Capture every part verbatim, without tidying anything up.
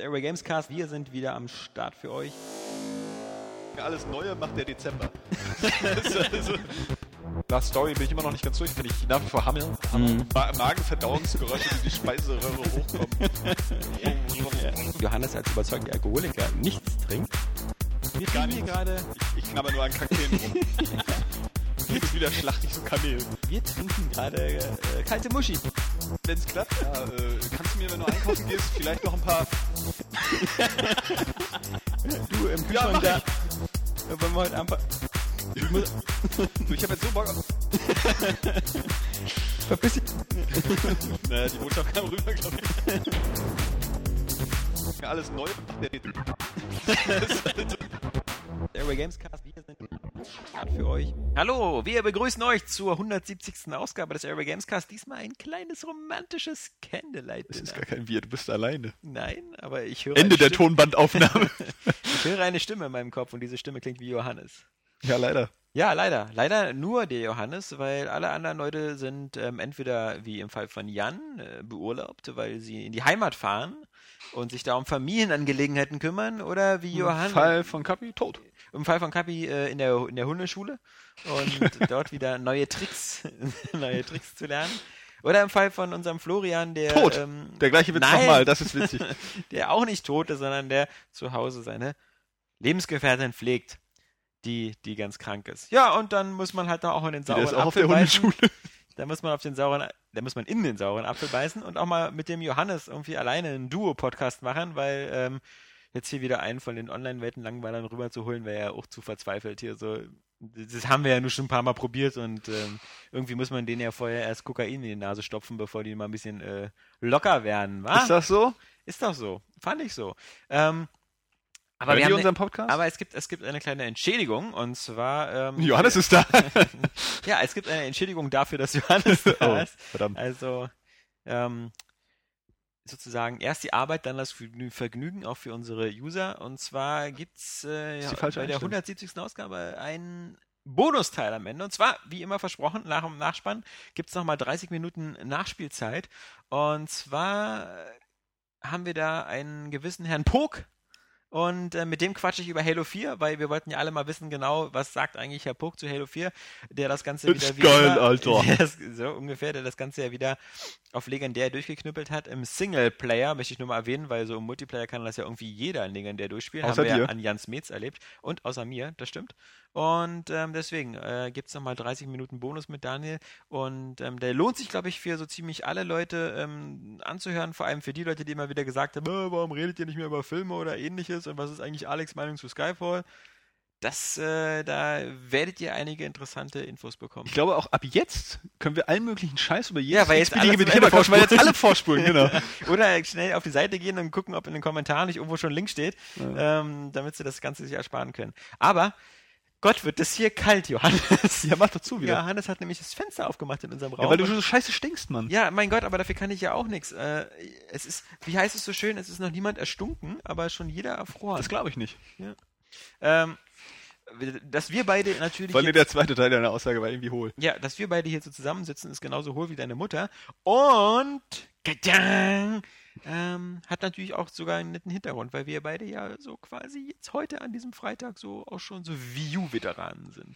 Airway Gamescast, wir sind wieder am Start für euch. Alles Neue macht der Dezember. also, nach Story bin ich immer noch nicht ganz durch, wenn ich nach wie vor hammel. Mhm. Ma- Magenverdauungsgeräusche, die die Speiseröhre hochkommen. Johannes als überzeugter Alkoholiker nichts trinkt. Wir Gar trinken hier nichts. gerade. Ich, ich knabber nur an Kakteen rum. Jetzt wieder schlacht ich so Kamel. Wir trinken gerade äh, kalte Muschi. Wenn es klappt, ja, äh, kannst du mir, wenn du einkaufen gehst, vielleicht noch ein paar... Du im Kühlschrank Ja, da. Da wollen wir heute einfach. Ich muss. Du, ich hab jetzt so Bock auf... Verpiss dich. Naja, die Botschaft kam rüber, glaube ich. Ja, alles neu. Airway Gamescast, wir sind am Start für euch. Hallo, wir begrüßen euch zur hundertsiebzigsten Ausgabe des Airway Gamescast. Diesmal ein kleines romantisches Candlelight. Das ist gar kein Wir, du bist alleine. Nein, aber ich höre. Ende eine der Stimme. Tonbandaufnahme. Ich höre eine Stimme in meinem Kopf und diese Stimme klingt wie Johannes. Ja, leider. Ja, leider. Leider nur der Johannes, weil alle anderen Leute sind ähm, entweder, wie im Fall von Jan, äh, beurlaubt, weil sie in die Heimat fahren und sich da um Familienangelegenheiten kümmern, oder wie Johannes. Im Fall von Kapi, tot. Im Fall von Kapi äh, in, der, in der Hundeschule und dort wieder neue Tricks, neue Tricks zu lernen. Oder im Fall von unserem Florian, der... Tot. Ähm, Der gleiche Witz nein, nochmal, das ist witzig. der auch nicht tot ist, sondern der zu Hause seine Lebensgefährtin pflegt, die, die ganz krank ist. Ja, und dann muss man halt auch in den sauren Der ist auch auf Apfel der beißen. Hundeschule. Da muss man auf den sauren, da muss man in den sauren Apfel beißen und auch mal mit dem Johannes irgendwie alleine einen Duo-Podcast machen, weil ähm, jetzt hier wieder einen von den Online-Welten-Langweilern rüberzuholen, wäre ja auch zu verzweifelt hier so. Das haben wir ja nur schon ein paar Mal probiert und ähm, irgendwie muss man denen ja vorher erst Kokain in die Nase stopfen, bevor die mal ein bisschen äh, locker werden, wa? Ist das so? Ist doch so. Fand ich so. Ähm, aber Hören wir die haben unseren ne, Podcast? aber es gibt, es gibt eine kleine Entschädigung und zwar ähm, Johannes ist da. ja, es gibt eine Entschädigung dafür, dass Johannes da Oh, ist. verdammt. Also ähm, sozusagen erst die Arbeit, dann das Vergnügen auch für unsere User. Und zwar gibt's äh, ist die bei falsche der Einstellung. hundertsiebzigsten Ausgabe einen Bonusteil am Ende. Und zwar, wie immer versprochen, nach dem Nachspann gibt's nochmal dreißig Minuten Nachspielzeit. Und zwar haben wir da einen gewissen Herrn Pog. Und äh, mit dem quatsche ich über Halo vier, weil wir wollten ja alle mal wissen, genau, was sagt eigentlich Herr Pog zu Halo vier, der das Ganze Ist wieder wie geil, immer, Alter. Der das, so ungefähr, der das Ganze ja wieder auf legendär durchgeknüppelt hat. Im Singleplayer möchte ich nur mal erwähnen, weil so im Multiplayer kann das ja irgendwie jeder in legendär durchspielen. Außer Haben wir ja dir. an Jan Smets erlebt. Und außer mir, das stimmt. Und ähm, deswegen äh, gibt es nochmal dreißig Minuten Bonus mit Daniel. Und ähm, der lohnt sich, glaube ich, für so ziemlich alle Leute ähm, anzuhören. Vor allem für die Leute, die immer wieder gesagt haben, äh, warum redet ihr nicht mehr über Filme oder ähnliches? Und was ist eigentlich Alex' Meinung zu Skyfall? Das, äh, da werdet ihr einige interessante Infos bekommen. Ich glaube, auch ab jetzt können wir allen möglichen Scheiß über jedes Ja, weil jetzt x-beliebige alle zum Thema Ende quatschen, weil jetzt vorspulen. alle vorspulen, genau. Oder schnell auf die Seite gehen und gucken, ob in den Kommentaren nicht irgendwo schon ein Link steht, Ja. ähm, damit sie das Ganze sich ersparen können. Aber, Gott, wird das hier kalt, Johannes. Ja, mach doch zu wieder. Ja, Hannes hat nämlich das Fenster aufgemacht in unserem Raum. Ja, weil du so scheiße stinkst, Mann. Ja, mein Gott, aber dafür kann ich ja auch nichts. Äh, es ist, wie heißt es so schön, es ist noch niemand erstunken, aber schon jeder erfroren. Das glaube ich nicht. Ähm, dass wir beide natürlich Vor allem jetzt, der zweite Teil deiner Aussage war irgendwie hohl. ja, dass wir beide hier so zusammensitzen, ist genauso hohl wie deine Mutter. Und Kadang, ähm, hat natürlich auch sogar einen netten Hintergrund, weil wir beide ja so quasi jetzt heute an diesem Freitag so auch schon so Wii U-Veteranen sind.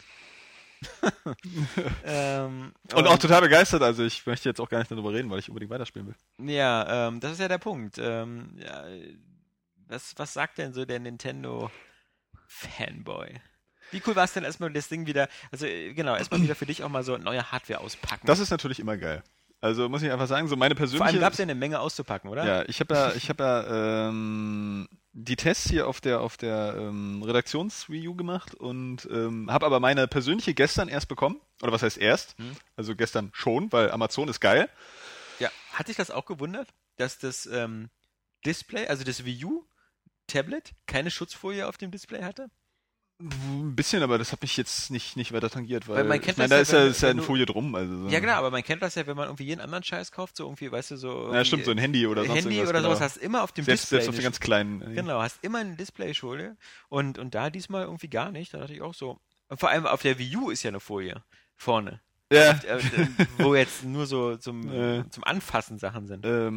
ähm, Und auch total begeistert, also ich möchte jetzt auch gar nicht darüber reden, weil ich unbedingt weiterspielen will. Ja, ähm, das ist ja der Punkt. Ähm, ja, was, was sagt denn so der Nintendo-Fanboy? Wie cool war es denn erstmal das Ding wieder, also äh, genau, erstmal wieder für dich auch mal so neue Hardware auspacken. Das ist natürlich immer geil. Also muss ich einfach sagen, so meine persönliche... Vor allem gab es ja eine Menge auszupacken, oder? Ja, ich habe ja, ich habe ja ähm, die Tests hier auf der auf der ähm, Redaktions-Review gemacht und ähm, habe aber meine persönliche gestern erst bekommen. Oder was heißt erst? Hm. Also gestern schon, weil Amazon ist geil. Ja. Hat dich das auch gewundert, dass das ähm, Display, also das Wii U-Tablet, keine Schutzfolie auf dem Display hatte? Ein bisschen, aber das hat mich jetzt nicht, nicht weiter tangiert, weil, Weil man ich kennt meine, das da ja, ist ja, wenn- ist ja wenn eine du- Folie drum. Also so. Ja, genau, aber man kennt das ja, wenn man irgendwie jeden anderen Scheiß kauft, so irgendwie, weißt du, so. Ja, irgendwie, stimmt, so ein Handy oder sonst Handy irgendwas. oder genau. sowas hast immer auf dem Selbst, Display. selbst auf den eine ganz kleinen. äh, Genau, hast immer eine Displayfolie und, und da diesmal irgendwie gar nicht. Da dachte ich auch so. Und vor allem auf der Wii U ist ja eine Folie vorne. Ja. Äh, wo jetzt nur so zum, Äh. zum Anfassen Sachen sind. Ähm,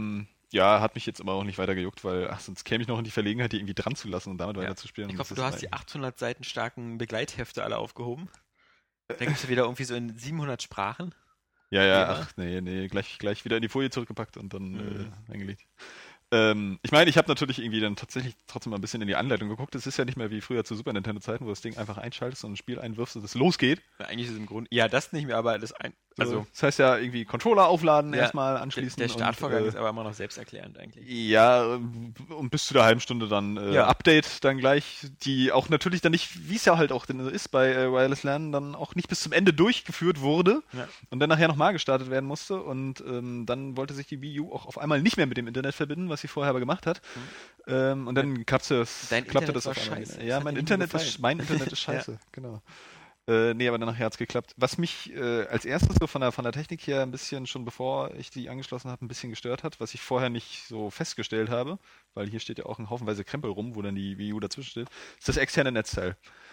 Ja, hat mich jetzt aber auch nicht weiter gejuckt, weil ach, sonst käme ich noch in die Verlegenheit, die irgendwie dran zu lassen und damit Ja. weiter zu spielen. Ich Und hoffe, das du ist hast die mein- achthundert Seiten starken Begleithefte alle aufgehoben. Da gibt es ja wieder irgendwie so in siebenhundert Sprachen. Ja, ja, Thema. ach nee, nee, gleich, gleich wieder in die Folie zurückgepackt und dann Mhm. äh, eingelegt. Ähm, ich meine, ich habe natürlich irgendwie dann tatsächlich trotzdem mal ein bisschen in die Anleitung geguckt. Es ist ja nicht mehr wie früher zu Super Nintendo-Zeiten, wo du das Ding einfach einschaltest und ein Spiel einwirfst und es losgeht. Ja, eigentlich ist es im Grunde, ja, das nicht mehr, aber das ein, Also, also das heißt ja irgendwie Controller aufladen Ja, erstmal der, anschließen. der Startvorgang und, ist aber immer noch selbsterklärend eigentlich. äh, ja, und bis zu der halben Stunde dann äh, Ja. Update dann gleich, die auch natürlich dann nicht, wie es ja halt auch denn so ist bei äh, Wireless LAN, dann auch nicht bis zum Ende durchgeführt wurde Ja. und dann nachher nochmal gestartet werden musste und ähm, dann wollte sich die Wii U auch auf einmal nicht mehr mit dem Internet verbinden, was sie vorher aber gemacht hat. Ähm, und dann klappte das, Dein klappte Internet das war auf einmal. scheiße. wieder. Das Ja, hat mein dir nicht Internet gefallen. ist, mein Internet ist Ja. scheiße, genau. Äh, nee, aber dann nachher hat es geklappt. Was mich äh, als erstes so von der, von der Technik her ein bisschen, schon bevor ich die angeschlossen habe, ein bisschen gestört hat, was ich vorher nicht so festgestellt habe, weil hier steht ja auch ein Haufenweise Krempel rum, wo dann die Wii U dazwischen steht, ist das externe Netzteil.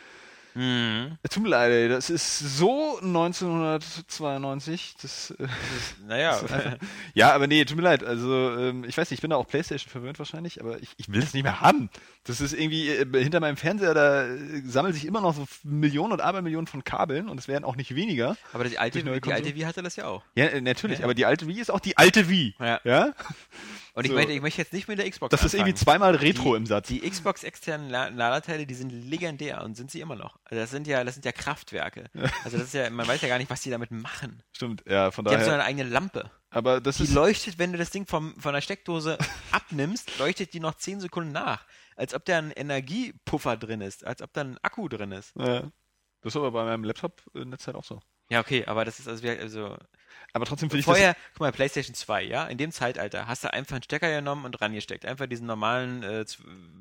Mhm. Tut mir leid, ey, das ist so neunzehnhundertzweiundneunzig. Das, äh, Naja, das ist einfach- ja, aber nee, tut mir leid. Also, ähm, ich weiß nicht, ich bin da auch PlayStation verwöhnt wahrscheinlich, aber ich, ich will das nicht mehr haben. Das ist irgendwie, äh, hinter meinem Fernseher, da äh, sammeln sich immer noch so Millionen und Abermillionen von Kabeln und es werden auch nicht weniger. aber die alte, Durch neue die alte Konsole? Wii hatte das ja auch. Ja, äh, natürlich, Ja. aber die alte Wii ist auch die alte Wii. Ja. Ja? Und ich So. meine, ich möchte jetzt nicht mit der Xbox Das ist irgendwie anfangen. zweimal Retro die, im Satz. Die Xbox externen La- Ladeteile, die sind legendär und sind sie immer noch. Also das sind ja, das sind ja Kraftwerke. Also das ist ja, man weiß ja gar nicht, was die damit machen. Stimmt, ja, von Die haben so daher. eine eigene Lampe. Aber das Die ist. leuchtet, wenn du das Ding vom, von der Steckdose abnimmst, leuchtet die noch zehn Sekunden nach. Als ob da ein Energiepuffer drin ist, als ob da ein Akku drin ist. Ja. Das ist aber bei meinem Laptop-Netz halt auch so. Ja, okay, aber das ist also, wie- also Aber trotzdem finde ich das. vorher, guck mal, PlayStation zwei, ja, in dem Zeitalter hast du einfach einen Stecker genommen und rangesteckt. Einfach diesen normalen, äh, zw-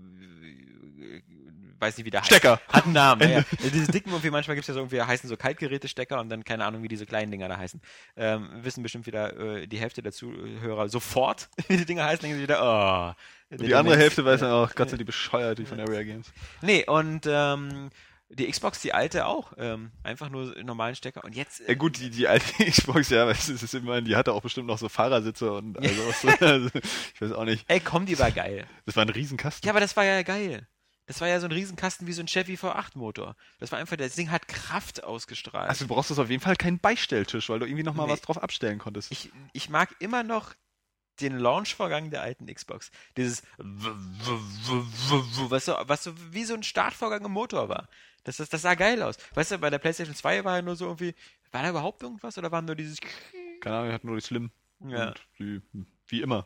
äh, weiß nicht, wie der heißt. Stecker. Hat einen Namen, ja. Diese dicken irgendwie, manchmal gibt es ja so irgendwie, heißen so Kaltgeräte-Stecker und dann keine Ahnung, wie diese kleinen Dinger da heißen. Ähm, wissen bestimmt wieder äh, die Hälfte der Zuhörer sofort, wie die Dinger heißen, denken sie wieder, oh. Und die andere Hälfte weiß dann auch, Gott sind die bescheuert, die von Area Games. Nee, und ähm, die Xbox, die alte auch, ähm, einfach nur normalen Stecker und jetzt... Ja gut, die, die alte Xbox, ja, weißt du, es ist immer, die hatte auch bestimmt noch so Fahrersitze und also, was so, also ich weiß auch nicht. Ey, komm, die war geil. Das war ein Riesenkasten. Ja, aber das war ja geil. Das war ja so ein Riesenkasten wie so ein Chevy V acht Motor. Das war einfach, das Ding hat Kraft ausgestrahlt. Also du brauchst das auf jeden Fall keinen Beistelltisch, weil du irgendwie nochmal Nee. was drauf abstellen konntest. ich, ich mag immer noch den Launchvorgang der alten Xbox. Dieses w- w- w- w- was so, was so wie so ein Startvorgang im Motor war. Das, das, das sah geil aus. Weißt du, bei der PlayStation zwei war ja nur so irgendwie, war da überhaupt irgendwas oder waren nur dieses Keine Ahnung, wir hatten nur die Slim. Ja. Und die, wie immer.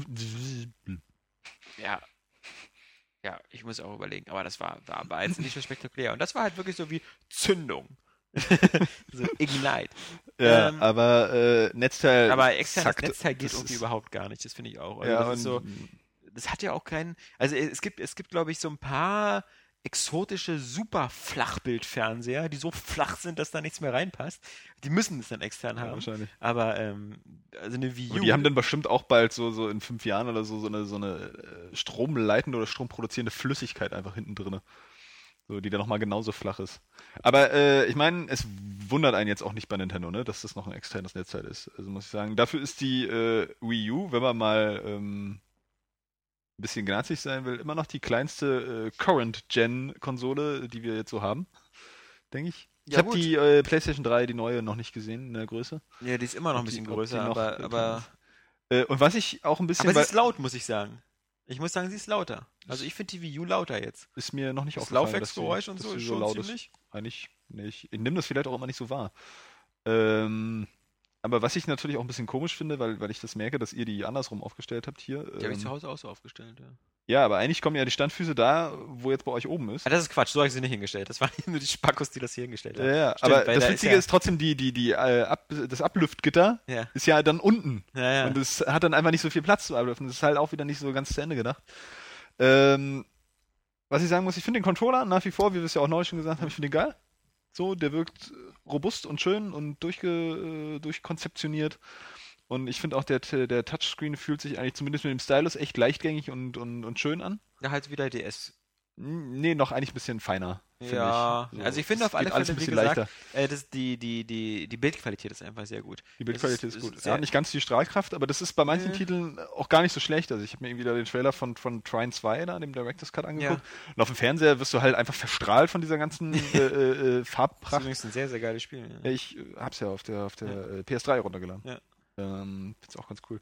Ja. Ja, ich muss auch überlegen, aber das war, war, war jetzt nicht so spektakulär. Und das war halt wirklich so wie Zündung. so Ignite. Ja, Ähm, aber äh, Netzteil. Aber externes zackt. Netzteil geht Das irgendwie ist- überhaupt gar nicht. Das finde ich auch. Also Ja, das und ist so, das hat ja auch keinen. Also es gibt, es gibt, glaube ich, so ein paar exotische Super-Flachbildfernseher, die so flach sind, dass da nichts mehr reinpasst. Die müssen es dann extern ja, haben. wahrscheinlich. Aber ähm, also eine Wii U. Aber die haben dann bestimmt auch bald so, so in fünf Jahren oder so so eine, so eine äh, stromleitende oder stromproduzierende Flüssigkeit einfach hinten drin. So, die dann nochmal genauso flach ist. Aber äh, ich meine, es wundert einen jetzt auch nicht bei Nintendo, ne, dass das noch ein externes Netzteil ist. Also muss ich sagen, dafür ist die äh, Wii U, wenn man mal ähm, ein bisschen gnazig sein will, immer noch die kleinste äh, Current-Gen-Konsole, die wir jetzt so haben, denke ich. Ich Ja, habe gut. die äh, PlayStation drei, die neue, noch nicht gesehen in der Größe. Ja, die ist immer noch ein Ob die- bisschen ob größer, die noch, aber, äh, aber, Äh, und was ich auch ein bisschen, aber sie weil- ist laut, muss ich sagen. Ich muss sagen, sie ist lauter. Also ich finde die Wii U lauter jetzt. ist mir noch nicht Das aufgefallen, Laufwerksgeräusch dass und sie- so dass ist sie schon laut ziemlich. Eigentlich nicht. Ich nehme das vielleicht auch immer nicht so wahr. Ähm, aber was ich natürlich auch ein bisschen komisch finde, weil, weil ich das merke, dass ihr die andersrum aufgestellt habt hier. Die habe ich ähm, zu Hause auch so aufgestellt, ja. ja, aber eigentlich kommen ja die Standfüße da, wo jetzt bei euch oben ist. Ah, das ist Quatsch, so habe ich sie nicht hingestellt. Das waren nur die Spackos, die das hier hingestellt haben. Ja, ja. Stimmt, aber weil das da Witzige ja, ist trotzdem, die, die, die, äh, Ab, das Ablüftgitter Ja, ist ja dann unten. ja, ja. Und es hat dann einfach nicht so viel Platz zu ablüften. Das ist halt auch wieder nicht so ganz zu Ende gedacht. Ähm, was ich sagen muss, ich finde den Controller nach wie vor, wie wir es ja auch neulich schon gesagt haben, ich finde den geil. So, der wirkt robust und schön und durchge, äh, durchkonzeptioniert. Und ich finde auch, der, der Touchscreen fühlt sich eigentlich zumindest mit dem Stylus echt leichtgängig und, und, und schön an. Ja, halt wieder D S. N- Nee, noch eigentlich ein bisschen feiner. Ja, ich. So, also ich finde auf alle alles ein Fälle, wie bisschen gesagt, leichter. äh, das, die, die, die, die Bildqualität ist einfach sehr gut. Die Bildqualität Es ist, gut. sehr- Ja, nicht ganz die Strahlkraft, aber das ist bei manchen Nee. Titeln auch gar nicht so schlecht. Also ich habe mir irgendwie da den Trailer von, von Trine zwei, da, dem Director's Cut, angeguckt. Und auf dem Fernseher wirst du halt einfach verstrahlt von dieser ganzen äh, äh, Das ist Farbpracht. übrigens ein sehr, sehr geiles Spiel. Ja, Ja. ich äh, hab's ja auf der, auf der Ja. äh, P S drei runtergeladen. Ja. Ähm, find's auch ganz cool.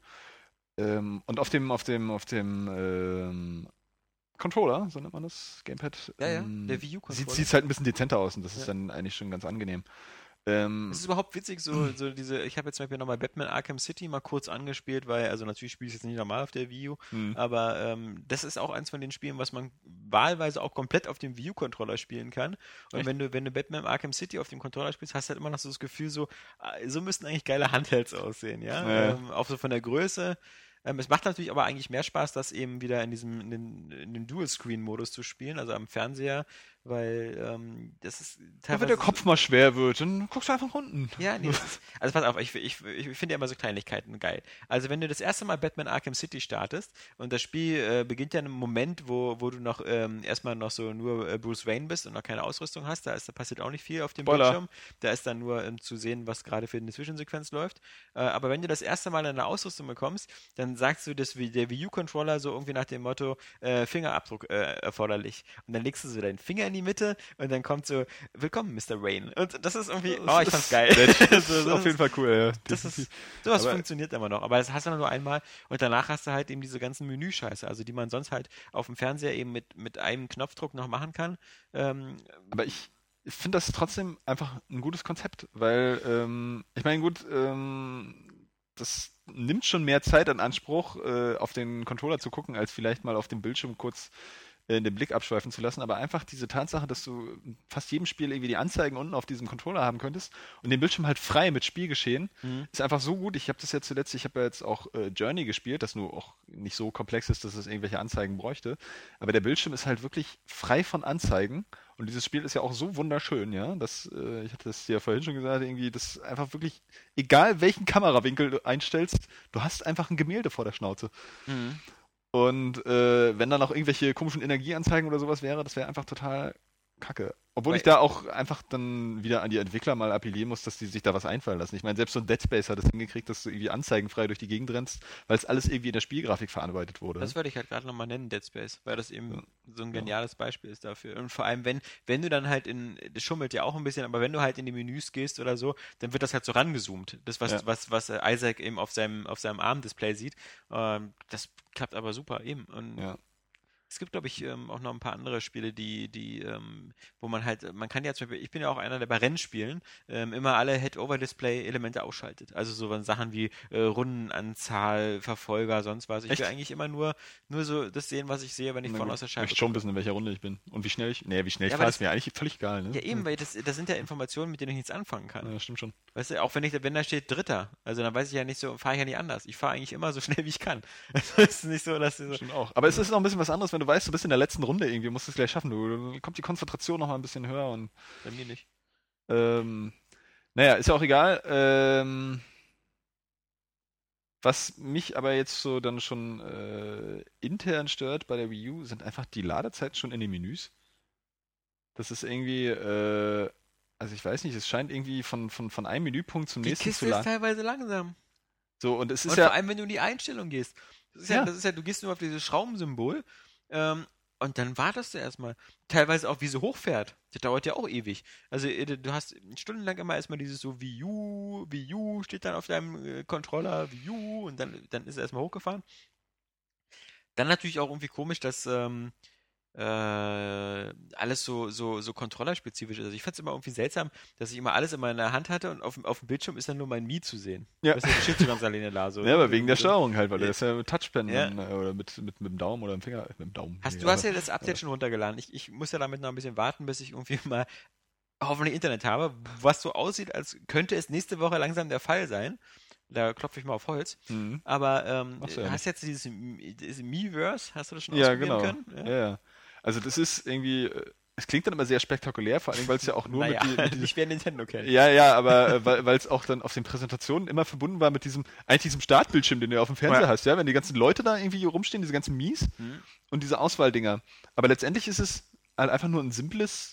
Ähm, und auf dem, auf dem, auf dem ähm, Controller, so nennt man das, Gamepad, Ja, ja, ähm, der Wii U-Controller. sieht es halt ein bisschen dezenter aus und das Ja. ist dann eigentlich schon ganz angenehm. Ähm, Es ist überhaupt witzig, so, so diese, ich habe jetzt zum Beispiel nochmal Batman Arkham City mal kurz angespielt, weil, also natürlich spiele ich es jetzt nicht normal auf der Wii U, hm. aber ähm, das ist auch eins von den Spielen, was man wahlweise auch komplett auf dem Wii U-Controller spielen kann. Und Echt? wenn du, wenn du Batman Arkham City auf dem Controller spielst, hast du halt immer noch so das Gefühl, so, ah, so müssten eigentlich geile Handhelds aussehen, ja. Ja. Ähm, auch so von der Größe. Ähm, es macht natürlich aber eigentlich mehr Spaß, das eben wieder in diesem, in den, in den Dual-Screen-Modus zu spielen, also am Fernseher, weil ähm, das ist Aber teilweise. wenn der so- Kopf mal schwer wird, dann guckst du einfach unten. ja, nee, das ist, also pass auf, ich, ich, ich finde ja immer so Kleinigkeiten geil. Also wenn du das erste Mal Batman Arkham City startest und das Spiel äh, beginnt ja in einem Moment, wo, wo du noch ähm, erstmal noch so nur äh, Bruce Wayne bist und noch keine Ausrüstung hast, da, ist, da passiert auch nicht viel auf dem Spoiler. Bildschirm. Da ist dann nur ähm, zu sehen, was gerade für eine Zwischensequenz läuft. Äh, aber wenn du das erste Mal eine Ausrüstung bekommst, dann sagst du, dass wie der Wii U-Controller so irgendwie nach dem Motto äh, Fingerabdruck äh, erforderlich. Und dann legst du so deinen Finger in die Mitte und dann kommt so, willkommen, Mister Wayne. Und das ist irgendwie, oh, ich fand's geil. Das So, ist das auf jeden Fall cool, ja. das definitiv. ist, sowas Aber- funktioniert immer noch, aber das hast du nur einmal und danach hast du halt eben diese ganzen Menüscheiße, also die man sonst halt auf dem Fernseher eben mit, mit einem Knopfdruck noch machen kann. Ähm, Aber ich finde das trotzdem einfach ein gutes Konzept, weil, ähm, ich meine, gut, ähm, das nimmt schon mehr Zeit in Anspruch, äh, auf den Controller zu gucken, als vielleicht mal auf dem Bildschirm kurz äh, den Blick abschweifen zu lassen. Aber einfach diese Tatsache, dass du in fast jedem Spiel irgendwie die Anzeigen unten auf diesem Controller haben könntest und den Bildschirm halt frei mit Spielgeschehen, Mhm. ist einfach so gut. Ich habe das jetzt zuletzt, ich habe ja jetzt auch äh, Journey gespielt, das nur auch nicht so komplex ist, dass es irgendwelche Anzeigen bräuchte. Aber der Bildschirm ist halt wirklich frei von Anzeigen. Und dieses Spiel ist ja auch so wunderschön, ja, dass, äh, ich hatte das dir ja vorhin schon gesagt, irgendwie, das einfach wirklich, egal welchen Kamerawinkel du einstellst, du hast einfach ein Gemälde vor der Schnauze. Mhm. Und äh, wenn da noch irgendwelche komischen Energieanzeigen oder sowas wäre, das wäre einfach total kacke. Obwohl Weil- ich da auch einfach dann wieder an die Entwickler mal appellieren muss, dass die sich da was einfallen lassen. Ich meine, selbst so ein Dead Space hat es hingekriegt, dass du irgendwie anzeigenfrei durch die Gegend rennst, weil es alles irgendwie in der Spielgrafik verarbeitet wurde. Das würde ich halt gerade nochmal nennen, Dead Space, weil das eben Ja. so ein geniales Beispiel ist dafür. Und vor allem, wenn, wenn du dann halt in, das schummelt ja auch ein bisschen, aber wenn du halt in die Menüs gehst oder so, dann wird das halt so rangezoomt. Das, was, Ja. was, was äh, Isaac eben auf seinem, auf seinem Arm-Display sieht. Ähm, das klappt aber super eben. Und Ja. es gibt, glaube ich, ähm, auch noch ein paar andere Spiele, die, die, ähm, wo man halt, man kann ja zum Beispiel, ich bin ja auch einer, der bei Rennspielen ähm, immer alle Head-Over-Display-Elemente ausschaltet. Also so Sachen wie äh, Rundenanzahl, Verfolger, sonst was. Ich Echt? will eigentlich immer nur, nur so das sehen, was ich sehe, wenn ich Na vorne gut, aus der ich Scheibe möchte schon wissen, in welcher Runde ich bin. Und wie schnell ich. Nee, wie schnell ich Ja, fahre, aber ist mir eigentlich völlig egal, ne? Ja, eben, weil das, das sind ja Informationen, mit denen ich nichts anfangen kann. Ja, stimmt schon. Weißt du, auch wenn ich, wenn da steht Dritter, also dann weiß ich ja nicht so, fahre ich ja nicht anders. Ich fahre eigentlich immer so schnell, wie ich kann. Also es ist nicht so, dass du so, Stimmt auch. Aber es ist noch ein bisschen was anderes, wenn du weißt, du bist in der letzten Runde irgendwie, musst es gleich schaffen. Du, dann kommt die Konzentration noch mal ein bisschen höher und bei mir nicht. ähm, naja, ist ja auch egal. Ähm, was mich aber jetzt so dann schon äh, intern stört bei der Wii U, sind einfach die Ladezeiten schon in den Menüs. Das ist irgendwie, äh, also ich weiß nicht, es scheint irgendwie von, von, von einem Menüpunkt zum Die nächsten Kiste zu ist laden. teilweise langsam. So, und es ist Und ja. vor allem, wenn du in die Einstellung gehst. Das ist ja, Ja. das ist ja, du gehst nur auf dieses Schraubensymbol ähm, und dann wartest du erstmal. Teilweise auch, wie sie hochfährt. Das dauert ja auch ewig. Also äh, du hast stundenlang immer erstmal dieses so Wii U, Wii U steht dann auf deinem äh, Controller, Wii U und dann, dann ist er erstmal hochgefahren. Dann natürlich auch irgendwie komisch, dass ähm, äh, alles so, so, so controllerspezifisch ist. Also ich fand es immer irgendwie seltsam, dass ich immer alles in meiner Hand hatte und auf, dem- auf dem Bildschirm ist dann nur mein Mi zu sehen. Ja. Weißt du, das steht so ganz alleine da. So. Ja, aber wegen der So. Steuerung halt, weil Ja. das ist ja mit Touchpen Ja. dann, äh, oder mit, mit, mit dem Daumen oder dem Finger, mit dem Daumen. Hast, Nee, du hast aber- ja das Update schon runtergeladen. Ich, ich muss ja damit noch ein bisschen warten, bis ich irgendwie mal hoffentlich Internet habe, was so aussieht, als könnte es nächste Woche langsam der Fall sein. Da klopfe ich mal auf Holz. Mhm. Aber ähm, Machst du ja hast jetzt dieses, dieses Miiverse, hast du das schon Ja, ausprobieren genau. können? Ja, ja. Also das ist irgendwie, äh, es klingt dann immer sehr spektakulär, vor allem, weil es ja auch nur naja, mit, die, mit nicht wer Nintendo kennt. Ja, ja, aber äh, weil es auch dann auf den Präsentationen immer verbunden war mit diesem, eigentlich diesem Startbildschirm, den du ja auf dem Fernseher Ja. hast, ja, wenn die ganzen Leute da irgendwie rumstehen, diese ganzen Mies Mhm. und diese Auswahldinger. Aber letztendlich ist es halt einfach nur ein simples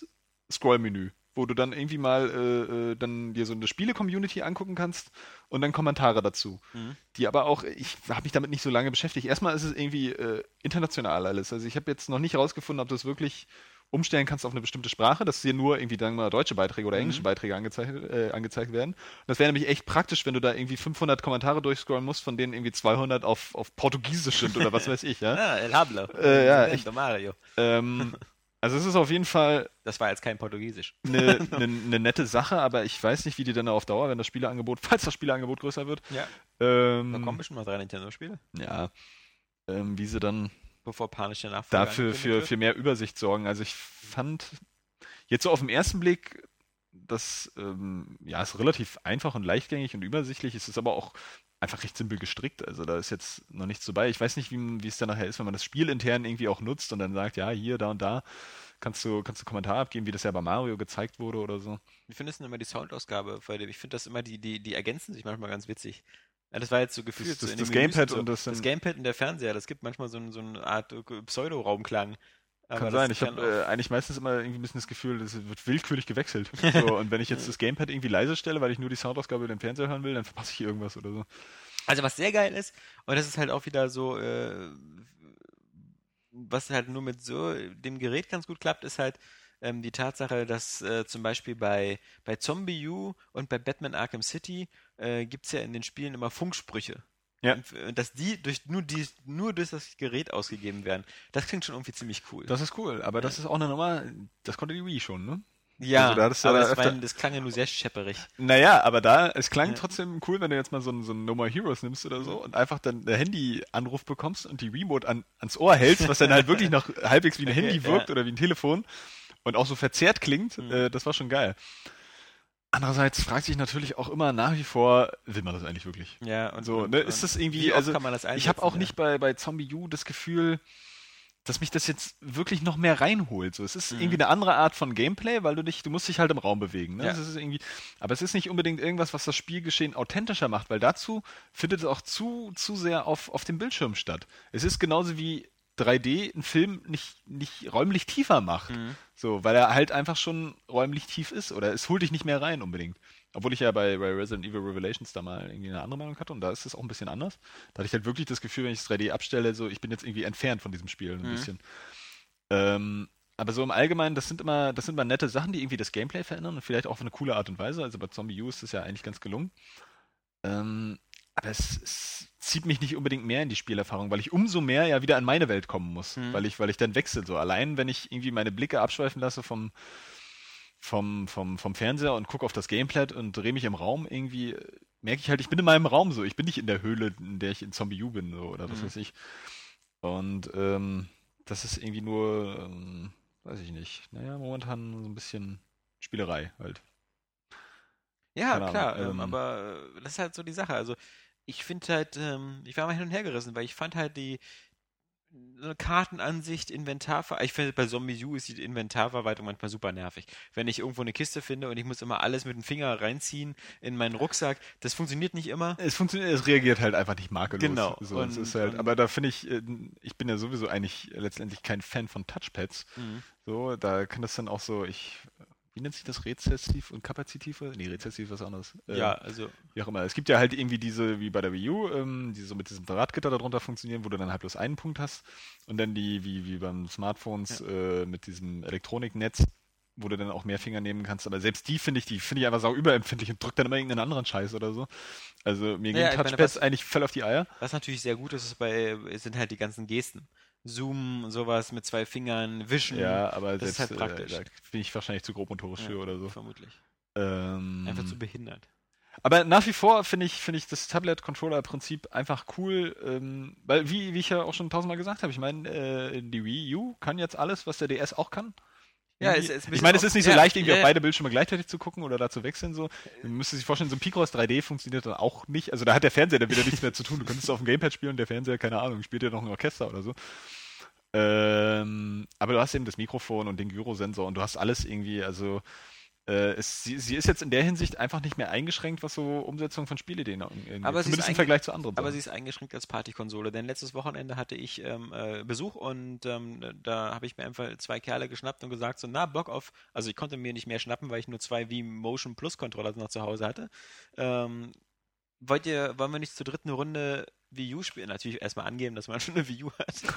Scroll-Menü, wo du dann irgendwie mal äh, äh, dann dir so eine Spiele-Community angucken kannst und dann Kommentare dazu. Mhm. Die aber auch, ich habe mich damit nicht so lange beschäftigt. Erstmal ist es irgendwie äh, international alles. Also ich habe jetzt noch nicht rausgefunden, ob du es wirklich umstellen kannst auf eine bestimmte Sprache, dass dir nur irgendwie, sagen wir mal, deutsche Beiträge oder englische Mhm. Beiträge angezeigt, äh, angezeigt werden. Und das wäre nämlich echt praktisch, wenn du da irgendwie fünfhundert Kommentare durchscrollen musst, von denen irgendwie zweihundert auf, auf Portugiesisch sind oder was weiß ich, ja. Ah, El Hablo. Äh, ja, Invento echt. Mario. Ähm, also es ist auf jeden Fall Das war jetzt kein Portugiesisch. eine, eine, eine nette Sache, aber ich weiß nicht, wie die dann auf Dauer, wenn das Spieleangebot, falls das Spieleangebot größer wird, Ja. ähm, Da kommen bestimmt mal drei Nintendo-Spiele, ja, ähm, wie sie dann bevor panische Nachfolger dafür angekündigt für, wird. für mehr Übersicht sorgen. Also ich fand jetzt so auf den ersten Blick, das ähm, ja, ist relativ einfach und leichtgängig und übersichtlich. Es ist aber auch einfach recht simpel gestrickt. Also da ist jetzt noch nichts dabei. Ich weiß nicht, wie, wie es dann nachher ist, wenn man das Spiel intern irgendwie auch nutzt und dann sagt, ja, hier, da und da kannst du, kannst du Kommentar abgeben, wie das ja bei Mario gezeigt wurde oder so. Wie findest du denn immer die Soundausgabe? Weil ich finde das immer, die, die, die ergänzen sich manchmal ganz witzig. Ja, das war jetzt so gefühlt. Das- das- so in das den Menüs Gamepad so. und das Das sind- Gamepad und der Fernseher, das gibt manchmal so, ein, so eine Art äh, Pseudo-Raumklang. Aber Kann das sein. Ich kann habe auch- äh, eigentlich meistens immer irgendwie ein bisschen das Gefühl, das wird willkürlich gewechselt. So, und wenn ich jetzt das Gamepad irgendwie leise stelle, weil ich nur die Soundausgabe über den Fernseher hören will, dann verpasse ich irgendwas oder so. Also was sehr geil ist, und das ist halt auch wieder so, äh, was halt nur mit so dem Gerät ganz gut klappt, ist halt ähm, die Tatsache, dass äh, zum Beispiel bei, bei Zombie U und bei Batman Arkham City äh, gibt es ja in den Spielen immer Funksprüche. Ja. Und, äh, dass die durch nur, die nur durch das Gerät ausgegeben werden. Das klingt schon irgendwie ziemlich cool. Das ist cool, aber das ist auch eine Nummer, das konnte die Wii schon, ne? ja, also da hattest du aber ja das, öfter- mein, das klang ja nur sehr schepperig. Naja, aber da, es klang Ja. trotzdem cool, wenn du jetzt mal so einen, so einen No More Heroes nimmst oder so und einfach dann einen Handy-Anruf bekommst und die Remote an, ans Ohr hältst, was dann halt wirklich noch halbwegs wie ein Handy Ja. wirkt oder wie ein Telefon und auch so verzerrt klingt, Mhm. äh, das war schon geil. Andererseits fragt sich natürlich auch immer nach wie vor, will man das eigentlich wirklich? Ja, und So, und, ne, und ist das irgendwie, wie oft also kann man das ich habe einsetzen, auch ja? nicht bei, bei Zombie U das Gefühl, dass mich das jetzt wirklich noch mehr reinholt. So, es ist Mhm. irgendwie eine andere Art von Gameplay, weil du dich, du musst dich halt im Raum bewegen. Ne? Ja. Das ist irgendwie, aber es ist nicht unbedingt irgendwas, was das Spielgeschehen authentischer macht, weil dazu findet es auch zu, zu sehr auf, auf dem Bildschirm statt. Es ist genauso wie drei D einen Film nicht, nicht räumlich tiefer macht. Mhm. So, weil er halt einfach schon räumlich tief ist oder es holt dich nicht mehr rein unbedingt. Obwohl ich ja bei, bei Resident Evil Revelations da mal irgendwie eine andere Meinung hatte und da ist es auch ein bisschen anders. Da hatte ich halt wirklich das Gefühl, wenn ich das drei D abstelle, so ich bin jetzt irgendwie entfernt von diesem Spiel ein Mhm. bisschen. Ähm, aber so im Allgemeinen, das sind immer, das sind immer nette Sachen, die irgendwie das Gameplay verändern und vielleicht auch auf eine coole Art und Weise. Also bei Zombie U ist das ja eigentlich ganz gelungen. Ähm, aber es, es zieht mich nicht unbedingt mehr in die Spielerfahrung, weil ich umso mehr ja wieder an meine Welt kommen muss, Mhm. weil ich, weil ich dann wechsle. So allein, wenn ich irgendwie meine Blicke abschweifen lasse vom vom, vom, vom Fernseher und gucke auf das Gamepad und drehe mich im Raum, irgendwie äh, merke ich halt, ich bin in meinem Raum so. Ich bin nicht in der Höhle, in der ich in Zombie U bin so, oder was Mhm. weiß ich. Und ähm, das ist irgendwie nur, ähm, weiß ich nicht. Naja, momentan so ein bisschen Spielerei halt. Ja, Keine Ahnung, klar, ähm, ähm, aber äh, das ist halt so die Sache. Also ich finde halt, ähm, ich war mal hin und her gerissen, weil ich fand halt die so eine Kartenansicht, Inventarver... Ich finde, bei Zombie U ist die Inventarverwaltung manchmal super nervig. Wenn ich irgendwo eine Kiste finde und ich muss immer alles mit dem Finger reinziehen in meinen Rucksack, das funktioniert nicht immer. Es funktioniert, es reagiert halt einfach nicht makellos. Genau. So, es Und- ist halt, und- aber da finde ich, äh, ich bin ja sowieso eigentlich letztendlich kein Fan von Touchpads. Mhm. So, da kann das dann auch so, ich, wie nennt sich das, rezessiv und kapazitive? Nee, rezessiv ist was anderes. Äh, Ja, also Wie auch immer. Es gibt ja halt irgendwie diese, wie bei der Wii U, ähm, die so mit diesem Drahtgitter darunter funktionieren, wo du dann halt bloß einen Punkt hast. Und dann die, wie, wie beim Smartphones, äh, mit diesem Elektroniknetz, wo du dann auch mehr Finger nehmen kannst. Aber selbst die finde ich, die finde ich einfach sau überempfindlich und drückt dann immer irgendeinen anderen Scheiß oder so. Also mir Naja, gehen ich meine, Touchpads was- eigentlich voll auf die Eier. was natürlich sehr gut ist, ist bei, sind halt die ganzen Gesten. Zoomen, sowas mit zwei Fingern, wischen. Ja, aber das ist selbst halt praktisch. Äh, da bin ich wahrscheinlich zu grobmotorisch Ja, für oder so. Vermutlich. Ähm, Einfach zu behindert. Aber nach wie vor finde ich, finde ich das Tablet-Controller-Prinzip einfach cool, ähm, weil, wie, wie ich ja auch schon tausendmal gesagt habe, ich meine, äh, die Wii U kann jetzt alles, was der D S auch kann. Ja, Irgendwie- es ist ein ich bisschen meine, es auch- ist nicht so ja, leicht, irgendwie ja, auf ja. beide Bildschirme gleichzeitig zu gucken oder da zu wechseln. So. Man müsste sich vorstellen, so ein Picross drei D funktioniert dann auch nicht. Also da hat der Fernseher dann wieder nichts mehr zu tun. Du könntest auf dem Gamepad spielen und der Fernseher, keine Ahnung, spielt ja noch ein Orchester oder so. Ähm, aber du hast eben das Mikrofon und den Gyrosensor und du hast alles irgendwie, also äh, es, sie, sie ist jetzt in der Hinsicht einfach nicht mehr eingeschränkt, was so Umsetzung von Spielideen angeht. Aber sie ist Zumindest im einge- Vergleich zu anderen. Aber Sachen. sie ist eingeschränkt als Partykonsole, denn letztes Wochenende hatte ich ähm, äh, Besuch und ähm, da habe ich mir einfach zwei Kerle geschnappt und gesagt, so, na, Bock auf, also ich konnte mir nicht mehr schnappen, weil ich nur zwei Wii Motion Plus Controller noch zu Hause hatte. Ähm, wollt ihr, wollen wir nicht zur dritten Runde Wii U spielen? Natürlich erstmal angeben, dass man schon eine Wii U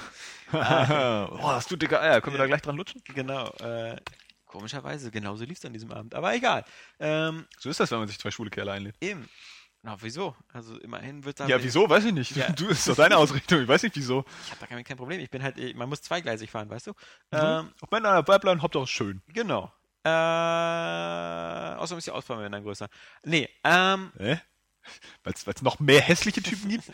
hat. oh, hast du dicke Eier, können wir da gleich dran lutschen? Genau, äh, komischerweise, genauso lief es an diesem Abend, aber egal. Ähm, So ist das, wenn man sich zwei schwule Kerle einlädt. eben. Na, wieso? Also immerhin wird da... Ja, wieso? Weiß ich nicht. Ja. Du, ist doch deine Ausrichtung, ich weiß nicht wieso. Ich habe da kein, kein Problem. Ich bin halt, man muss zweigleisig fahren, weißt du? Mhm. Ähm, Ob Männer an der Pipeline, Hauptsache schön. genau. Äh, außerdem ist die Ausfahrt dann größer. Nee, ähm, Hä? Weil es noch mehr hässliche Typen gibt?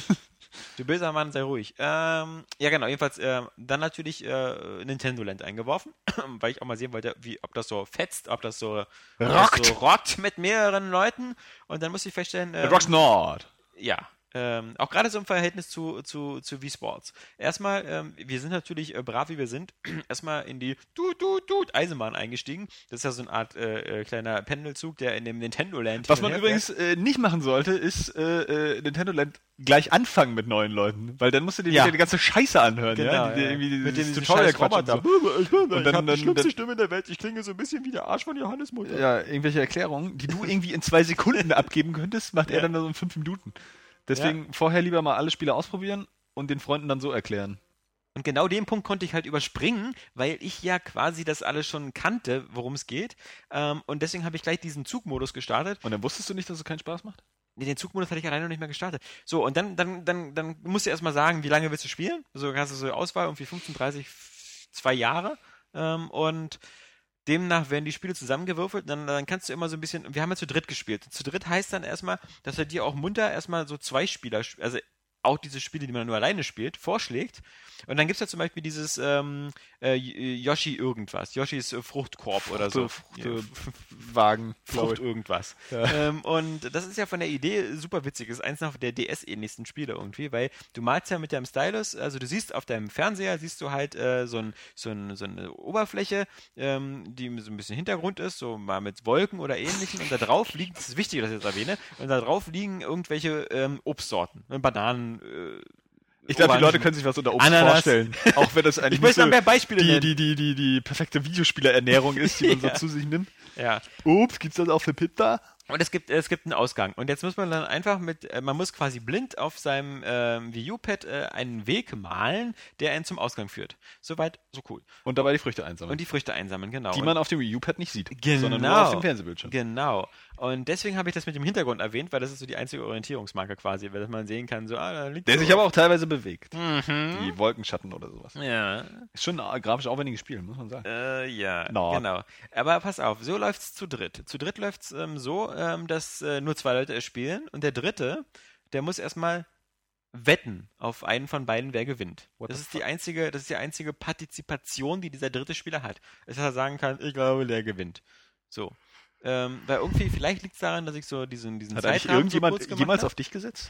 du böser Mann, sei ruhig. Ähm, ja, genau. Jedenfalls äh, dann natürlich äh, Nintendo Land eingeworfen, weil ich auch mal sehen wollte, wie, ob das so fetzt, ob das so ob das Rockt. so rockt mit mehreren Leuten. Und dann musste ich feststellen, Äh, ähm, Rocks Nord. ja, ähm, auch gerade so im Verhältnis zu, zu, zu Wii Sports. Erstmal, ähm, wir sind natürlich äh, brav wie wir sind, erstmal in die Tut, Tut, Tut Eisenbahn eingestiegen. Das ist ja so eine Art äh, äh, kleiner Pendelzug, der in dem Nintendo Land. Was hin und man her übrigens äh, nicht machen sollte, ist äh, äh, Nintendo Land gleich anfangen mit neuen Leuten, weil dann musst du dir Ja. wieder die ganze Scheiße anhören, Genau, ja? Die, ja. irgendwie Mit dieses dem Tutorial-Quatsch und so. Ich bin, Und dann- dann- dann- Stimme in der Welt. Ich klinge so ein bisschen wie der Arsch von Johannes Mutter. Ja, irgendwelche Erklärungen, die du irgendwie in zwei Sekunden abgeben könntest, macht Ja. er dann so in fünf Minuten. Deswegen vorher lieber mal alle Spiele ausprobieren und den Freunden dann so erklären. Und genau den Punkt konnte ich halt überspringen, weil ich ja quasi das alles schon kannte, worum es geht. Ähm, und deswegen habe ich gleich diesen Zugmodus gestartet. Und dann wusstest du nicht, dass es keinen Spaß macht? Nee, den Zugmodus hatte ich alleine noch nicht mehr gestartet. So, und dann, dann, dann, dann musst du erstmal sagen, wie lange willst du spielen? So hast du so Auswahl, irgendwie fünfzehn, dreißig, zwei Jahre. Ähm, und demnach werden die Spiele zusammengewürfelt. Dann, dann kannst du immer so ein bisschen, wir haben ja zu dritt gespielt. Zu dritt heißt dann erstmal, dass er dir auch munter erstmal so zwei Spieler, also auch diese Spiele, die man nur alleine spielt, vorschlägt. Und dann gibt es ja zum Beispiel dieses ähm, äh, Yoshi irgendwas. Yoshis äh, Fruchtkorb oder so. Fruchte, Wagen, Frucht irgendwas. Ja. Ähm, und das ist ja von der Idee super witzig. Das ist eins noch der D S-ähnlichsten Spiele irgendwie, weil du malst ja mit deinem Stylus, also du siehst auf deinem Fernseher, siehst du halt äh, so, ein, so, ein, so eine Oberfläche, ähm, die so ein bisschen Hintergrund ist, so mal mit Wolken oder ähnlichem. Und da drauf liegt, das ist wichtig, dass ich das erwähne, und da drauf liegen irgendwelche ähm, Obstsorten. Bananen, äh, Ich glaube, die Orangen. Leute können sich was unter Obst Ananas. vorstellen. Auch wenn das eigentlich Ich möchte nicht noch mehr Beispiele die, nennen. die, die, die, die perfekte Videospielerernährung ist, die man Ja. so zu sich nimmt. Ja. Obst, gibt's das auch für Pizza? Und es gibt, es gibt einen Ausgang. Und jetzt muss man dann einfach mit, äh, man muss quasi blind auf seinem ähm, Wii U-Pad äh, einen Weg malen, der einen zum Ausgang führt. Soweit, so cool. Und dabei die Früchte einsammeln. Und die Früchte einsammeln, genau. die Und- man auf dem Wii U-Pad nicht sieht, Genau. sondern nur auf dem Fernsehbildschirm. Genau. Und deswegen habe ich das mit dem Hintergrund erwähnt, weil das ist so die einzige Orientierungsmarke quasi, weil man sehen kann, so, ah, da liegt Der so. sich aber auch teilweise bewegt. Mhm. Die Wolkenschatten oder sowas. Ja. Ist schon ein grafisch aufwendiges Spiel, muss man sagen. Äh, ja, No. genau. Aber pass auf, so läuft's zu dritt. Zu dritt läuft's ähm, so, ähm, dass äh, nur zwei Leute es spielen und der dritte, der muss erstmal wetten auf einen von beiden, wer gewinnt. What Das the ist die einzige, das ist die einzige Partizipation, die dieser dritte Spieler hat. Dass er sagen kann, ich glaube, der gewinnt. So. Ähm, weil irgendwie, vielleicht liegt es daran, dass ich so diesen, diesen Hat eigentlich Zeitrahmen irgendjemand so kurz gemacht jemals hab. auf dich gesetzt?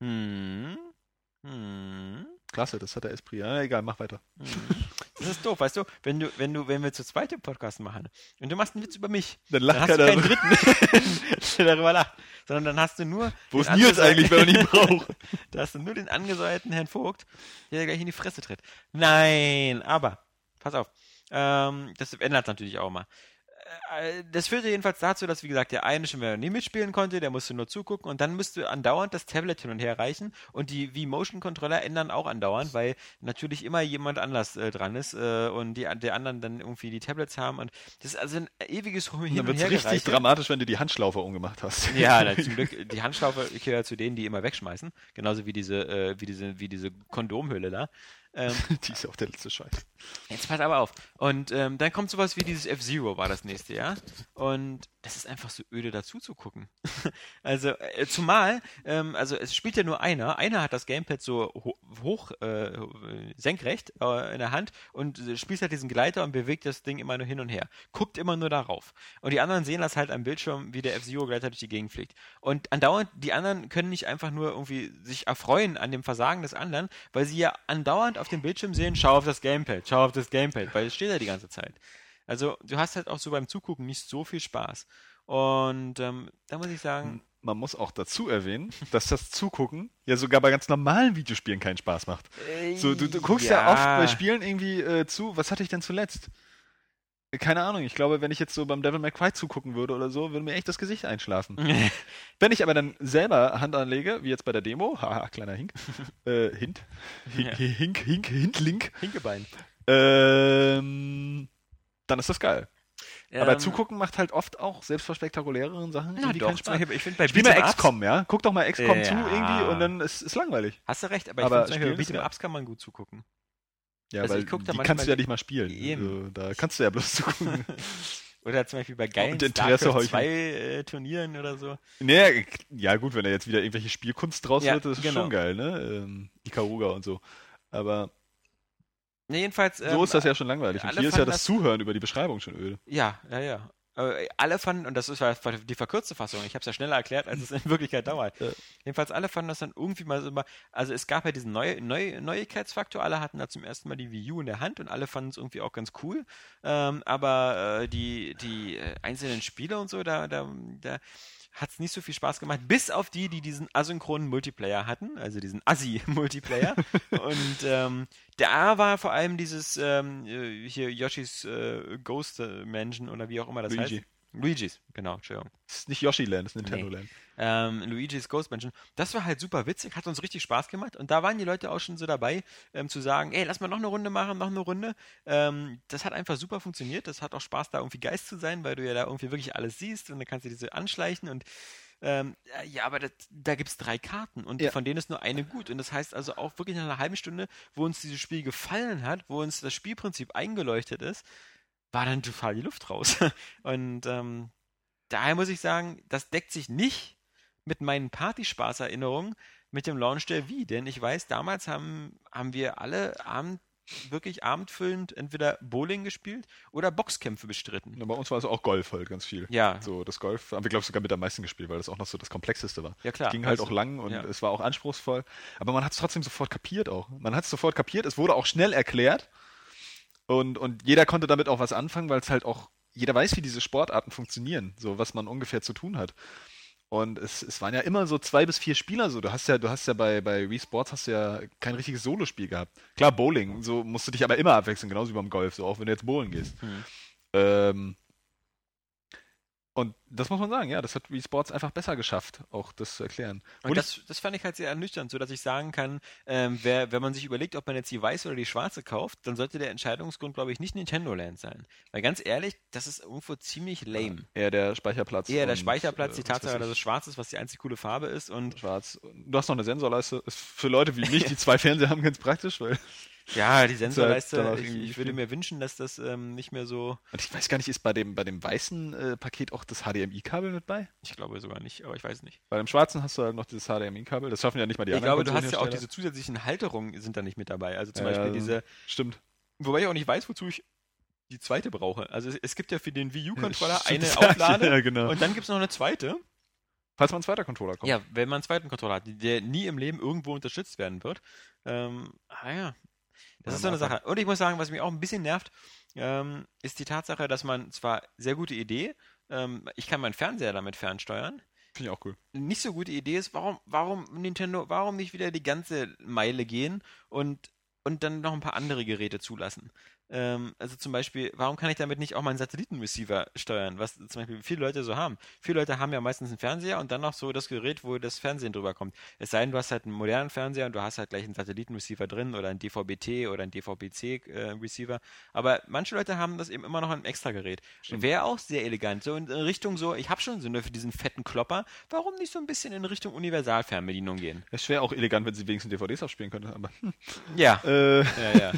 Hm. Hm. Klasse, das hat der Esprit. Ja, egal, mach weiter. Das ist doof, weißt du, wenn du, wenn du, wenn wir zu zweit den Podcast machen und du machst einen Witz über mich, Dann dann lacht hast du keiner. keinen Dritten, der darüber lacht, sondern dann hast du nur Wo den ist Nils angesäu- eigentlich, wenn man ihn braucht? Da hast du nur den angesäuerten Herrn Vogt, der dir gleich in die Fresse tritt. Nein, aber, pass auf, ähm, das ändert natürlich auch mal. Äh, Das führte jedenfalls dazu, dass, wie gesagt, der eine schon wieder nie mitspielen konnte, der musste nur zugucken und dann müsste andauernd das Tablet hin und her reichen und die Wii-Motion-Controller ändern auch andauernd, weil natürlich immer jemand anders äh, dran ist äh, und die, der anderen dann irgendwie die Tablets haben und das ist also ein ewiges Hin- Und und dann wird's richtig Hergereiche. dramatisch, wenn du die Handschlaufe umgemacht hast. Ja, na, zum Glück, die Handschlaufe, ich gehöre zu denen, die immer wegschmeißen, genauso wie diese, äh, wie diese, wie diese Kondomhülle da. Ähm, Die ist ja auch der letzte Scheiß. Jetzt pass aber auf. Und ähm, dann kommt sowas wie dieses F-Zero war das nächste Jahr. Und das ist einfach so öde dazu zu gucken. also, äh, zumal, ähm, also es spielt ja nur einer. Einer hat das Gamepad so ho hoch, äh, senkrecht äh, in der Hand und äh, spielt halt diesen Gleiter und bewegt das Ding immer nur hin und her. Guckt immer nur darauf. Und die anderen sehen das halt am Bildschirm, wie der F-Zero-Gleiter durch die Gegend fliegt. Und andauernd, die anderen können nicht einfach nur irgendwie sich erfreuen an dem Versagen des anderen, weil sie ja andauernd auf dem Bildschirm sehen, schau auf das Gamepad, schau auf das Gamepad, weil es steht ja die ganze Zeit. Also du hast halt auch so beim Zugucken nicht so viel Spaß. Und ähm, da muss ich sagen, Man muss auch dazu erwähnen, dass das Zugucken ja sogar bei ganz normalen Videospielen keinen Spaß macht. äh, So, du, du guckst ja, oft bei Spielen irgendwie äh, zu, was hatte ich denn zuletzt? Keine Ahnung, ich glaube, wenn ich jetzt so beim Devil May Cry zugucken würde oder so, würde mir echt das Gesicht einschlafen. Wenn ich aber dann selber Hand anlege, wie jetzt bei der Demo, haha, kleiner Hink, äh, Hint, Ja. Hink, Hink, Hink, Hintlink, Hinkebein. ähm, dann ist das geil. Aber Ähm, zugucken macht halt oft auch, selbst bei spektakuläreren Sachen, na irgendwie doch, keinen zum Spaß. Beispiel, ich finde bei Spiel mal Beat'em Ups- X COM, ja? Guck doch mal X COM Ja. zu irgendwie und dann ist es langweilig. Hast du recht, aber ich Aber finde zum Beispiel spielen ist bei Beat'em geil. Ups kann man gut zugucken. Ja, Also weil ich guck da die manchmal kannst du ja die- nicht mal spielen. Eben. Also, da kannst du ja bloß zugucken. Oder zum Beispiel bei geilen Und Interesse StarCraft heucheln. zwei äh, Turnieren oder so. Naja, ja gut, wenn da jetzt wieder irgendwelche Spielkunst draus Ja, wird, das ist genau. schon geil, ne? Ähm, Ikaruga und so. Aber Ne, jedenfalls. so ähm, ist das ja schon langweilig. Und alle hier ist ja fanden das das- Zuhören über die Beschreibung schon öde. Ja, ja, ja. Aber alle fanden, und das ist war die verkürzte Fassung, ich habe es ja schneller erklärt, als es in Wirklichkeit dauert. Ja. Jedenfalls alle fanden das dann irgendwie mal so mal, also es gab ja diesen Neu Neu Neuigkeitsfaktor, alle hatten da zum ersten Mal die Wii U in der Hand und alle fanden es irgendwie auch ganz cool. Ähm, aber äh, die, die äh, einzelnen Spiele und so, da, da, da hat es nicht so viel Spaß gemacht, bis auf die, die diesen asynchronen Multiplayer hatten, also diesen Assi-Multiplayer. Und ähm, da war vor allem dieses ähm, äh, hier Yoshis äh, Ghost äh, Mansion oder wie auch immer das Luigi. heißt. Luigi's, genau, Entschuldigung. Das ist nicht Yoshi Land, das ist Nintendo Nee. Land. Ähm, Luigi's Ghost Mansion. Das war halt super witzig, hat uns richtig Spaß gemacht. Und da waren die Leute auch schon so dabei, ähm, zu sagen, ey, lass mal noch eine Runde machen, noch eine Runde. Ähm, das hat einfach super funktioniert. Das hat auch Spaß, da irgendwie Geist zu sein, weil du ja da irgendwie wirklich alles siehst und dann kannst du diese anschleichen und ähm, ja, aber das, da gibt es drei Karten und Ja. von denen ist nur eine gut. Und das heißt also auch wirklich nach einer halben Stunde, wo uns dieses Spiel gefallen hat, wo uns das Spielprinzip eingeleuchtet ist, war dann total die Luft raus. Und ähm, daher muss ich sagen, das deckt sich nicht mit meinen Partyspaß-Erinnerungen mit dem Launch der Wii, denn ich weiß, damals haben, haben wir alle Abend, wirklich abendfüllend entweder Bowling gespielt oder Boxkämpfe bestritten. Ja, bei uns war es auch Golf halt ganz viel. Ja, So, das Golf haben wir, glaube ich, sogar mit am meisten gespielt, weil das auch noch so das Komplexeste war. ja klar. Es ging halt Also, auch lang und ja. es war auch anspruchsvoll. Aber man hat es trotzdem sofort kapiert auch. Man hat es sofort kapiert. Es wurde auch schnell erklärt. Und, und jeder konnte damit auch was anfangen, weil es halt auch, jeder weiß, wie diese Sportarten funktionieren, so was man ungefähr zu tun hat. Und es, es waren ja immer so zwei bis vier Spieler so. Du hast ja, du hast ja bei, bei Wii Sports hast du ja kein richtiges Solospiel gehabt. Klar, Bowling, so musst du dich aber immer abwechseln, genauso wie beim Golf, so auch wenn du jetzt bowlen gehst. Hm. Ähm, und das muss man sagen, ja, das hat Wii Sports einfach besser geschafft, auch das zu erklären. Und Obwohl das, das fand ich halt sehr ernüchternd, so dass ich sagen kann, ähm, wer, wenn man sich überlegt, ob man jetzt die weiße oder die schwarze kauft, dann sollte der Entscheidungsgrund, glaube ich, nicht Nintendo Land sein. Weil ganz ehrlich, das ist irgendwo ziemlich lame. eher der Speicherplatz. Eher der und, Speicherplatz, die äh, was Tatsache, weiß dass ich, es schwarz ist, was die einzig coole Farbe ist und schwarz. Du hast noch eine Sensorleiste. Ist für Leute wie mich, die zwei Fernseher haben, ganz praktisch, weil ja, die dann Sensorleiste, auch ich, irgendwie ich würde mir wünschen, dass das ähm, nicht mehr so, und ich weiß gar nicht, ist bei dem, bei dem weißen äh, Paket auch das H D M I-Kabel mit bei? ich glaube sogar nicht, aber ich weiß nicht. Bei dem schwarzen hast du halt noch dieses H D M I-Kabel. Das schaffen ja nicht mal die Ich anderen glaube, du hast ja auch Konsolenhersteller. diese zusätzlichen Halterungen sind da nicht mit dabei. Also zum Ja, Beispiel diese, Stimmt. wobei ich auch nicht weiß, wozu ich die zweite brauche. Also es, es gibt ja für den Wii U-Controller Stimmt, eine das sag ich, Auflade Ja, genau. und dann gibt es noch eine zweite. Falls mal ein zweiter Controller kommt. Ja, wenn man einen zweiten Controller hat, der nie im Leben irgendwo unterstützt werden wird. Ähm, ah ja, das Ja, ist so eine mag man. Sache. Und ich muss sagen, was mich auch ein bisschen nervt, ähm, ist die Tatsache, dass man zwar sehr gute Idee, ähm, ich kann meinen Fernseher damit fernsteuern. Finde ich auch cool. Nicht so gute Idee ist, warum, warum Nintendo, warum nicht wieder die ganze Meile gehen und, und dann noch ein paar andere Geräte zulassen? Ähm, also zum Beispiel, warum kann ich damit nicht auch meinen Satellitenreceiver steuern, was zum Beispiel viele Leute so haben? Viele Leute haben ja meistens einen Fernseher und dann noch so das Gerät, wo das Fernsehen drüber kommt. Es sei denn, du hast halt einen modernen Fernseher und du hast halt gleich einen Satellitenreceiver drin oder einen D V B T oder einen D V B C-Receiver. Aber manche Leute haben das eben immer noch ein Extra-Gerät. Wäre auch sehr elegant. So in Richtung so, ich habe schon so eine für diesen fetten Klopper, warum nicht so ein bisschen in Richtung Universalfernbedienung gehen? Es wäre auch elegant, wenn sie wenigstens D V Ds abspielen könnte, aber hm, Ja, äh, ja, ja.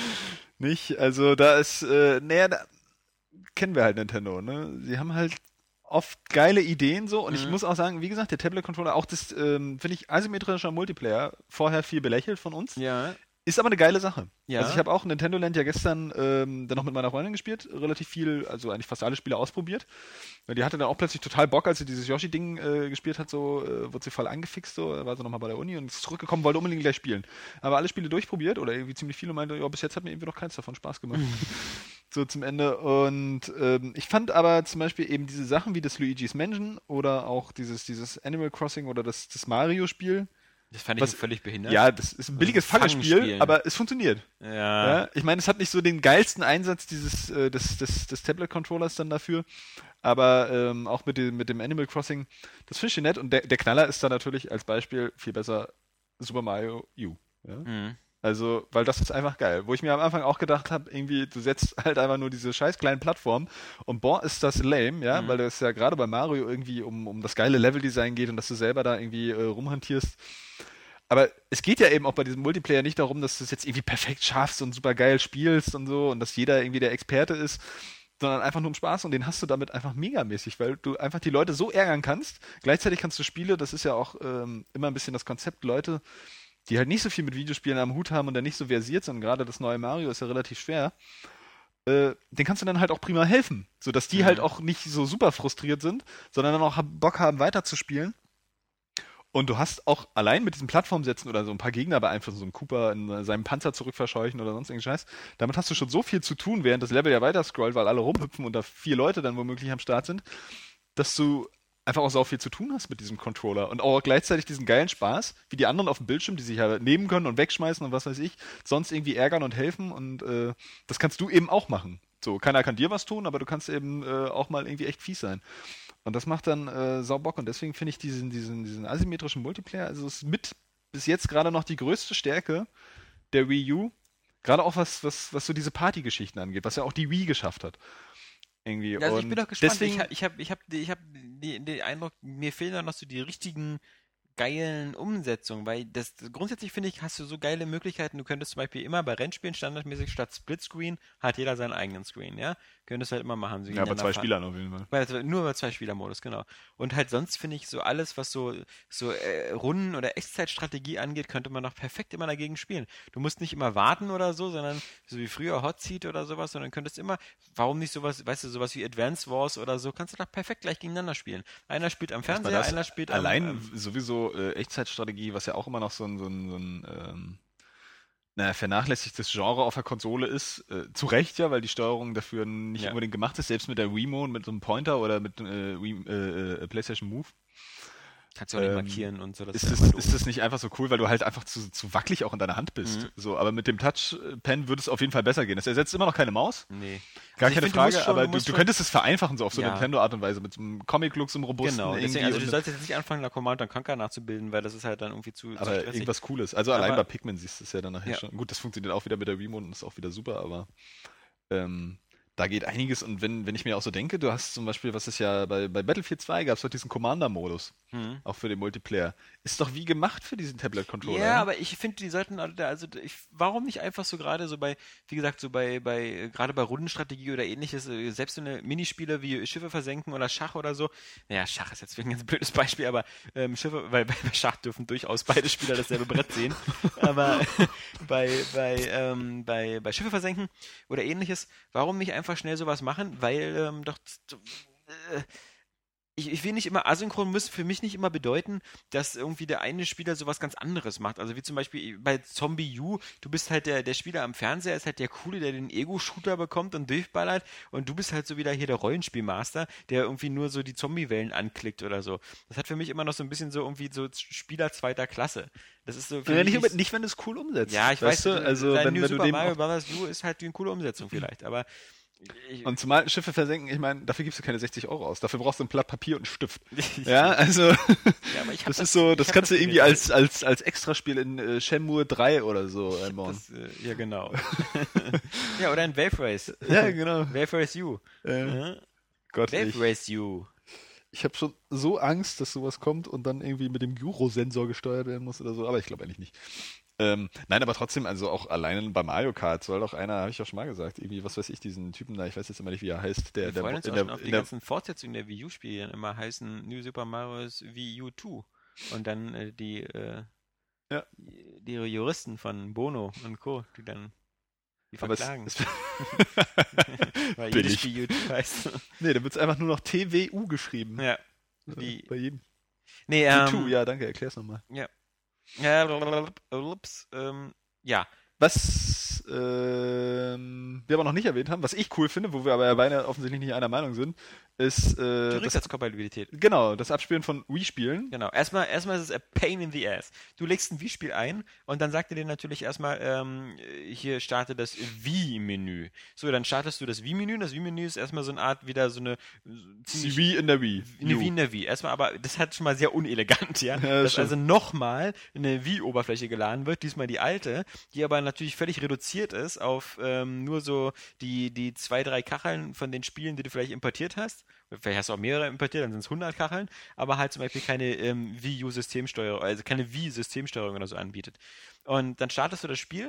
nicht. Also da ist, äh, naja, da kennen wir halt Nintendo, ne? Sie haben halt oft geile Ideen so und ich Mhm. muss auch sagen, wie gesagt, der Tablet-Controller, auch das, ähm, finde ich, asymmetrischer Multiplayer, vorher viel belächelt von uns, Ja, ist aber eine geile Sache. Ja. Also ich habe auch Nintendo Land ja gestern ähm, dann noch mit meiner Freundin gespielt, relativ viel, also eigentlich fast alle Spiele ausprobiert. Weil die hatte dann auch plötzlich total Bock, als sie dieses Yoshi-Ding äh, gespielt hat, so äh, wurde sie voll angefixt, so, da war sie nochmal bei der Uni und ist zurückgekommen, wollte unbedingt gleich spielen. Aber alle Spiele durchprobiert oder irgendwie ziemlich viele und meinte, ja, bis jetzt hat mir irgendwie noch keins davon Spaß gemacht. so zum Ende. Und ähm, ich fand aber zum Beispiel eben diese Sachen wie das Luigi's Mansion oder auch dieses, dieses Animal Crossing oder das, das Mario-Spiel. Das fand ich Was- völlig behindert. Ja, das ist ein billiges Also Fangespiel, Fangspielen. aber es funktioniert. Ja. Ja, ich meine, es hat nicht so den geilsten Einsatz dieses äh, des, des, des Tablet-Controllers dann dafür, aber ähm, auch mit dem, mit dem Animal Crossing, das finde ich nett. Und der, der Knaller ist dann natürlich als Beispiel viel besser Super Mario U. Ja? Mhm. Also, weil das ist einfach geil. Wo ich mir am Anfang auch gedacht habe, irgendwie, du setzt halt einfach nur diese scheiß kleinen Plattformen und boah, ist das lame, ja, Mhm. weil das ja gerade bei Mario irgendwie um, um das geile Leveldesign geht und dass du selber da irgendwie äh, rumhantierst. Aber es geht ja eben auch bei diesem Multiplayer nicht darum, dass du es jetzt irgendwie perfekt schaffst und super geil spielst und so und dass jeder irgendwie der Experte ist, sondern einfach nur um Spaß und den hast du damit einfach megamäßig, weil du einfach die Leute so ärgern kannst. Gleichzeitig kannst du Spiele, das ist ja auch ähm, immer ein bisschen das Konzept, Leute, die halt nicht so viel mit Videospielen am Hut haben und dann nicht so versiert sind, gerade das neue Mario ist ja relativ schwer, äh, den kannst du dann halt auch prima helfen, sodass die Mhm. halt auch nicht so super frustriert sind, sondern dann auch hab- Bock haben, weiterzuspielen. Und du hast auch allein mit diesen Plattformsätzen oder so ein paar Gegner beeinflussen, so einen Cooper in seinem Panzer zurückverscheuchen oder sonst irgendeinen Scheiß. Damit hast du schon so viel zu tun, während das Level ja weiter scrollt, weil alle rumhüpfen und da vier Leute dann womöglich am Start sind, dass du einfach auch so viel zu tun hast mit diesem Controller und auch gleichzeitig diesen geilen Spaß, wie die anderen auf dem Bildschirm, die sich ja nehmen können und wegschmeißen und was weiß ich, sonst irgendwie ärgern und helfen und äh, das kannst du eben auch machen. So, keiner kann dir was tun, aber du kannst eben äh, auch mal irgendwie echt fies sein. Und das macht dann äh, sau Bock und deswegen finde ich diesen, diesen, diesen asymmetrischen Multiplayer, also es ist mit bis jetzt gerade noch die größte Stärke der Wii U, gerade auch was, was, was so diese Partygeschichten angeht, was ja auch die Wii geschafft hat. Irgendwie. Also ich und bin doch gespannt. deswegen, ich habe ich hab, ich hab, ich hab den, den Eindruck, mir fehlen da noch so die richtigen geilen Umsetzungen, weil das grundsätzlich finde ich, hast du so geile Möglichkeiten. Du könntest zum Beispiel immer bei Rennspielen standardmäßig statt Splitscreen hat jeder seinen eigenen Screen, ja? Könntest halt immer machen. So ja, bei gegeneinander zwei fahren. Spielern auf jeden Fall. Bei, nur bei Zwei-Spieler-Modus, genau. Und halt sonst finde ich so alles, was so, so äh, Runden- oder Echtzeitstrategie angeht, könnte man doch perfekt immer dagegen spielen. Du musst nicht immer warten oder so, sondern so wie früher Hot Seat oder sowas, sondern könntest immer, warum nicht sowas, weißt du, sowas wie Advance Wars oder so, kannst du doch perfekt gleich gegeneinander spielen. Einer spielt am Erstmal Fernseher, das, einer spielt allein am... Ähm, sowieso äh, Echtzeitstrategie, was ja auch immer noch so ein, so ein, so ein ähm, naja, vernachlässigtes Genre auf der Konsole ist. Äh, zu Recht ja, weil die Steuerung dafür nicht Ja. unbedingt gemacht ist, selbst mit der Wiimote, mit so einem Pointer oder mit äh, Wii, äh, äh, PlayStation Move. kannst du auch nicht ähm, markieren und so. Das Ist wär das, immer doof. ist das nicht einfach so cool, weil du halt einfach zu, zu wackelig auch in deiner Hand bist. Mhm. So, aber mit dem Touchpen würde es auf jeden Fall besser gehen. Es ersetzt immer noch keine Maus. Nee. Gar Also ich keine find, du musst Frage, schon- aber du du, musst du schon- könntest es vereinfachen, so auf so eine Ja. Nintendo-Art und Weise, mit so einem Comic-Look, so einem robusten Genau, deswegen, irgendwie. also du und- solltest jetzt nicht anfangen, nach Command and Conquer nachzubilden, weil das ist halt dann irgendwie zu, zu aber stressig. irgendwas Cooles. Also allein Aber- bei Pikmin siehst du es ja dann nachher Ja. schon. Gut, das funktioniert auch wieder mit der Remote und ist auch wieder super, aber ähm, da geht einiges. Und wenn, wenn ich mir auch so denke, du hast zum Beispiel, was ist ja bei, bei Battlefield zwei gab es doch diesen Commander-Modus, Mhm. auch für den Multiplayer. Ist doch wie gemacht für diesen Tablet-Controller. Ja, ne? aber ich finde, die sollten, alle- also ich, warum nicht einfach so gerade so bei, wie gesagt, so bei, bei, gerade bei Rundenstrategie oder ähnliches, äh, selbst so eine Minispiele wie Schiffe versenken oder Schach oder so. Naja, Schach ist jetzt ein ganz blödes Beispiel, aber ähm, Schiffe, weil bei, bei Schach dürfen durchaus beide Spieler dasselbe Brett sehen. Aber bei, bei, ähm, bei, bei Schiffe versenken oder ähnliches, warum nicht einfach schnell sowas machen? Weil ähm, doch äh, ich, ich will nicht immer, asynchron muss für mich nicht immer bedeuten, dass irgendwie der eine Spieler sowas ganz anderes macht. Also wie zum Beispiel bei Zombie U, du bist halt der, der Spieler am Fernseher, ist halt der Coole, der den Ego-Shooter bekommt und durchballert und du bist halt so wieder hier der Rollenspielmaster, der irgendwie nur so die Zombie-Wellen anklickt oder so. Das hat für mich immer noch so ein bisschen so irgendwie so Spieler zweiter Klasse. Das ist so für Ja, mich nicht, nicht- nicht, wenn du es cool umsetzt. ja, ich weiß, weißt du, also dein wenn, New wenn du Super dem Mario auch, Bros. U ist halt eine coole Umsetzung vielleicht, aber ich, und zumal Schiffe versenken, ich meine, dafür gibst du keine sechzig Euro aus. Dafür brauchst du ein Blatt Papier und einen Stift. Ja, also Ja, aber ich hab das das- ist so, ich das hab kannst das du irgendwie Problem. als, als, als Extraspiel in äh, Shenmue drei oder so einbauen. das, äh, ja, genau. Ja, oder ein Wave Race. Ja, genau. Wave Race U. Äh, Ja. Gott, Wave ich, Race U. ich habe schon so Angst, dass sowas kommt und dann irgendwie mit dem Gyrosensor gesteuert werden muss oder so, aber ich glaube eigentlich nicht. Ähm, nein, aber trotzdem, also auch alleine bei Mario Kart soll doch einer, habe ich auch schon mal gesagt, irgendwie, was weiß ich, diesen Typen da, ich weiß jetzt immer nicht, wie er heißt, der, Wir der, freuen uns in auch der, schon auf die in der ganzen Fortsetzungen der Wii U-Spiele, die dann immer heißen New Super Mario's Wii U zwei. Und dann äh, die, äh, Ja. die Juristen von Bono und Co., die dann die aber es, verklagen. es, Weil billig. jedes Wii U zwei heißt. nee, da wird es einfach nur noch T W U geschrieben. Ja. Äh, Die, Bei jedem. nee, Ähm, ähm, ja, danke, erklär's nochmal. ja, blablabla, ups, ähm, ja, Was ähm, wir aber noch nicht erwähnt haben, was ich cool finde, wo wir aber beide offensichtlich nicht einer Meinung sind, ist äh, Die das, Rückwärtskompatibilität. genau, das Abspielen von Wii-Spielen. Genau. Erstmal, erstmal ist es a pain in the ass. Du legst ein Wii-Spiel ein und dann sagt er dir natürlich erstmal, ähm, hier starte das Wii-Menü. So, dann startest du das Wii-Menü. Das Wii-Menü ist erstmal so eine Art, wieder so eine Die Wii in der Wii. Eine Wii in der Wii. Erstmal, aber das hat schon mal sehr unelegant, ja. Ja, dass stimmt. also nochmal eine Wii-Oberfläche geladen wird, diesmal die alte, die aber natürlich völlig reduziert ist auf ähm, nur so die, die zwei, drei Kacheln von den Spielen, die du vielleicht importiert hast. Vielleicht hast du auch mehrere importiert, dann sind es hundert Kacheln, aber halt zum Beispiel keine ähm, Wii U-Systemsteuerung, also keine Wii-Systemsteuerung oder so anbietet. Und dann startest du das Spiel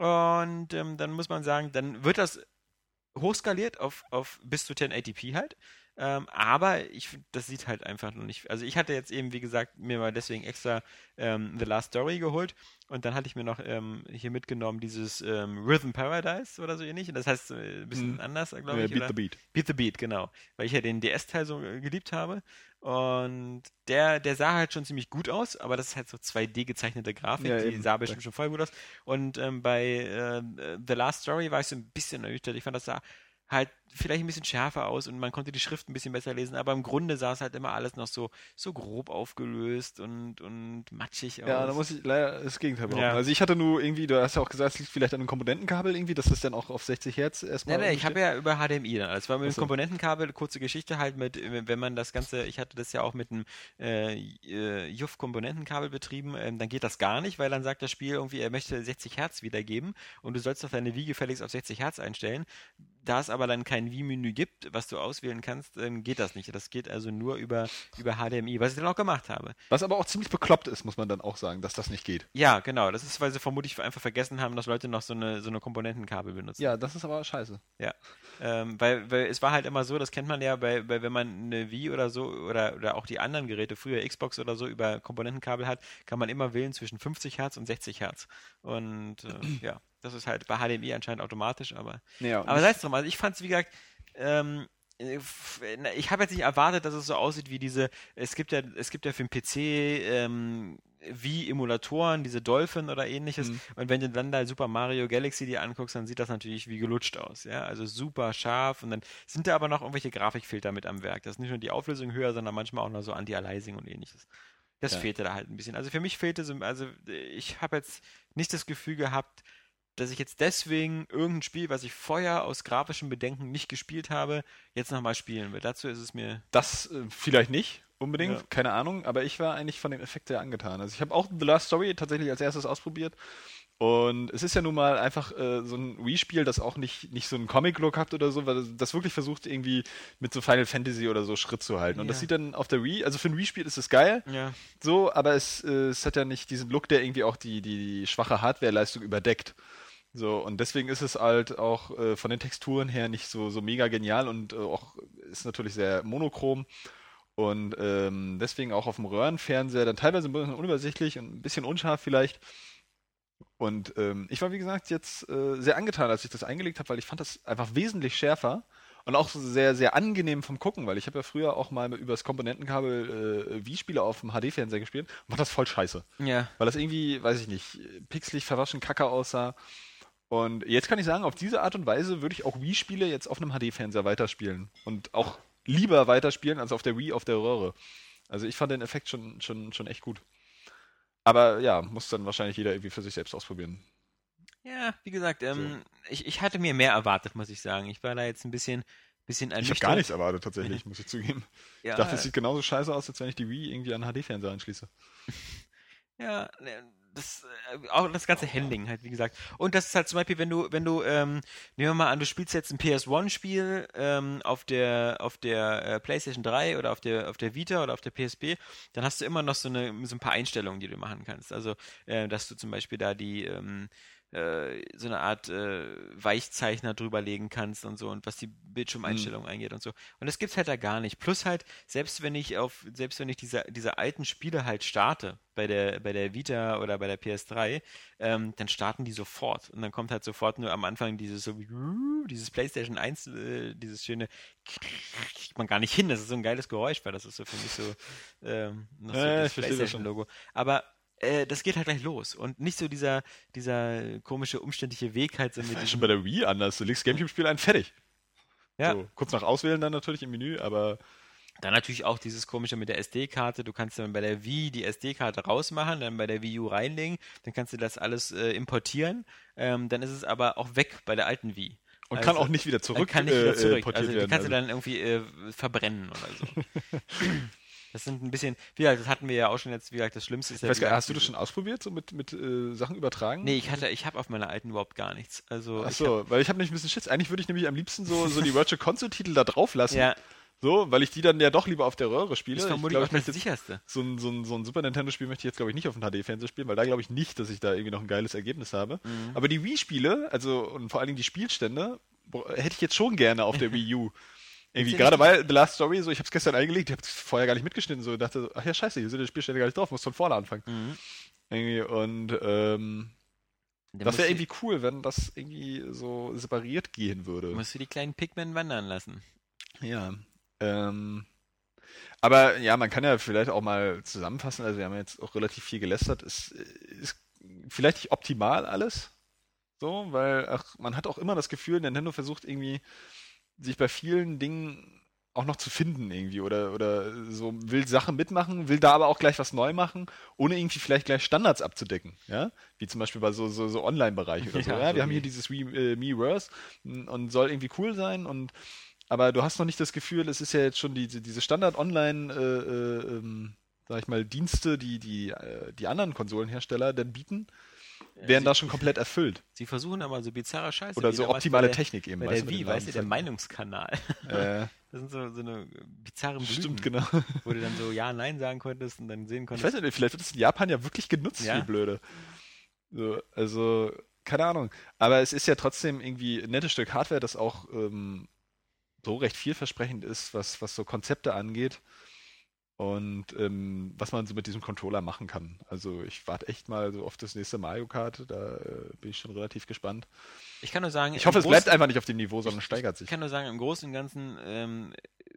und ähm, dann muss man sagen, dann wird das hochskaliert auf, auf bis zu zehn eighty p halt. Ähm, aber ich finde, das sieht halt einfach noch nicht. Also ich hatte jetzt eben, wie gesagt, mir mal deswegen extra ähm, The Last Story geholt und dann hatte ich mir noch ähm, hier mitgenommen dieses ähm, Rhythm Paradise oder so ähnlich. Das heißt äh, ein bisschen Mhm. anders, glaube Äh, ich. Beat oder? the Beat. Beat the Beat, genau. Weil ich ja den D S-Teil so äh, geliebt habe. Und der, der sah halt schon ziemlich gut aus, aber das ist halt so zwei D gezeichnete Grafik, Ja, die eben. sah bestimmt schon voll gut aus. Und ähm, bei äh, The Last Story war ich so ein bisschen ernüchtert. Ich fand, das sah halt vielleicht ein bisschen schärfer aus und man konnte die Schrift ein bisschen besser lesen, aber im Grunde sah es halt immer alles noch so, so grob aufgelöst und, und matschig aus. Ja, da muss ich leider das Gegenteil behaupten. Ja. Also ich hatte nur irgendwie, du hast ja auch gesagt, es liegt vielleicht an einem Komponentenkabel irgendwie, dass das dann auch auf sechzig Hertz erstmal... Nee, nee, ich habe umgestellt- ja über H D M I dann. Es war mit dem Ach so. Komponentenkabel, kurze Geschichte halt mit, wenn man das Ganze, ich hatte das ja auch mit einem äh, äh, J U F-Komponentenkabel betrieben, ähm, dann geht das gar nicht, weil dann sagt das Spiel irgendwie, er möchte sechzig Hertz wiedergeben und du sollst auf deine Wii gefälligst auf sechzig Hertz einstellen. Da es aber dann kein Wii-Menü gibt, was du auswählen kannst, ähm, geht das nicht. Das geht also nur über, über H D M I, was ich dann auch gemacht habe. Was aber auch ziemlich bekloppt ist, muss man dann auch sagen, dass das nicht geht. Ja, genau. Das ist, weil sie vermutlich einfach vergessen haben, dass Leute noch so eine, so eine Komponentenkabel benutzen. Ja, das ist aber scheiße. Ja, ähm, weil, weil es war halt immer so, das kennt man ja, bei, bei, wenn man eine Wii oder so oder, oder auch die anderen Geräte, früher Xbox oder so, über Komponentenkabel hat, kann man immer wählen zwischen fünfzig Hertz und sechzig Hertz. Und äh, ja, das ist halt bei H D M I anscheinend automatisch, aber, Ja, aber sei es drum. Also ich fand es, wie gesagt, ähm, äh, f- na, ich habe jetzt nicht erwartet, dass es so aussieht wie diese, es gibt ja, es gibt ja für den P C ähm, wie Emulatoren, diese Dolphin oder ähnliches. Mhm. Und wenn du dann da Super Mario Galaxy dir anguckst, dann sieht das natürlich wie gelutscht aus, ja. Also super scharf und dann sind da aber noch irgendwelche Grafikfilter mit am Werk. Das ist nicht nur die Auflösung höher, sondern manchmal auch noch so Anti-Aliasing und ähnliches. Das Ja. fehlte da halt ein bisschen. Also für mich fehlte so, also ich habe jetzt nicht das Gefühl gehabt, dass ich jetzt deswegen irgendein Spiel, was ich vorher aus grafischen Bedenken nicht gespielt habe, jetzt nochmal spielen will. Dazu ist es mir. Das äh, vielleicht nicht unbedingt, Ja. keine Ahnung, aber ich war eigentlich von dem Effekt sehr angetan. Also ich habe auch The Last Story tatsächlich als erstes ausprobiert und es ist ja nun mal einfach äh, so ein Wii-Spiel, das auch nicht, nicht so einen Comic-Look hat oder so, weil das wirklich versucht irgendwie mit so Final Fantasy oder so Schritt zu halten. Und das Ja. sieht dann auf der Wii, also für ein Wii-Spiel ist es geil, Ja. so, aber es, äh, es hat ja nicht diesen Look, der irgendwie auch die, die, die schwache Hardware-Leistung überdeckt. So, und deswegen ist es halt auch äh, von den Texturen her nicht so, so mega genial und äh, auch ist natürlich sehr monochrom. Und ähm, deswegen auch auf dem Röhrenfernseher dann teilweise ein bisschen unübersichtlich und ein bisschen unscharf vielleicht. Und ähm, ich war, wie gesagt, jetzt äh, sehr angetan, als ich das eingelegt habe, weil ich fand das einfach wesentlich schärfer und auch so sehr, sehr angenehm vom Gucken, weil ich habe ja früher auch mal übers Komponentenkabel äh, Wii-Spiele auf dem H D-Fernseher gespielt und fand das voll scheiße. Ja. Weil das irgendwie, weiß ich nicht, pixelig, verwaschen, kacke aussah. Und jetzt kann ich sagen, auf diese Art und Weise würde ich auch Wii-Spiele jetzt auf einem H D-Fernseher weiterspielen. Und auch lieber weiterspielen als auf der Wii auf der Röhre. Also ich fand den Effekt schon, schon, schon echt gut. Aber ja, muss dann wahrscheinlich jeder irgendwie für sich selbst ausprobieren. Ja, wie gesagt, ähm, ich, ich hatte mir mehr erwartet, muss ich sagen. Ich war da jetzt ein bisschen, bisschen Ich habe ernüchtert. gar nichts erwartet tatsächlich, muss ich zugeben. Ja, Ich dachte, es sieht genauso scheiße aus, als wenn ich die Wii irgendwie an einen H D-Fernseher anschließe. Ja, ne, das, äh, auch das ganze Handling halt, wie gesagt. Und das ist halt zum Beispiel, wenn du, wenn du, ähm, nehmen wir mal an, du spielst jetzt ein P S eins Spiel ähm, auf der, auf der äh, PlayStation drei oder auf der, auf der Vita oder auf der P S P, dann hast du immer noch so eine, so ein paar Einstellungen, die du machen kannst. Also, äh, dass du zum Beispiel da die, ähm, äh, so eine Art äh, Weichzeichner drüberlegen kannst und so und was die Bildschirmeinstellungen eingeht und so. Und das gibt's halt da gar nicht. Plus halt, selbst wenn ich auf, selbst wenn ich diese, diese alten Spiele halt starte, bei der, bei der Vita oder bei der P S drei, ähm, dann starten die sofort. Und dann kommt halt sofort nur am Anfang dieses so wie, dieses PlayStation eins, äh, dieses schöne, kriegt man gar nicht hin. Das ist so ein geiles Geräusch, weil das ist so für mich so, ähm, noch so Ja, das ich verstehe das schon. PlayStation-Logo. Aber äh, das geht halt gleich los. Und nicht so dieser, dieser komische, umständliche Weg halt so Das mit war diesem, schon bei der Wii anders. Du legst Gamecube-Spiel ein, fertig. ja. So, kurz nach Auswählen dann natürlich im Menü, aber Dann natürlich auch dieses komische mit der S D-Karte. Du kannst dann bei der Wii die S D-Karte rausmachen, dann bei der Wii U reinlegen, dann kannst du das alles äh, importieren. Ähm, dann ist es aber auch weg bei der alten Wii. und Also, kann auch nicht wieder dann zurück, kann nicht wieder äh, zurück. äh, portiert Also die werden. kannst du Also, dann irgendwie äh, verbrennen oder so. Das sind ein bisschen, wie gesagt, das hatten wir ja auch schon jetzt, wie gesagt, das Schlimmste ist ich ja, weiß wie gar nicht, gesagt, hast du das diese- schon ausprobiert, so mit, mit äh, Sachen übertragen? Nee, ich hatte, ich habe auf meiner alten überhaupt gar nichts. Also Ach ich so, weil ich habe nämlich ein bisschen Schiss. Eigentlich würde ich nämlich am liebsten so, so die Virtual Console-Titel da drauf lassen. Ja. So, weil ich die dann ja doch lieber auf der Röhre spiele. ist Ich vermutlich glaube, auch ich möchte das jetzt sicherste. so ein, so, ein, so ein Super Nintendo-Spiel möchte ich jetzt, glaube ich, nicht auf dem H D-Fernseher spielen, weil da glaube ich nicht, dass ich da irgendwie noch ein geiles Ergebnis habe. Mhm. Aber die Wii-Spiele, also und vor allen Dingen die Spielstände, bro- hätte ich jetzt schon gerne auf der Wii U. Irgendwie, Ist ja gerade nicht- weil The Last Story, so, ich habe es gestern eingelegt, ich habe es vorher gar nicht mitgeschnitten, so dachte, so, ach ja, scheiße, hier sind die Spielstände gar nicht drauf, muss von vorne anfangen. Mhm. Irgendwie, und ähm, Dann das wäre musst du- irgendwie cool, wenn das irgendwie so separiert gehen würde. musst du die kleinen Pikmin wandern lassen. Ja. Ähm, aber ja, man kann ja vielleicht auch mal zusammenfassen, also wir haben jetzt auch relativ viel gelästert, es ist vielleicht nicht optimal alles, so, weil ach, man hat auch immer das Gefühl, Nintendo versucht irgendwie sich bei vielen Dingen auch noch zu finden irgendwie oder, oder so will Sachen mitmachen, will da aber auch gleich was neu machen, ohne irgendwie vielleicht gleich Standards abzudecken, ja, wie zum Beispiel bei so, so, so Online-Bereich oder so, Ja, ja, so wir haben wie- hier dieses Wii, äh, Miiverse m, und soll irgendwie cool sein und aber du hast noch nicht das Gefühl, es ist ja jetzt schon die, die- diese Standard-Online, äh, äh, ähm, sag ich mal, Dienste, die die, äh, die anderen Konsolenhersteller dann bieten, werden sie- da schon komplett erfüllt. Sie versuchen aber so bizarre Scheiße. Oder wie so damals optimale bei der, Technik eben, Bei weißt der du, mit Wii, den weißt du, der Namen. Meinungskanal. Äh, Das sind so, so eine bizarren Blüten, stimmt, genau. wo du dann so Ja, Nein sagen konntest und dann sehen Ich konntest. weiß nicht, vielleicht wird das in Japan ja wirklich genutzt, Ja. wie blöde. So, also, keine Ahnung. Aber es ist ja trotzdem irgendwie ein nettes Stück Hardware, das auch ähm, so recht vielversprechend ist, was, was so Konzepte angeht und ähm, was man so mit diesem Controller machen kann. Also ich warte echt mal so auf das nächste Mario Kart, da äh, bin ich schon relativ gespannt. Ich kann nur sagen, Ich im hoffe, es Großen- bleibt einfach nicht auf dem Niveau, sondern ich, steigert sich. Ich kann nur sagen, im Großen und Ganzen ähm,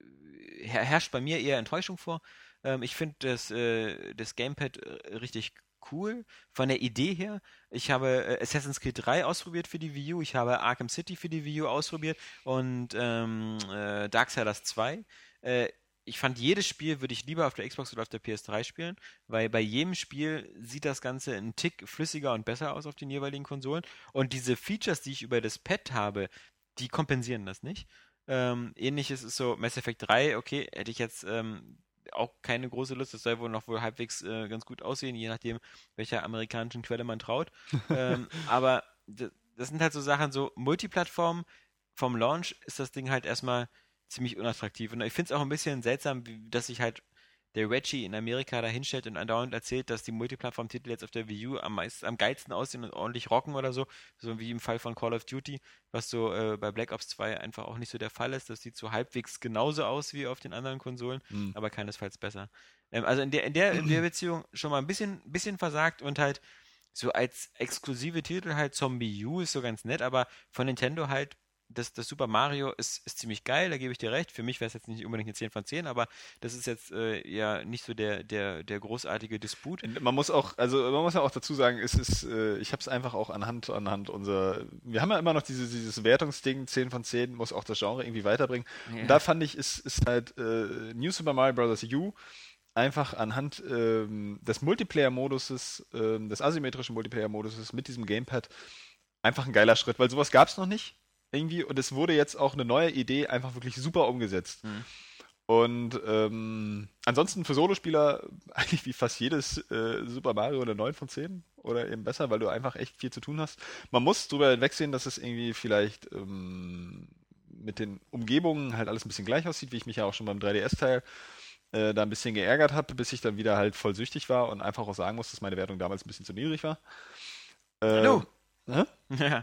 her herrscht bei mir eher Enttäuschung vor. Ähm, ich finde das, äh, das Gamepad äh, richtig cool von der Idee her. Ich habe äh, Assassin's Creed drei ausprobiert für die Wii U, ich habe Arkham City für die Wii U ausprobiert und ähm, äh, Darksiders zwei. Äh, ich fand, jedes Spiel würde ich lieber auf der Xbox oder auf der P S drei spielen, weil bei jedem Spiel sieht das Ganze einen Tick flüssiger und besser aus auf den jeweiligen Konsolen. Und diese Features, die ich über das Pad habe, die kompensieren das nicht. Ähm, ähnliches ist so Mass Effect drei, okay, hätte ich jetzt ähm, auch keine große Lust, das soll wohl noch wohl halbwegs äh, ganz gut aussehen, je nachdem, welcher amerikanischen Quelle man traut. ähm, aber d- das sind halt so Sachen, so Multiplattform, vom Launch ist das Ding halt erstmal ziemlich unattraktiv. Und ich finde es auch ein bisschen seltsam, wie, dass sich halt der Reggie in Amerika da hinstellt und andauernd erzählt, dass die Multiplattform-Titel jetzt auf der Wii U am meisten, am geilsten aussehen und ordentlich rocken oder so. So wie im Fall von Call of Duty, was so äh, bei Black Ops zwei einfach auch nicht so der Fall ist. Das sieht so halbwegs genauso aus wie auf den anderen Konsolen, Hm. aber keinesfalls besser. Ähm, also in der, in der, in der Beziehung schon mal ein bisschen, bisschen versagt und halt so als exklusive Titel halt Zombie U ist so ganz nett, aber von Nintendo halt das, das Super Mario ist, ist ziemlich geil, da gebe ich dir recht. Für mich wäre es jetzt nicht unbedingt eine zehn von zehn, aber das ist jetzt äh, ja nicht so der, der, der großartige Disput. Man muss auch, also man muss ja auch dazu sagen, es ist, äh, ich habe es einfach auch anhand, anhand unserer, wir haben ja immer noch diese, dieses Wertungsding, zehn von zehn, muss auch das Genre irgendwie weiterbringen. Ja. Und da fand ich, ist, ist halt äh, New Super Mario Bros. U einfach anhand ähm, des Multiplayer-Moduses, ähm, des asymmetrischen Multiplayer-Moduses mit diesem Gamepad einfach ein geiler Schritt, weil sowas gab es noch nicht irgendwie und es wurde jetzt auch eine neue Idee einfach wirklich super umgesetzt. Mhm. Und ähm, ansonsten für Solospieler eigentlich wie fast jedes äh, Super Mario eine neun von zehn oder eben besser, weil du einfach echt viel zu tun hast. Man muss drüber hinwegsehen, dass es irgendwie vielleicht ähm, mit den Umgebungen halt alles ein bisschen gleich aussieht, wie ich mich ja auch schon beim drei D S-Teil äh, da ein bisschen geärgert habe, bis ich dann wieder halt voll süchtig war und einfach auch sagen muss, dass meine Wertung damals ein bisschen zu niedrig war. Ähm, Hallo. hä? Ja.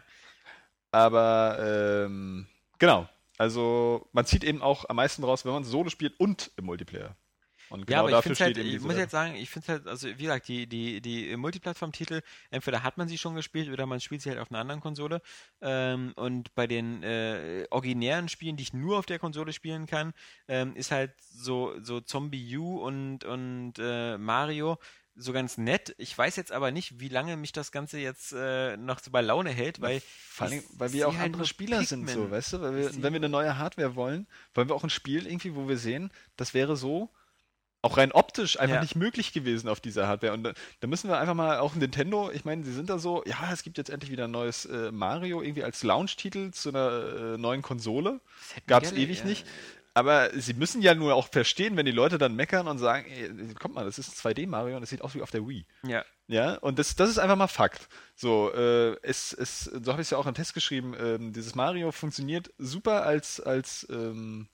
Aber ähm, genau, also man zieht eben auch am meisten raus, wenn man Solo spielt und im Multiplayer. Und Ja, genau aber ich dafür finde halt, steht eben ich diese muss jetzt sagen, ich finde halt, also wie gesagt, die, die, die Multiplattform-Titel, entweder hat man sie schon gespielt oder man spielt sie halt auf einer anderen Konsole. Ähm, und bei den äh, originären Spielen, die ich nur auf der Konsole spielen kann, ähm, ist halt so, so Zombie U und, und äh, Mario so ganz nett. Ich weiß jetzt aber nicht, wie lange mich das Ganze jetzt äh, noch so bei Laune hält, weil Vor allem, ich weil wir auch sehe halt andere nur Spieler sind, Pikmin. so, weißt du? Weil Ich wir, sehe wenn wir eine nur- neue Hardware wollen, wollen wir auch ein Spiel irgendwie, wo wir sehen, das wäre so auch rein optisch einfach Ja. nicht möglich gewesen auf dieser Hardware. Und da, da müssen wir einfach mal auch Nintendo, ich meine, sie sind da so, ja, es gibt jetzt endlich wieder ein neues äh, Mario irgendwie als Launch-Titel zu einer äh, neuen Konsole. Das hätten Gab es gerne, ewig ja. nicht. Aber sie müssen ja nur auch verstehen, wenn die Leute dann meckern und sagen, ey, kommt mal, das ist ein zwei D-Mario und das sieht aus wie auf der Wii. Ja. Ja, und das, das ist einfach mal Fakt. So, äh, es, es, so habe ich es ja auch im Test geschrieben, ähm, dieses Mario funktioniert super als, als ähm,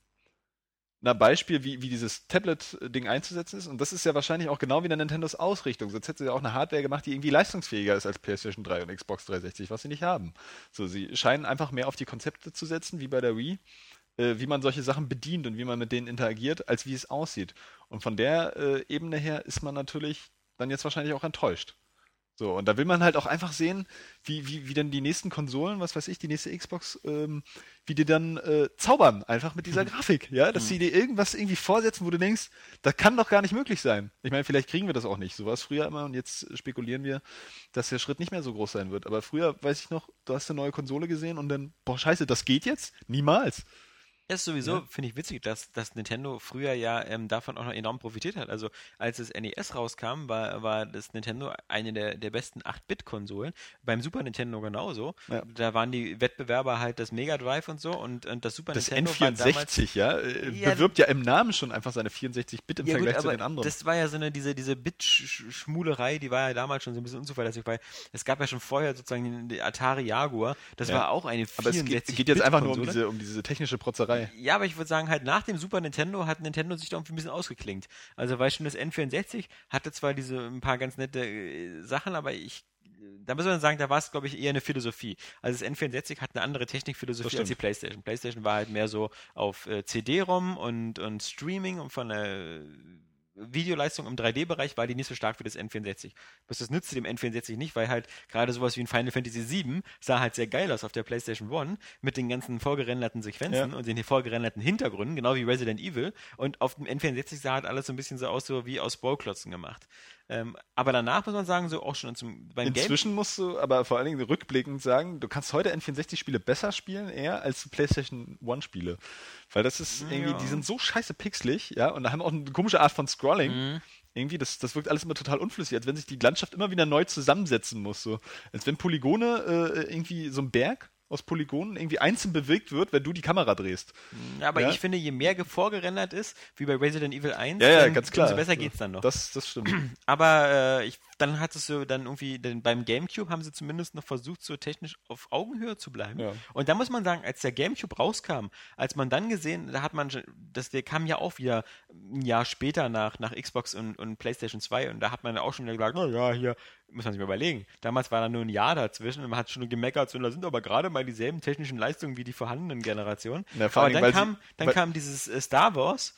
na, Beispiel, wie, wie dieses Tablet-Ding einzusetzen ist. Und das ist ja wahrscheinlich auch genau wie der Nintendos Ausrichtung. Sonst hätte sie ja auch eine Hardware gemacht, die irgendwie leistungsfähiger ist als PlayStation drei und Xbox dreihundertsechzig, was sie nicht haben. So, sie scheinen einfach mehr auf die Konzepte zu setzen, wie bei der Wii, äh, wie man solche Sachen bedient und wie man mit denen interagiert, als wie es aussieht. Und von der äh, Ebene her ist man natürlich dann jetzt wahrscheinlich auch enttäuscht. So, und da will man halt auch einfach sehen, wie, wie, wie dann die nächsten Konsolen, was weiß ich, die nächste Xbox, ähm, wie die dann äh, zaubern, einfach mit dieser Grafik, ja, dass sie dir irgendwas irgendwie vorsetzen, wo du denkst, das kann doch gar nicht möglich sein. Ich meine, vielleicht kriegen wir das auch nicht. So war es früher immer und jetzt spekulieren wir, dass der Schritt nicht mehr so groß sein wird. Aber früher, weiß ich noch, du hast eine neue Konsole gesehen und dann, boah, scheiße, das geht jetzt? Niemals. Das ist sowieso, Ja. finde ich witzig, dass, dass Nintendo früher ja ähm, davon auch noch enorm profitiert hat. Also als das N E S rauskam, war, war das Nintendo eine der, der besten acht Bit Konsolen. Beim Super Nintendo genauso. Ja. Da waren die Wettbewerber halt das Mega Drive und so und, und das Super Das Nintendo N war damals... vierundsechzig, ja, äh, Ja, bewirbt ja im Namen schon einfach seine vierundsechzig Bit im Ja gut, Vergleich zu aber den anderen. das war ja so eine, diese, diese Bit-Schmulerei, die war ja damals schon so ein bisschen unzuverlässig, weil es gab ja schon vorher sozusagen die Atari Jaguar, das Ja. war auch eine Aber es geht, vierundsechzig geht jetzt einfach nur um Bit-Konsole. diese, um diese technische Protzerei. Ja, aber ich würde sagen, halt nach dem Super Nintendo hat Nintendo sich da irgendwie ein bisschen ausgeklingt. Also, weil schon das N vierundsechzig hatte zwar diese ein paar ganz nette äh, Sachen, aber ich, da muss man sagen, da war es, glaube ich, eher eine Philosophie. Also das N vierundsechzig hat eine andere Technikphilosophie Das als die stimmt. PlayStation. PlayStation war halt mehr so auf äh, C D-ROM und, und Streaming und von der Videoleistung im drei D-Bereich war die nicht so stark wie das N vierundsechzig. Bloß das nützte dem N vierundsechzig nicht, weil halt gerade sowas wie ein Final Fantasy sieben sah halt sehr geil aus auf der PlayStation One mit den ganzen vorgerenderten Sequenzen Ja. und den vorgerenderten Hintergründen, genau wie Resident Evil. Und auf dem N vierundsechzig sah halt alles so ein bisschen so aus, so wie aus Ballklotzen gemacht. Ähm, aber danach muss man sagen, so auch schon zum, beim Game. Inzwischen musst du aber vor allen Dingen rückblickend sagen, du kannst heute N vierundsechzig-Spiele besser spielen, eher als PlayStation One-Spiele. Weil das ist irgendwie, Ja. die sind so scheiße pixelig, ja, und haben auch eine komische Art von Scrolling. Mhm. Irgendwie, das, das wirkt alles immer total unflüssig, als wenn sich die Landschaft immer wieder neu zusammensetzen muss. So. Als wenn Polygone, äh, irgendwie so ein Berg aus Polygonen irgendwie einzeln bewegt wird, wenn du die Kamera drehst. Aber Ja. ich finde, je mehr vorgerendert ist, wie bei Resident Evil eins, Ja, ja, dann, ganz klar. umso besser geht's dann noch. Das, das stimmt. Aber äh, ich, dann hat es so dann irgendwie, denn beim GameCube haben sie zumindest noch versucht, so technisch auf Augenhöhe zu bleiben. Ja. Und da muss man sagen, als der GameCube rauskam, als man dann gesehen, da hat man schon, das, der kam ja auch wieder ein Jahr später nach, nach Xbox und, und PlayStation zwei und da hat man auch schon wieder gesagt, na ja, hier muss man sich mal überlegen. Damals war da nur ein Jahr dazwischen und man hat schon gemeckert, so, da sind aber gerade mal dieselben technischen Leistungen wie die vorhandenen Generationen. Ja, vor aber allen dann Dingen, weil kam, sie- dann weil- kam dieses äh, Star Wars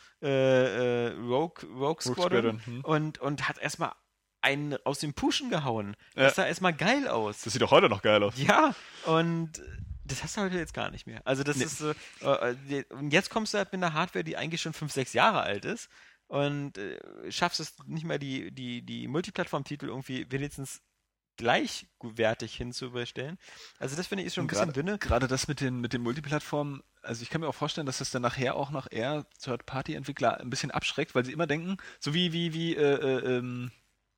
äh, äh, Rogue, Rogue Squadron, Squadron, hm. und, und hat erstmal einen aus dem Pushen gehauen. Ja. Das sah erstmal geil aus. Das sieht doch heute noch geil aus. Ja, und äh, das hast du heute jetzt gar nicht mehr. Also das Nee. ist so, äh, die- und jetzt kommst du halt mit einer Hardware, die eigentlich schon fünf, sechs Jahre alt ist und äh, schaffst es nicht mehr, die, die, die Multiplattform-Titel irgendwie wenigstens gleichwertig hinzubestellen. Also das finde ich ist schon ein Und bisschen gerade- dünne. Gerade das mit den, mit den Multiplattformen, also ich kann mir auch vorstellen, dass das dann nachher auch noch eher Third-Party-Entwickler ein bisschen abschreckt, weil sie immer denken, so wie, wie, wie, äh, äh, ähm,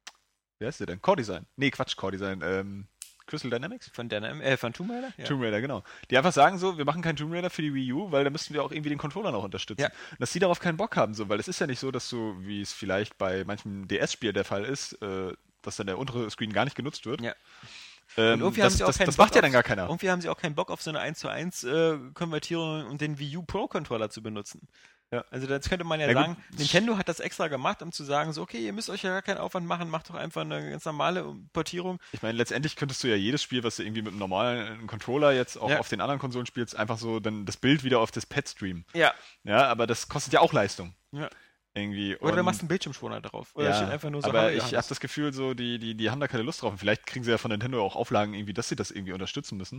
wer ist der denn? Core Design. Nee, Quatsch, Core Design. Ähm, Crystal Dynamics? Von, Dynam äh, von Tomb Raider? Ja. Tomb Raider, genau. Die einfach sagen so, wir machen keinen Tomb Raider für die Wii U, weil da müssten wir auch irgendwie den Controller noch unterstützen. Ja. Und dass die darauf keinen Bock haben, so, weil es ist ja nicht so, dass du, wie es vielleicht bei manchem D S-Spiel der Fall ist, äh, dass dann der untere Screen gar nicht genutzt wird. Ja. Ähm, Und irgendwie das haben sie auch das, keinen das Bock macht ja auf- dann gar keiner. Irgendwie haben sie auch keinen Bock auf so eine eins zu eins äh, Konvertierung und den Wii U Pro Controller zu benutzen. Ja. Also das könnte man ja, Ja, gut. sagen, Nintendo hat das extra gemacht, um zu sagen, so okay, ihr müsst euch ja gar keinen Aufwand machen, macht doch einfach eine ganz normale Portierung. Ich meine, letztendlich könntest du ja jedes Spiel, was du irgendwie mit einem normalen Controller jetzt auch Ja. auf den anderen Konsolen spielst, einfach so dann das Bild wieder auf das Pad streamen. Ja. Ja, aber das kostet ja auch Leistung. ja. Irgendwie. Oder du Und- machst einen Bildschirmschoner drauf. Oder ja, steht einfach nur so aber Hallo ich Johannes. habe das Gefühl, so die, die, die haben da keine Lust drauf. Und vielleicht kriegen sie ja von Nintendo auch Auflagen irgendwie, dass sie das irgendwie unterstützen müssen.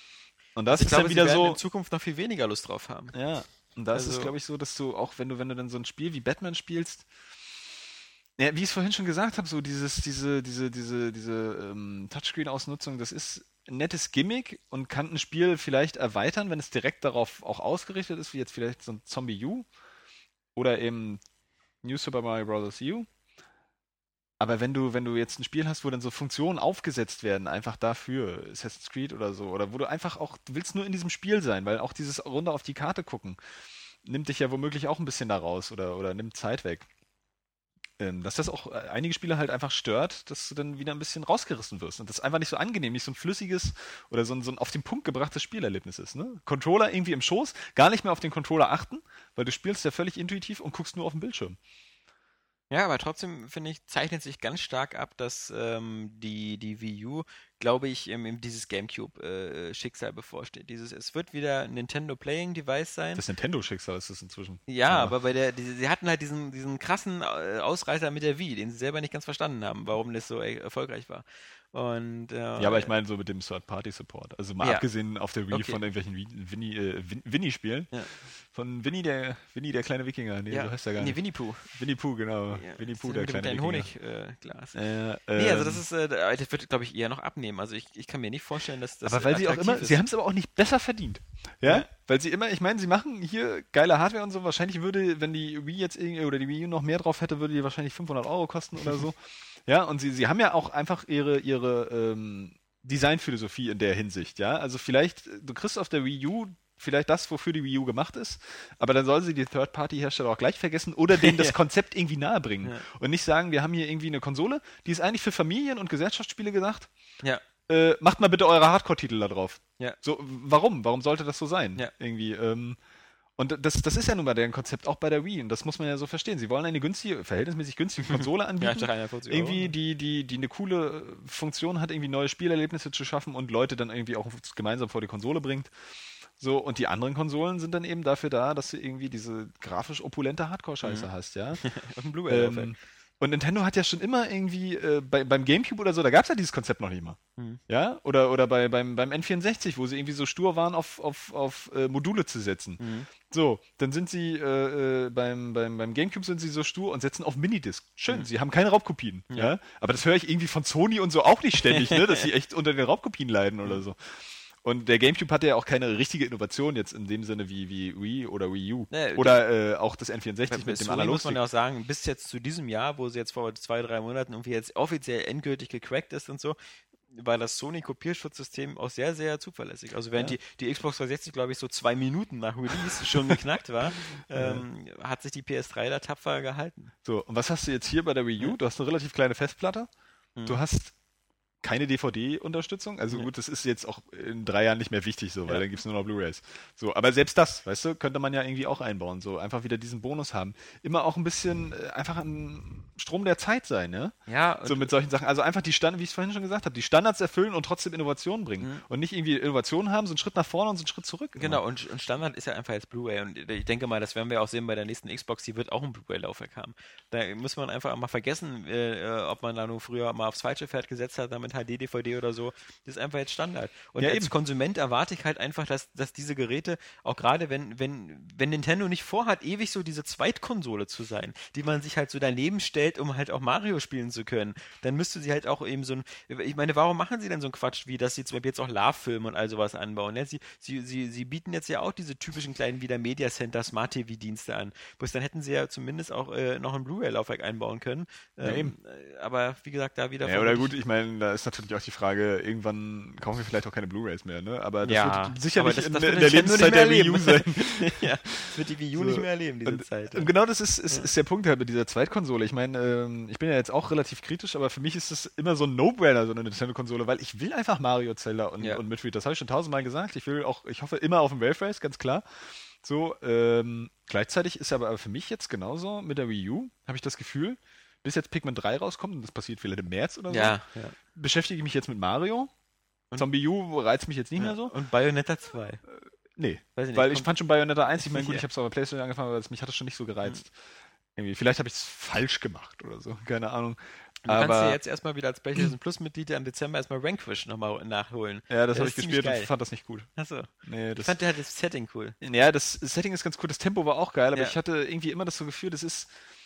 Und das ich ist glaube, dann sie wieder werden so. in Zukunft noch viel weniger Lust drauf haben. Ja, und da ist es, Also- glaube ich, so, dass du auch, wenn du, wenn du dann so ein Spiel wie Batman spielst, Ja, wie ich es vorhin schon gesagt habe, so dieses, diese, diese, diese, diese ähm, Touchscreen-Ausnutzung, das ist ein nettes Gimmick und kann ein Spiel vielleicht erweitern, wenn es direkt darauf auch ausgerichtet ist, wie jetzt vielleicht so ein Zombie U oder eben New Super Mario Bros. U. Aber wenn du, wenn du jetzt ein Spiel hast, wo dann so Funktionen aufgesetzt werden, einfach dafür, Assassin's Creed oder so, oder wo du einfach auch, du willst nur in diesem Spiel sein, weil auch dieses Runde auf die Karte gucken, nimmt dich ja womöglich auch ein bisschen da raus oder, oder nimmt Zeit weg. Ähm, dass das auch äh, einige Spiele halt einfach stört, dass du dann wieder ein bisschen rausgerissen wirst. Und das einfach nicht so angenehm, nicht so ein flüssiges oder so ein, so ein auf den Punkt gebrachtes Spielerlebnis ist. Ne? Controller irgendwie im Schoß, gar nicht mehr auf den Controller achten, weil du spielst ja völlig intuitiv und guckst nur auf den Bildschirm. Ja, aber trotzdem, finde ich, zeichnet sich ganz stark ab, dass ähm, die, die Wii U, glaube ich, ähm, eben dieses GameCube-Schicksal bevorsteht. Dieses, es wird wieder ein Nintendo Playing Device sein. Das Nintendo-Schicksal ist es inzwischen. Ja, aber bei der, die, sie hatten halt diesen, diesen krassen äh, Ausreißer mit der Wii, den sie selber nicht ganz verstanden haben, warum das so äh, erfolgreich war. Und, äh, Ja, aber ich meine so mit dem Third-Party-Support. Also mal Ja. abgesehen auf der Wii Okay. von irgendwelchen Wi- Winnie, äh, Win- Winnie-Spielen. Ja. Von Winnie der, Winnie der kleine Wikinger. Nee, ja, so heißt er gar nee, nicht. Winnie Pooh. Winnie Pooh, genau. Ja, Winnie das Pooh, ist der mit dem kleine kleinen Wikinger. Honigglas. Äh, Nee, also das ähm, ist, äh, das wird, glaube ich, eher noch abnehmen. Also ich, ich kann mir nicht vorstellen, dass das aber weil sie auch attraktiv immer, ist. sie haben es aber auch nicht besser verdient. Ja? Ja. Weil sie immer, ich meine, sie machen hier geile Hardware und so. Wahrscheinlich würde, wenn die Wii jetzt irgendwie, oder die Wii U noch mehr drauf hätte, würde die wahrscheinlich fünfhundert Euro kosten oder so. Ja, und sie, sie haben ja auch einfach ihre, ihre ähm, Designphilosophie in der Hinsicht, ja. Also vielleicht, du kriegst auf der Wii U vielleicht das, wofür die Wii U gemacht ist, aber dann soll sie die Third-Party-Hersteller auch gleich vergessen oder denen das Konzept irgendwie nahebringen. Ja. Und nicht sagen, wir haben hier irgendwie eine Konsole, die ist eigentlich für Familien- und Gesellschaftsspiele gedacht. Ja, Äh, macht mal bitte eure Hardcore-Titel da drauf. ja. So, warum? Warum sollte das so sein? Ja. Irgendwie, ähm, und das, das ist ja nun mal deren Konzept auch bei der Wii und das muss man ja so verstehen. Sie wollen eine günstige, verhältnismäßig günstige Konsole Ja, anbieten. dreihundertvierzig Euro. Irgendwie, die, die, die eine coole Funktion hat, irgendwie neue Spielerlebnisse zu schaffen und Leute dann irgendwie auch gemeinsam vor die Konsole bringt. So, und die anderen Konsolen sind dann eben dafür da, dass du irgendwie diese grafisch opulente Hardcore-Scheiße Mhm. hast, ja. Und ein Blu-ray-Laufwerk. ähm, und Nintendo hat ja schon immer irgendwie, äh, bei, beim GameCube oder so, da gab es ja dieses Konzept noch nicht mal. Mhm. Ja, oder, oder bei, beim, beim N vierundsechzig, wo sie irgendwie so stur waren, auf, auf, auf äh, Module zu setzen. Mhm. So, dann sind sie äh, äh, beim, beim, beim GameCube sind sie so stur und setzen auf Minidisc. Schön, Mhm. sie haben keine Raubkopien. Ja. Ja. Aber das höre ich irgendwie von Sony und so auch nicht ständig, ne, dass sie echt unter den Raubkopien leiden oder Mhm. so. Und der GameCube hatte ja auch keine richtige Innovation jetzt in dem Sinne wie, wie Wii oder Wii U. Nee, oder äh, auch das N Bei, vierundsechzig bei mit dem Sony muss man Analogstick. ja auch sagen, bis jetzt zu diesem Jahr, wo sie jetzt vor zwei, drei Monaten irgendwie jetzt offiziell endgültig gecrackt ist und so, war das Sony-Kopierschutzsystem auch sehr, sehr zuverlässig. Also während Ja. die, die Xbox dreihundertsechzig, glaube ich, so zwei Minuten nach Release schon geknackt war, ähm, hat sich die P S drei da tapfer gehalten. So, und was hast du jetzt hier bei der Wii U? Ja. Du hast eine relativ kleine Festplatte. Mhm. Du hast keine D V D-Unterstützung. Also Ja. gut, das ist jetzt auch in drei Jahren nicht mehr wichtig, so, weil Ja. dann gibt es nur noch Blu-Rays. So, aber selbst das, weißt du, könnte man ja irgendwie auch einbauen. So einfach wieder diesen Bonus haben. Immer auch ein bisschen äh, einfach ein Strom der Zeit sein, ne? Ja, und So mit solchen Sachen. Also einfach die Standards, wie ich es vorhin schon gesagt habe, die Standards erfüllen und trotzdem Innovationen bringen. Mhm. Und nicht irgendwie Innovationen haben, so einen Schritt nach vorne und so einen Schritt zurück. Genau, und, und Standard ist ja einfach jetzt Blu-ray. Und ich denke mal, das werden wir auch sehen bei der nächsten Xbox, die wird auch ein Blu-ray-Laufwerk haben. Da muss man einfach mal vergessen, äh, ob man da nur früher mal aufs falsche Pferd gesetzt hat, damit H D D V D oder so. Das ist einfach jetzt Standard. Und Ja, als eben. Konsument erwarte ich halt einfach, dass, dass diese Geräte, auch gerade wenn, wenn, wenn Nintendo nicht vorhat, ewig so diese Zweitkonsole zu sein, die man sich halt so daneben stellt, um halt auch Mario spielen zu können, dann müsste sie halt auch eben so ein, ich meine, warum machen sie denn so einen Quatsch, wie dass sie zum Beispiel jetzt auch Love-Filme und all sowas anbauen? Ja, sie, sie, sie, sie bieten jetzt ja auch diese typischen kleinen wieder Media Center Smart T V-Dienste an. Bloß dann hätten sie ja zumindest auch äh, noch ein Blu-ray-Laufwerk einbauen können. Ja, Ähm, eben. äh, aber wie gesagt, da wieder Ja, oder vermutlich- gut, ich meine, da ist natürlich auch die Frage, irgendwann kaufen wir vielleicht auch keine Blu-Rays mehr, ne? Aber das Ja, wird sicherlich aber das- in, das in wird der Nintendo nicht Lebenszeit mehr der Wii U sein. erleben. Ja, das wird die Wii U So. nicht mehr erleben, diese Und, Zeit. und genau das ist, ist, ist der Punkt halt mit dieser Zweitkonsole. Ich meine, ähm, ich bin ja jetzt auch relativ kritisch, aber für mich ist es immer so ein No-Brainer, so eine Nintendo-Konsole, weil ich will einfach Mario, Zelda und, Ja. und Metroid. Das habe ich schon tausendmal gesagt. Ich will auch, ich hoffe immer auf den Wave Race, ganz klar. So, ähm, gleichzeitig ist aber für mich jetzt genauso mit der Wii U, habe ich das Gefühl, bis jetzt Pikmin drei rauskommt, und das passiert vielleicht im März oder so, Ja, ja. beschäftige ich mich jetzt mit Mario. Und- Zombie U reizt mich jetzt nicht ja. mehr so. Und Bayonetta zwei. Nee, Weiß ich nicht, weil ich kommt- fand schon Bayonetta eins, ich meine, gut, Ja. ich habe es auf der Playstation angefangen, aber das, mich hat das schon nicht so gereizt. Irgendwie, vielleicht habe ich es falsch gemacht oder so, keine Ahnung. Du kannst aber dir jetzt erstmal wieder als PlayStation Plus-Mitglied im Dezember erstmal Vanquish nochmal nachholen. ja, das Ja, habe das ich ist ziemlich gespielt geil. und fand das nicht gut. Achso. Nee, Ich das, fand halt das Setting cool. ja, das Setting ist ganz cool, das Tempo war auch geil, aber Ja. ich hatte irgendwie immer das so Gefühl, das ist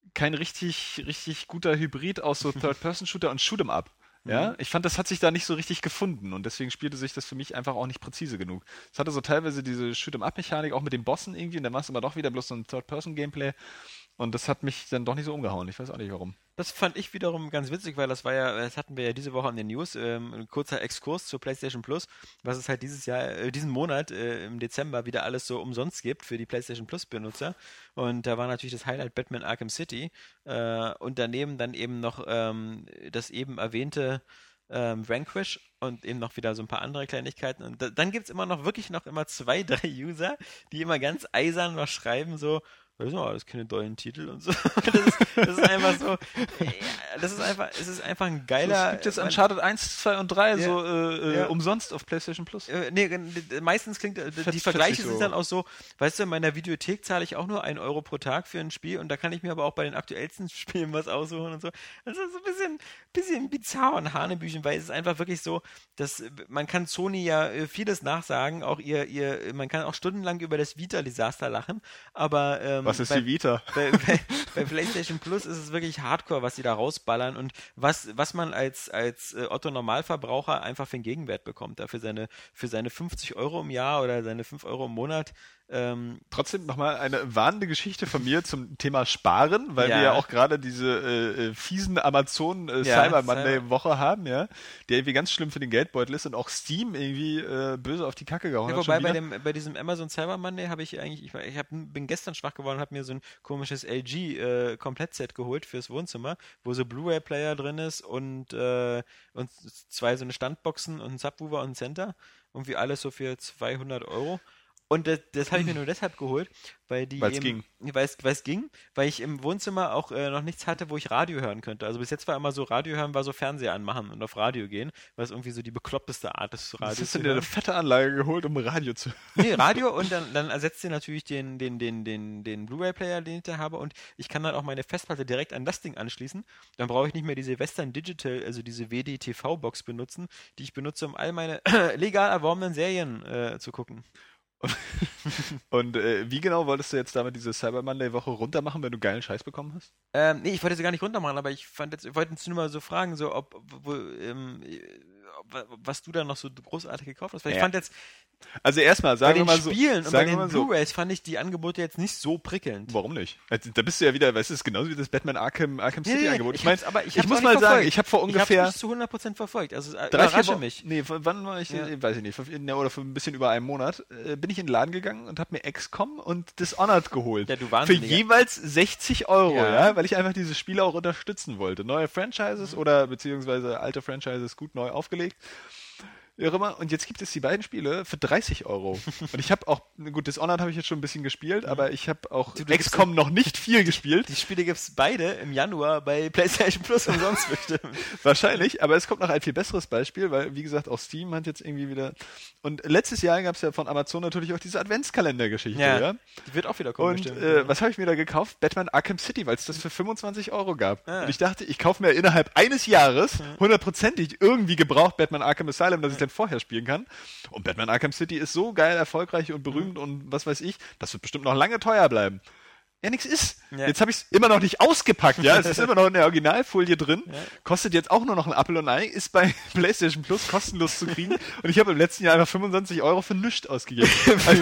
kein richtig, richtig guter Hybrid aus so Third-Person-Shooter und Shoot'em Up. Ja, ich fand, das hat sich da nicht so richtig gefunden und deswegen spielte sich das für mich einfach auch nicht präzise genug. Es hatte so teilweise diese Shoot'em-Up-Mechanik, auch mit den Bossen irgendwie, und dann war es aber doch wieder bloß so ein Third-Person-Gameplay und das hat mich dann doch nicht so umgehauen. Ich weiß auch nicht warum. Das fand ich wiederum ganz witzig, weil das war ja, das hatten wir ja diese Woche in den News, ähm, ein kurzer Exkurs zur PlayStation Plus, was es halt dieses Jahr, äh, diesen Monat äh, im Dezember wieder alles so umsonst gibt für die PlayStation Plus Benutzer. Und da war natürlich das Highlight Batman Arkham City äh, und daneben dann eben noch ähm, das eben erwähnte ähm, Vanquish und eben noch wieder so ein paar andere Kleinigkeiten. Und da, dann gibt es immer noch wirklich noch immer zwei, drei User, die immer ganz eisern was schreiben, so, das sind alles keine dollen Titel und so. Das ist, das ist einfach so, ja, das ist einfach, es ist einfach ein geiler... Es gibt jetzt Uncharted eins, zwei und drei Ja, so äh, ja. umsonst auf PlayStation Plus. Äh, nee, meistens klingt, die vierzig Vergleiche sind Euro. dann auch so, weißt du, in meiner Videothek zahle ich auch nur einen Euro pro Tag für ein Spiel und da kann ich mir aber auch bei den aktuellsten Spielen was aussuchen und so. Das ist so ein bisschen, bisschen bizarr und Hanebüchen, weil es ist einfach wirklich so, dass man kann Sony ja äh, vieles nachsagen, auch ihr, ihr, man kann auch stundenlang über das Vita-Desaster lachen, aber ähm, Was ist bei, die Vita? bei, bei, bei PlayStation Plus ist es wirklich Hardcore, was die da rausballern und was, was man als, als äh, Otto-Normalverbraucher einfach für einen Gegenwert bekommt, da für seine, für seine fünfzig Euro im Jahr oder seine fünf Euro im Monat. Ähm, Trotzdem nochmal eine warnende Geschichte von mir zum Thema Sparen, weil Ja. wir ja auch gerade diese äh, äh, fiesen Amazon äh, Ja, Cyber Monday Cyber- Woche haben, ja, der irgendwie ganz schlimm für den Geldbeutel ist und auch Steam irgendwie äh, böse auf die Kacke gehauen Ja, hat. wobei schon bei, wieder. dem, bei diesem Amazon Cyber Monday habe ich eigentlich, ich, war- ich hab, bin gestern schwach geworden und habe mir so ein komisches L G äh, Komplettset geholt fürs Wohnzimmer, wo so Blu-ray-Player drin ist und, äh, und zwei so eine Standboxen und ein Subwoofer und ein Center. Irgendwie alles so für zweihundert Euro. Und das, das habe ich mir nur deshalb geholt, weil die Weil's eben, weil es, weil es ging, weil ich im Wohnzimmer auch äh, noch nichts hatte, wo ich Radio hören könnte. Also bis jetzt war immer so, Radio hören war so Fernseher anmachen und auf Radio gehen, was irgendwie so die bekloppteste Art ist, Radio Was hast zu du dir eine hören. fette Anlage geholt, um Radio zu Nee, Radio und dann, dann ersetzt ihr natürlich den, den, den, den, den Blu-ray-Player, den ich da habe und ich kann dann auch meine Festplatte direkt an das Ding anschließen. Dann brauche ich nicht mehr diese Western Digital, also diese W D T V-Box benutzen, die ich benutze, um all meine legal erworbenen Serien äh, zu gucken. Und äh, wie genau wolltest du jetzt damit diese Cyber Monday Woche runtermachen, wenn du geilen Scheiß bekommen hast? Ähm, nee, ich wollte sie gar nicht runtermachen, aber ich fand jetzt, ich wollte jetzt nur mal so fragen, so ob, wo, ähm, ob- was du da noch so großartig gekauft hast. Weil ich Ja. fand jetzt Also erstmal, bei sagen wir den mal so, Spielen und bei sagen wir den mal so, Blu-rays fand ich die Angebote jetzt nicht so prickelnd. warum nicht? Also, da bist du ja wieder, weißt du, das ist genauso wie das Batman Arkham, Arkham Nee, City nee, Angebot. ich Ich meine, hab's- aber ich ich, hab's muss auch mal nicht sagen, verfolgt. ich habe vor Ich ungefähr habe nicht zu hundert Prozent verfolgt. Also äh, drei, vier überrasche Wochen, mich. nee, von wann war ich, Ja. äh, weiß ich nicht, vor, ja, oder vor ein bisschen über einem Monat, äh, bin ich in den Laden gegangen und habe mir X COM und Dishonored geholt. Ja, du Für Wahnsinniger. jeweils sechzig Euro, Ja. ja. weil ich einfach diese Spiele auch unterstützen wollte. Neue Franchises Mhm. oder beziehungsweise alte Franchises gut neu aufgelegt. Wie auch immer. Und jetzt gibt es die beiden Spiele für dreißig Euro. Und ich habe auch, gut, Dishonored habe ich jetzt schon ein bisschen gespielt, aber ich habe auch Du, du X COM noch nicht viel gespielt. Die Spiele gibt es beide im Januar bei PlayStation Plus umsonst bestimmt. Wahrscheinlich, aber es kommt noch ein viel besseres Beispiel, weil, wie gesagt, auch Steam hat jetzt irgendwie wieder. Und letztes Jahr gab es ja von Amazon natürlich auch diese Adventskalender-Geschichte, ja. Ja, die wird auch wieder kommen Und bestimmt. äh, was habe ich mir da gekauft? Batman Arkham City, weil es das für fünfundzwanzig Euro gab. Ah. Und ich dachte, ich kaufe mir innerhalb eines Jahres hundertprozentig irgendwie gebraucht Batman Arkham Asylum, dass ich dann vorher spielen kann. Und Batman Arkham City ist so geil, erfolgreich und berühmt und was weiß ich, das wird bestimmt noch lange teuer bleiben. Ja, nix ist. Ja. Jetzt habe ich es immer noch nicht ausgepackt, ja. Es ist immer noch in der Originalfolie drin. Kostet jetzt auch nur noch ein Apfel und ein Ei, ist bei PlayStation Plus kostenlos zu kriegen. Und ich habe im letzten Jahr einfach fünfundzwanzig Euro für nichts ausgegeben. Also,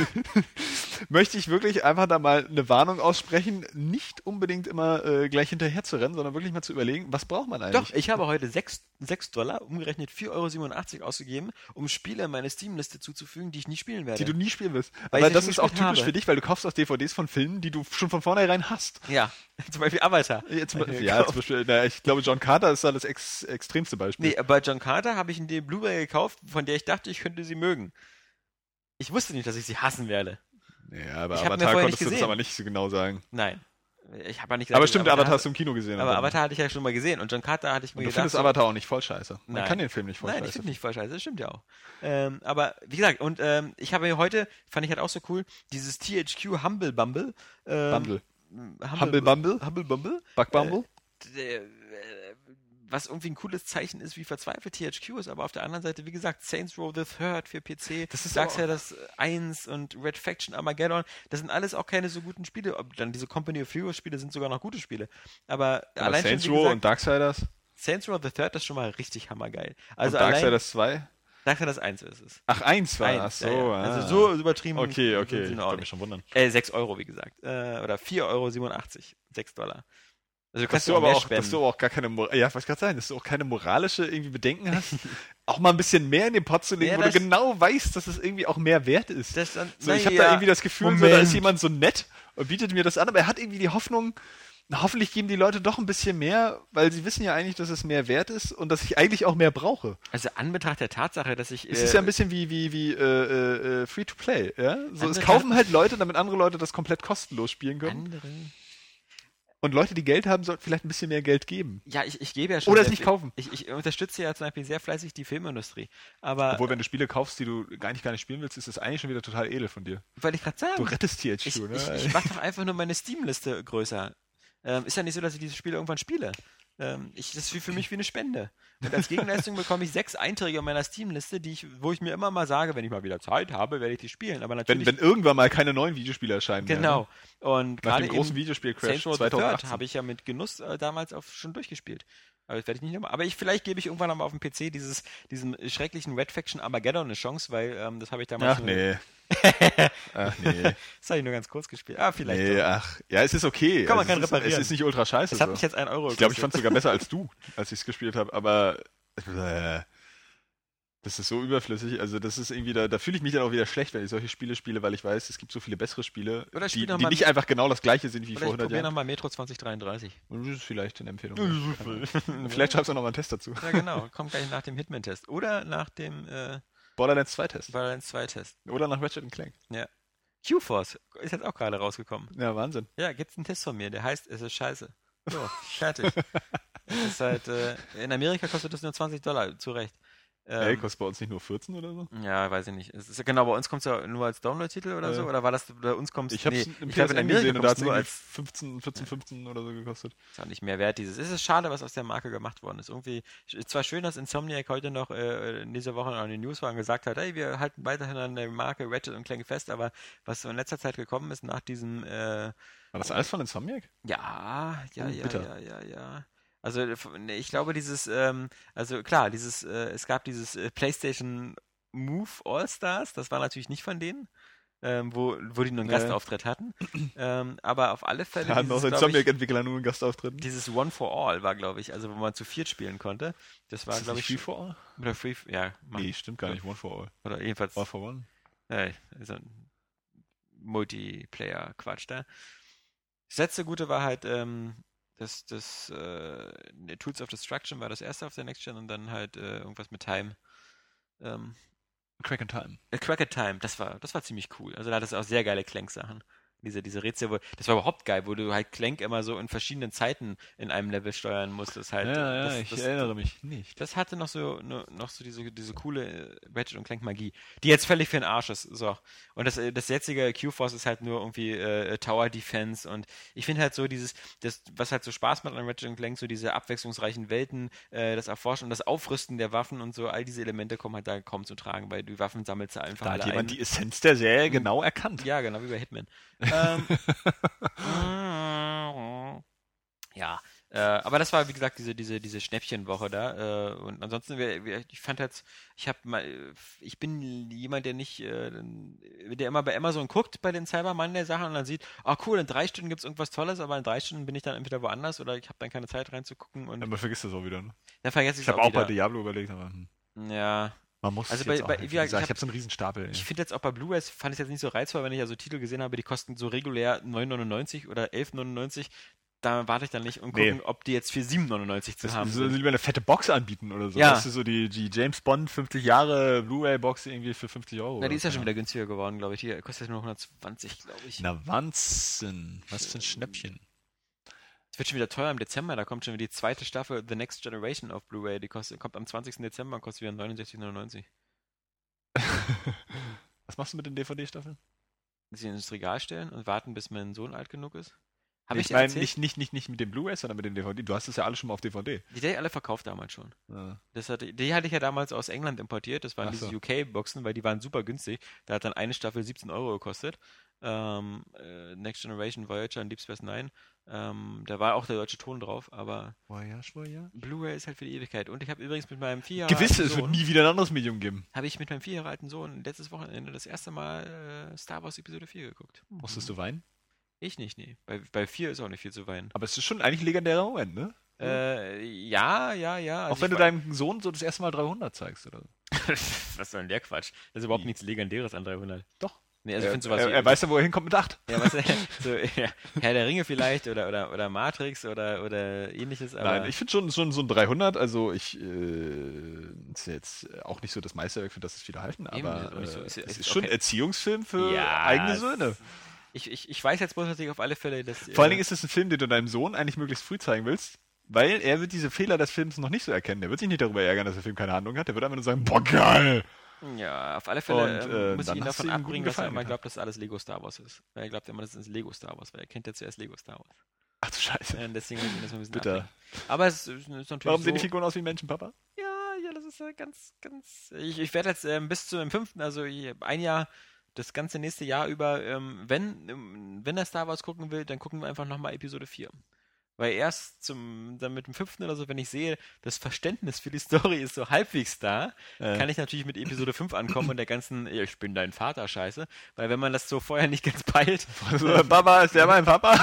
möchte ich wirklich einfach da mal eine Warnung aussprechen, nicht unbedingt immer äh, gleich hinterher zu rennen, sondern wirklich mal zu überlegen, was braucht man eigentlich? Doch, ich habe heute sechs Dollar, umgerechnet vier Euro siebenundachtzig ausgegeben, um Spiele in meine Steam-Liste zuzufügen, die ich nie spielen werde. Die du nie spielen wirst. Weil Aber ich das sie ist nie auch gespielt typisch habe. für dich, weil du kaufst auch D V Ds von Filmen, die du schon von vornherein hast. Ja, zum Beispiel Avatar. Jetzt, Hab ich mir ja, gekauft. zum Beispiel, na, ich glaube, John Carter ist da das ex extremste Beispiel. Nee, bei John Carter habe ich eine Blu-ray gekauft, von der ich dachte, ich könnte sie mögen. Ich wusste nicht, dass ich sie hassen werde. Ja, aber Ich hab mir Avatar vorher nicht konntest du das gesehen. aber nicht so genau sagen. Nein. Ich habe ja nicht Aber gesagt, stimmt, dass ich Avatar hast du hasse. im Kino gesehen. Aber dann. Avatar hatte ich ja schon mal gesehen und John Carter hatte ich mir Und du gedacht. findest so- Avatar auch nicht voll scheiße. Man Nein. kann den Film nicht voll Nein, ich scheiße. finde nicht voll scheiße, das stimmt ja auch. Ähm, aber wie gesagt, und ähm, ich habe mir heute, fand ich halt auch so cool, dieses T H Q Humble Bumble. Ähm, Bumble. Humble, Humble Bumble? Humble Bumble. Bug Bumble? Äh, äh, was irgendwie ein cooles Zeichen ist, wie verzweifelt T H Q ist, aber auf der anderen Seite, wie gesagt, Saints Row the Third für P C, Das ist Darksiders eins und Red Faction Armageddon, das sind alles auch keine so guten Spiele. Ob dann diese Company of Heroes Spiele sind sogar noch gute Spiele. Aber, Aber allein Saints schon, wie Row gesagt, und Darksiders? Saints Row the Third ist schon mal richtig hammergeil. Also und allein Darksiders zwei? Darksiders eins ist es. Ach, eins war Eins, ach so. ja, ja. Ah. Also so übertrieben. Okay, okay. sind Ich sie noch wollte auch mich nicht. schon wundern. Äh, sechs Euro, wie gesagt. Äh, oder vier Euro siebenundachtzig. sechs Dollar. Also du Dass kannst du auch aber mehr auch, spenden. dass du aber auch gar keine, Mor- ja, was gerade sagen, dass du auch keine moralische irgendwie Bedenken hast, auch mal ein bisschen mehr in den Pot zu legen, Ja, wo das- du genau weißt, dass es irgendwie auch mehr wert ist. Das dann, So, ich na habe ja, da irgendwie das Gefühl, so, Moment. da ist jemand so nett und bietet mir das an, aber er hat irgendwie die Hoffnung, na, hoffentlich geben die Leute doch ein bisschen mehr, weil sie wissen ja eigentlich, dass es mehr wert ist und dass ich eigentlich auch mehr brauche. Also Anbetracht der Tatsache, dass ich... Es äh, ist ja ein bisschen wie, wie, wie äh, äh, Free-to-Play. Ja? So, es Andere- kaufen halt Leute, damit andere Leute das komplett kostenlos spielen können. andere... Und Leute, die Geld haben, sollten vielleicht ein bisschen mehr Geld geben. Ja, ich, ich gebe ja schon... Oder es sehr nicht viel- kaufen. Ich, ich unterstütze ja zum Beispiel sehr fleißig die Filmindustrie. Aber, Obwohl, wenn du Spiele kaufst, die du gar nicht, gar nicht spielen willst, ist das eigentlich schon wieder total edel von dir. weil ich gerade sagen... Du rettest T H Q, Ich, ne? ich, ich mache doch einfach nur meine Steam-Liste größer. Ähm, ist ja nicht so, dass ich diese Spiele irgendwann spiele. Ähm, ich, das ist für mich wie eine Spende. Und als Gegenleistung bekomme ich sechs Einträge auf meiner Steam-Liste, die ich, wo ich mir immer mal sage, wenn ich mal wieder Zeit habe, werde ich die spielen. Aber wenn, natürlich... wenn irgendwann mal keine neuen Videospiele erscheinen genau. Und Nach gerade dem großen eben Videospiel-Crash Saints Row the Third zweitausendachtzehn. habe ich ja mit Genuss äh, damals auch schon durchgespielt. Aber das werde ich nicht nochmal. Aber ich, vielleicht gebe ich irgendwann nochmal auf dem P C dieses, diesem schrecklichen Red Faction Armageddon eine Chance, weil ähm, das habe ich damals Ach nur- nee. Ach nee. Das habe ich nur ganz kurz gespielt. Ah, vielleicht. Nee, doch. ach. Ja, es ist okay. Kann man also kann es ist, reparieren. Es ist nicht ultra scheiße. Das hat so. mich jetzt ein Euro Ich glaube, ich gekostet. fand es sogar besser als du, als ich es gespielt habe, aber äh, das ist so überflüssig. Also das ist irgendwie, da, da fühle ich mich dann auch wieder schlecht, wenn ich solche Spiele spiele, weil ich weiß, es gibt so viele bessere Spiele, Oder spiel die, doch die mal nicht mit- einfach genau das gleiche sind wie Oder vor ich hundert probiere Jahren. nochmal Metro zwanzig dreiunddreißig. Das ist vielleicht eine Empfehlung. Ja, Vielleicht schreibst du noch mal einen Test dazu. genau. Kommt gleich nach dem Hitman-Test. Oder nach dem äh, Borderlands zwei Test. Borderlands zwei Test. Oder nach Ratchet and Clank. Q-Force ist jetzt auch gerade rausgekommen. Ja, Wahnsinn. Ja, gibt's einen Test von mir, der heißt, es ist scheiße. So, fertig. Es ist halt, äh, in Amerika kostet das nur zwanzig Dollar, zu Recht. Ey, Ähm, kostet bei uns nicht nur vierzehn oder so? ja, weiß ich nicht. Es ist, genau, bei uns kommt es ja nur als Download-Titel oder Äh, so, oder war das, bei uns kommt Ich hab's nee, im ich glaube in P S N Amerika gesehen und da kommt hat es es nur irgendwie als, fünfzehn, vierzehn, fünfzehn oder so gekostet. ist auch nicht mehr wert dieses. Es ist schade, was aus der Marke gemacht worden ist. Irgendwie, ist zwar schön, dass Insomniac heute noch äh, in dieser Woche noch in den News war und gesagt hat, hey, wir halten weiterhin an der Marke Ratchet und Clank fest, aber was so in letzter Zeit gekommen ist nach diesem, äh, War das alles von Insomniac? ja, ja, Oh, ja, bitter. ja, ja, ja. Also äh, f- nee, ich glaube dieses, ähm, also klar, dieses, äh, es gab dieses äh, PlayStation Move All-Stars, das war natürlich nicht von denen, ähm, wo, wo die nur einen Nee. Gastauftritt hatten. ähm, aber auf alle Fälle Da haben auch dieses, glaub ich, Insomniac-Entwickler nur einen Gastauftritt. dieses One for All war, glaube ich, also wo man zu viert spielen konnte. Das war, Ist das glaube nicht ich, Free for All? oder Free, ja, mach- Nee, stimmt gar nicht. One for All. oder jedenfalls, All for One. äh, so ein Multiplayer-Quatsch da. Das letzte Gute war halt, ähm, das, das äh, Tools of Destruction war das erste auf der Next Gen und dann halt äh, irgendwas mit Time. Ähm, Crack in Time. äh, Crack Time, das war, das war ziemlich cool. Also da hat es auch sehr geile Clank-Sachen. Diese, diese Rätsel, wo, das war überhaupt geil, wo du halt Clank immer so in verschiedenen Zeiten in einem Level steuern musstest. Halt. Ja, ja, das, ich das, erinnere mich nicht. Das hatte noch so, no, noch so diese, diese coole äh, Ratchet und Clank Magie, die jetzt völlig für den Arsch ist. So. Und das, äh, das jetzige Q-Force ist halt nur irgendwie äh, Tower Defense und ich finde halt so dieses, das, was halt so Spaß macht an Ratchet und Clank, so diese abwechslungsreichen Welten, äh, das Erforschen und das Aufrüsten der Waffen und so, all diese Elemente kommen halt da kaum zu tragen, weil die Waffen sammelst du einfach Da alle hat jemand ein. die Essenz der Serie genau erkannt. Ja, genau, wie bei Hitman. ähm, ja, äh, aber das war, wie gesagt, diese, diese, diese Schnäppchenwoche da. Äh, und ansonsten, wir, wir, ich fand jetzt, ich habe mal, ich bin jemand, der nicht, äh, der immer bei Amazon guckt bei den Cyberman der Sachen und dann sieht, ah cool, in drei Stunden gibt es irgendwas Tolles, aber in drei Stunden bin ich dann entweder woanders oder ich habe dann keine Zeit reinzugucken und Ja, man vergisst das auch wieder. Ne? dann vergesse ich Ich es habe auch auch bei wieder. Diablo überlegt, aber hm, Ja, man muss Also es bei- jetzt auch bei- nicht. wie Wie gesagt, gesagt, ich ich habe so einen riesen Stapel. ich finde jetzt auch bei Blu-rays fand ich das nicht so reizvoll, wenn ich also Titel gesehen habe, die kosten so regulär neun neunundneunzig oder elf neunundneunzig. Da warte ich dann nicht und Nee. gucken, ob die jetzt für sieben neunundneunzig zu Das haben so sind. lieber eine fette Box anbieten oder so. Ja. Weißt du, so die, die James Bond fünfzig Jahre Blu-ray-Box irgendwie für fünfzig Euro. Na, die oder ist ja so. schon wieder günstiger geworden, glaube ich. Die kostet nur hundertzwanzig, glaube ich. Na, Wahnsinn. Was für ein Schnäppchen. Es wird schon wieder teuer im Dezember. Da kommt schon wieder die zweite Staffel The Next Generation auf Blu-ray. Die kostet, kommt am zwanzigsten Dezember und kostet wieder neunundsechzig neunundneunzig. Was machst du mit den D V D-Staffeln? Sie ins Regal stellen und warten, bis mein Sohn alt genug ist. Habe Nee, ich ich dir meine erzählt? nicht, nicht, nicht, nicht mit den Blu-rays, sondern mit den D V D. Du hast es ja alle schon mal auf D V D. Die hatte ich alle verkauft damals schon. Ja. Das hatte, die hatte ich ja damals aus England importiert. Das waren Ach diese so. U K-Boxen, weil die waren super günstig. Da hat dann eine Staffel siebzehn Euro gekostet. Ähm, äh, Next Generation, Voyager und Deep Space Nine. Ähm, da war auch der deutsche Ton drauf, aber Voyage, Voyage. Blu-ray ist halt für die Ewigkeit. Und ich habe übrigens mit meinem vier Jahre Gewiss, alten es wird Sohn, nie wieder ein anderes Medium geben. habe ich mit meinem vier Jahre alten Sohn letztes Wochenende das erste Mal äh, Star Wars Episode vier geguckt. Musstest du weinen? Ich nicht, nee. Bei, bei vier ist auch nicht viel zu weinen. Aber es ist schon eigentlich ein legendärer Moment, ne? Äh, ja, ja, ja. Also Auch wenn ich du war- deinem Sohn so das erste Mal dreihundert zeigst, oder? Was soll denn der Quatsch? Das ist überhaupt Wie? nichts Legendäres an dreihundert. Doch. Nee, also ich er, finde sowas er, wie- er weiß ja, wo er hinkommt mit acht. Ja, was, so, ja, Herr der Ringe vielleicht oder, oder, oder Matrix oder, oder ähnliches, aber Nein, ich finde schon, schon so ein dreihundert, also ich, äh, ist jetzt auch nicht so das Meisterwerk, für das es viele halten, Eben, aber ist auch nicht so- äh, ist- es ist ist schon ein okay. Erziehungsfilm für Ja, eigene es- Söhne. ich, ich, ich weiß jetzt bloß natürlich auf alle Fälle, dass. Vor allen äh, Dingen ist es ein Film, den du deinem Sohn eigentlich möglichst früh zeigen willst, weil er wird diese Fehler des Films noch nicht so erkennen. Er wird sich nicht darüber ärgern, dass der Film keine Handlung hat. Er wird einfach nur sagen, boah, geil! Ja, auf alle Fälle Und, ähm, äh, muss ich dann ihn hast davon du ihm einen guten abbringen, dass er Gefallen immer getan. glaubt, dass alles Lego Star Wars ist. Weil er glaubt immer, das ist Lego Star Wars, weil er kennt ja zuerst Lego Star Wars. Ach du Scheiße. Äh, deswegen muss ich ihn das mal ein bisschen Bitter. abbringen. Aber es ist, ist natürlich Warum so, sehen die Figuren aus wie Menschen, Papa? Ja, ja, das ist ja ganz, ganz. Ich, ich werde jetzt ähm, bis zu dem fünften, also ich- ein Jahr, das ganze nächste Jahr über, ähm, wenn, ähm, wenn er Star Wars gucken will, dann gucken wir einfach nochmal Episode vier. Weil erst zum, dann mit dem fünften oder so, wenn ich sehe, das Verständnis für die Story ist so halbwegs da, Äh. kann ich natürlich mit Episode fünf ankommen und der ganzen, "Ja, ich bin dein Vater, Scheiße. Weil wenn man das so vorher nicht ganz peilt. Also, Papa, ist der mein Papa?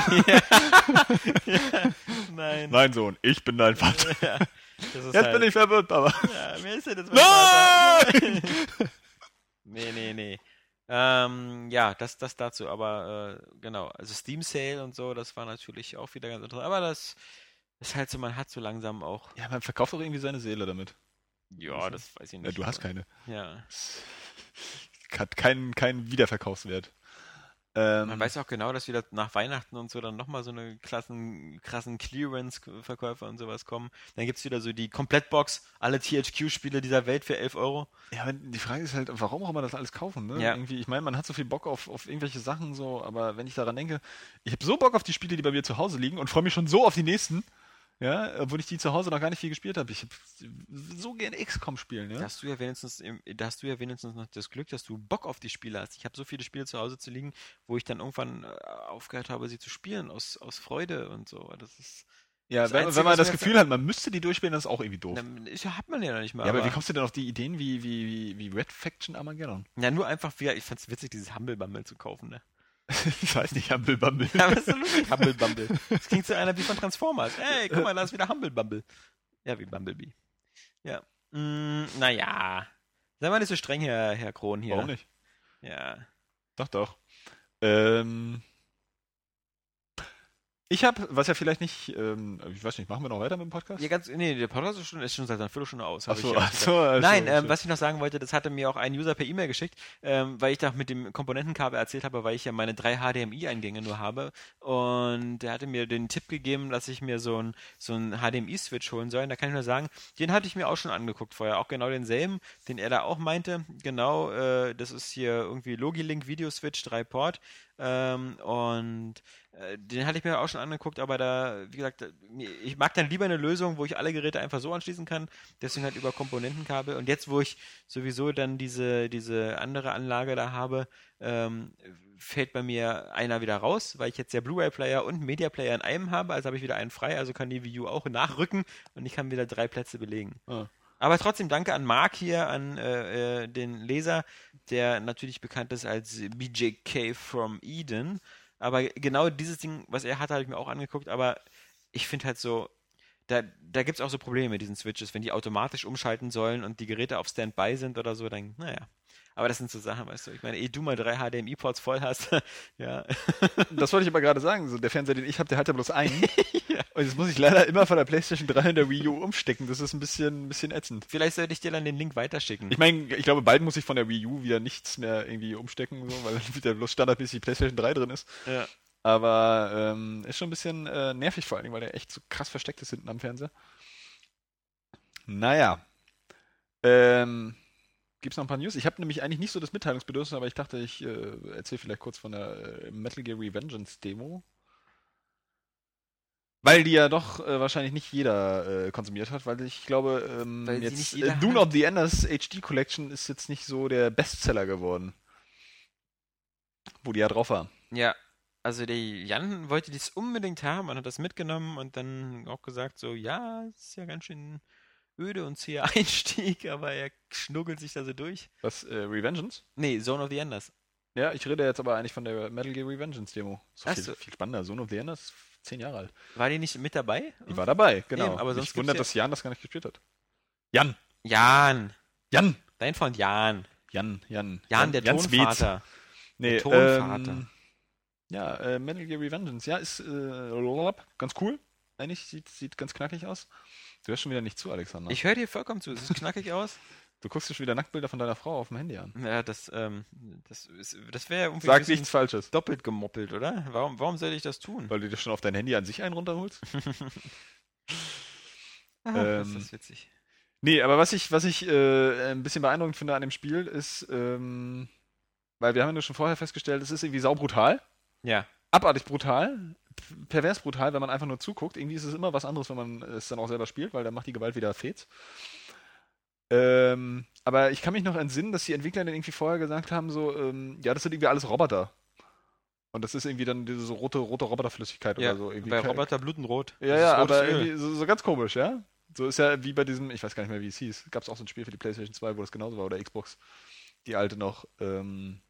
Nein. Nein, Sohn, ich bin dein Vater. Ja, das ist Jetzt halt, bin ich verwirrt, Papa. Ja, wer ist denn jetzt mein Vater? Nein! Nee, nee, nee. Ähm, ja, das, das dazu, aber äh, genau, also Steam Sale und so, das war natürlich auch wieder ganz interessant, aber das ist halt so, man hat so langsam auch, Ja, man verkauft doch irgendwie seine Seele damit. ja, das weiß ich Ja, nicht. du hast aber- keine. Ja, Hat keinen, keinen Wiederverkaufswert. Ähm, man weiß auch genau, dass wieder nach Weihnachten und so dann nochmal so eine klassen, krassen Clearance-Verkäufer und sowas kommen. Dann gibt's wieder so die Komplettbox, alle T H Q-Spiele dieser Welt für elf Euro. Ja, aber die Frage ist halt, warum auch immer das alles kaufen, ne? Ja. Irgendwie, ich meine, man hat so viel Bock auf, auf irgendwelche Sachen so, aber wenn ich daran denke, ich habe so Bock auf die Spiele, die bei mir zu Hause liegen und freue mich schon so auf die nächsten, ja, obwohl ich die zu Hause noch gar nicht viel gespielt habe. Ich habe so gerne X COM spielen, ja. Da hast du ja wenigstens, im- da hast du ja wenigstens noch das Glück, dass du Bock auf die Spiele hast. Ich habe so viele Spiele zu Hause zu liegen, wo ich dann irgendwann äh, aufgehört habe, sie zu spielen, aus, aus Freude und so. Das ist, ja, das wenn, Einzige, wenn man was das mir jetzt- Gefühl hat, man müsste die durchspielen, das ist auch irgendwie doof. dann, ist, ja, hat man ja noch nicht mal. Ja, aber wie kommst du denn auf die Ideen wie, wie, wie, wie Red Faction Armageddon? ja, nur einfach, wie, ich fand's witzig, dieses Humble Bumble zu kaufen, ne? Ich weiß nicht, Humble Bumble. Ja, aber ist so lustig, Humble Bumble. Das klingt so einer wie von Transformers. Ey, guck mal, da ist wieder Humble Bumble. Ja, wie Bumblebee. Ja. Mm, naja. Sei mal nicht so streng, Herr, Herr Kron hier. Warum nicht? Ja. Doch, doch. Ähm, ich habe, was ja vielleicht nicht, ähm, ich weiß nicht, machen wir noch weiter mit dem Podcast? Ja, ganz, nee, der Podcast ist schon, ist schon seit einer Viertelstunde aus. hab Ach so, ich ja ach gesagt. so, ach so, Nein, ach ähm, so. was ich noch sagen wollte, das hatte mir auch ein User per E-Mail geschickt, ähm, weil ich da mit dem Komponentenkabel erzählt habe, weil ich ja meine drei H D M I-Eingänge nur habe. Und der hatte mir den Tipp gegeben, dass ich mir so einen so einen H D M I-Switch holen soll. Und da kann ich nur sagen, den hatte ich mir auch schon angeguckt vorher. Auch genau denselben, den er da auch meinte. Genau, äh, das ist hier irgendwie Logilink Video Switch drei Port. Ähm, und äh, den hatte ich mir auch schon angeguckt, aber da, wie gesagt, ich mag dann lieber eine Lösung, wo ich alle Geräte einfach so anschließen kann. Deswegen halt über Komponentenkabel. Und jetzt, wo ich sowieso dann diese, diese andere Anlage da habe, ähm, fällt bei mir einer wieder raus, weil ich jetzt ja Blu-ray-Player und Media-Player in einem habe. Also habe ich wieder einen frei, also kann die Wii U auch nachrücken und ich kann wieder drei Plätze belegen. Ah. Aber trotzdem danke an Mark hier, an äh, äh, den Leser, der natürlich bekannt ist als B J K from Eden. Aber genau dieses Ding, was er hatte, habe ich mir auch angeguckt. Aber ich finde halt so, da, da gibt es auch so Probleme mit diesen Switches, wenn die automatisch umschalten sollen und die Geräte auf Standby sind oder so, dann, naja. Aber das sind so Sachen, weißt du, ich meine, ehe du mal drei H D M I-Ports voll hast, ja. Das wollte ich aber gerade sagen. So, der Fernseher, den ich habe, der hat ja bloß einen. Und jetzt muss ich leider immer von der PlayStation drei in der Wii U umstecken. Das ist ein bisschen, ein bisschen ätzend. Vielleicht sollte ich dir dann den Link weiterschicken. Ich meine, ich glaube, bald muss ich von der Wii U wieder nichts mehr irgendwie umstecken, so, weil dann wieder bloß standardmäßig PlayStation drei drin ist. Ja. Aber ähm, ist schon ein bisschen äh, nervig vor allen Dingen, weil der echt so krass versteckt ist hinten am Fernseher. Naja. Ähm, Gibt es noch ein paar News? Ich habe nämlich eigentlich nicht so das Mitteilungsbedürfnis, aber ich dachte, ich äh, erzähle vielleicht kurz von der äh, Metal Gear Revengeance Demo. Weil die ja doch äh, wahrscheinlich nicht jeder äh, konsumiert hat, weil ich glaube, ähm, Weil sie jetzt nicht äh, jeder Dune hat. of the Enders H D Collection ist jetzt nicht so der Bestseller geworden, wo die ja drauf war. Ja, also der Jan wollte dies unbedingt haben und hat das mitgenommen und dann auch gesagt so, ja, es ist ja ganz schön öde und zäher Einstieg, aber er schnuggelt sich da so durch. Was, äh, Revengeance? Nee, Zone of the Enders. Ja, ich rede jetzt aber eigentlich von der Metal Gear Revengeance Demo. So Ach viel, so, viel spannender. Zone of the Enders, zehn Jahre alt. war die nicht mit dabei? Die war dabei, genau. Eben, aber sonst Mich wundert, gibt's dass Jan das gar nicht gespielt hat. Jan! Jan, Jan! dein Freund Jan. Jan, Jan. Jan, der Jan Smeets. Tonvater. Nee, Der Tonvater. ähm, ja, äh, Metal Gear Revengeance. Ja, ist äh, ganz cool. Eigentlich sieht, sieht ganz knackig aus. Du hörst schon wieder nicht zu, Alexander. Ich höre dir vollkommen zu, es sieht knackig aus. Du guckst dir schon wieder Nacktbilder von deiner Frau auf dem Handy an. Ja, das, ähm, das, ist, das wäre irgendwie ein Sag bisschen nichts Falsches. doppelt gemoppelt, oder? Warum, warum sollte ich das tun? Weil du dir schon auf dein Handy an sich einen runterholst? Ah, das ähm, ist witzig. nee, aber was ich, was ich äh, ein bisschen beeindruckend finde an dem Spiel ist, ähm, weil wir haben ja schon vorher festgestellt, es ist irgendwie saubrutal, Ja, abartig brutal, p- pervers brutal, wenn man einfach nur zuguckt. Irgendwie ist es immer was anderes, wenn man es dann auch selber spielt, weil dann macht die Gewalt wieder Fets. Ähm, aber ich kann mich noch entsinnen, dass die Entwickler dann irgendwie vorher gesagt haben, so, ähm, ja, das sind irgendwie alles Roboter. Und das ist irgendwie dann diese so rote, rote Roboterflüssigkeit ja. oder so. Irgendwie Bei ke- Roboter bluten rot. Ja, Das ja, ist rotes aber Öl. irgendwie so, so ganz komisch, ja? So ist ja wie bei diesem, ich weiß gar nicht mehr, wie es hieß. Gab es auch so ein Spiel für die PlayStation zwei, wo das genauso war, oder Xbox, die alte noch, ähm,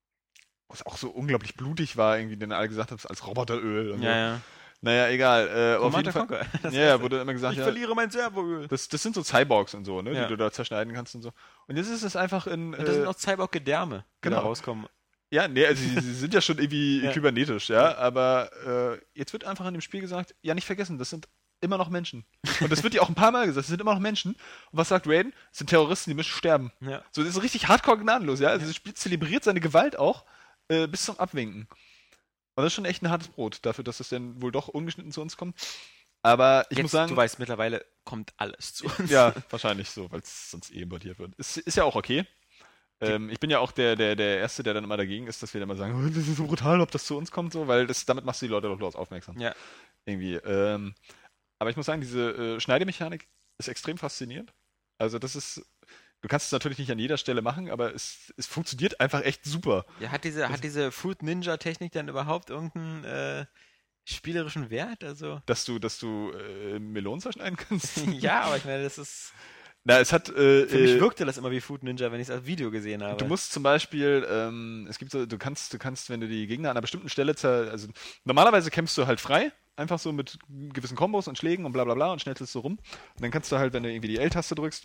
wo es auch so unglaublich blutig war, irgendwie, denn alle gesagt haben, es ist als Roboteröl und so. Ja, ja. Naja, egal. Äh, auf Command jeden Fall. Conquer. Das Ja, ja, erste. wurde immer gesagt, Ich ja, verliere mein Servoöl. das, das sind so Cyborgs und so, ne, Ja. die du da zerschneiden kannst und so. Und jetzt ist es einfach in. Und das sind Äh, auch Cyborg-Gedärme, die genau. da rauskommen. ja, nee, also sie, sie sind ja schon irgendwie Ja. kybernetisch, ja, aber äh, jetzt wird einfach in dem Spiel gesagt, ja, nicht vergessen, das sind immer noch Menschen. Und das wird ja auch ein paar Mal gesagt, das sind immer noch Menschen. Und was sagt Raiden? Das sind Terroristen, die müssen sterben. Ja. So, das ist richtig hardcore gnadenlos, ja. Also das Spiel zelebriert seine Gewalt auch äh, bis zum Abwinken. Und das ist schon echt ein hartes Brot, dafür, dass es dann wohl doch ungeschnitten zu uns kommt. Aber ich Jetzt, muss sagen, du weißt, mittlerweile kommt alles zu uns. ja, wahrscheinlich so, weil es sonst eh importiert wird. Ist, ist ja auch okay. Ähm, ich bin ja auch der, der, der Erste, der dann immer dagegen ist, dass wir dann immer sagen, oh, das ist so brutal, ob das zu uns kommt, so, weil das, damit machst du die Leute doch bloß aufmerksam. Ja. Irgendwie. Ähm, aber ich muss sagen, diese äh, Schneidemechanik ist extrem faszinierend. Also das ist, du kannst es natürlich nicht an jeder Stelle machen, aber es, es funktioniert einfach echt super. Ja, hat diese, hat diese Fruit Ninja Technik dann überhaupt irgendeinen äh, spielerischen Wert? Also, Dass du, dass du äh, Melonen zerschneiden kannst. ja, aber ich meine, das ist. Na, es hat. Äh, Für mich äh, wirkte das immer wie Fruit Ninja, wenn ich es als Video gesehen habe. Du musst zum Beispiel, ähm, es gibt so, du kannst, du kannst, wenn du die Gegner an einer bestimmten Stelle, zer also normalerweise kämpfst du halt frei, einfach so mit gewissen Kombos und Schlägen und bla bla bla und schnetzelst so rum. Und dann kannst du halt, wenn du irgendwie die L-Taste drückst,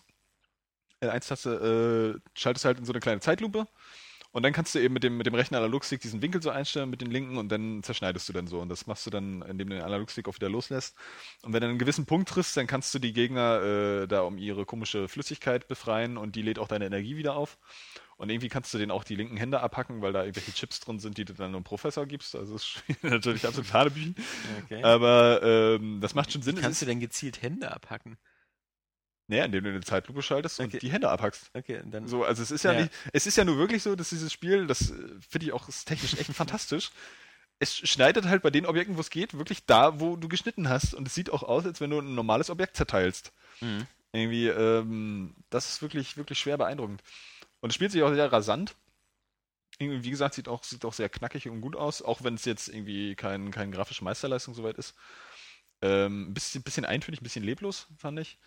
L eins Taste, äh, schaltest du halt in so eine kleine Zeitlupe. Und dann kannst du eben mit dem, mit dem rechten Analogstick diesen Winkel so einstellen mit den linken und dann zerschneidest du dann so. Und das machst du dann, indem du den Analogstick auch wieder loslässt. Und wenn du einen gewissen Punkt triffst, dann kannst du die Gegner äh, da um ihre komische Flüssigkeit befreien und die lädt auch deine Energie wieder auf. Und irgendwie kannst du denen auch die linken Hände abhacken, weil da irgendwelche Chips drin sind, die du dann einem Professor gibst. Also das ist natürlich absolut Hanebüchen. Okay. Aber ähm, das macht schon Sinn. Es Kannst du ist, denn gezielt Hände abhacken? naja, indem du eine Zeitlupe schaltest Okay. und die Hände abhackst. Okay, und dann. So, also es ist ja, Ja. nicht, es ist ja nur wirklich so, dass dieses Spiel, das äh, finde ich auch ist technisch echt fantastisch. Es schneidet halt bei den Objekten, wo es geht, wirklich da, wo du geschnitten hast. Und es sieht auch aus, als wenn du ein normales Objekt zerteilst. Mhm. Irgendwie, ähm, das ist wirklich, wirklich schwer beeindruckend. Und es spielt sich auch sehr rasant. Irgendwie, wie gesagt, sieht auch, sieht auch sehr knackig und gut aus, auch wenn es jetzt irgendwie kein, kein grafische Meisterleistung soweit ist. Ähm, ein bisschen, bisschen eintönig, ein bisschen leblos, fand ich.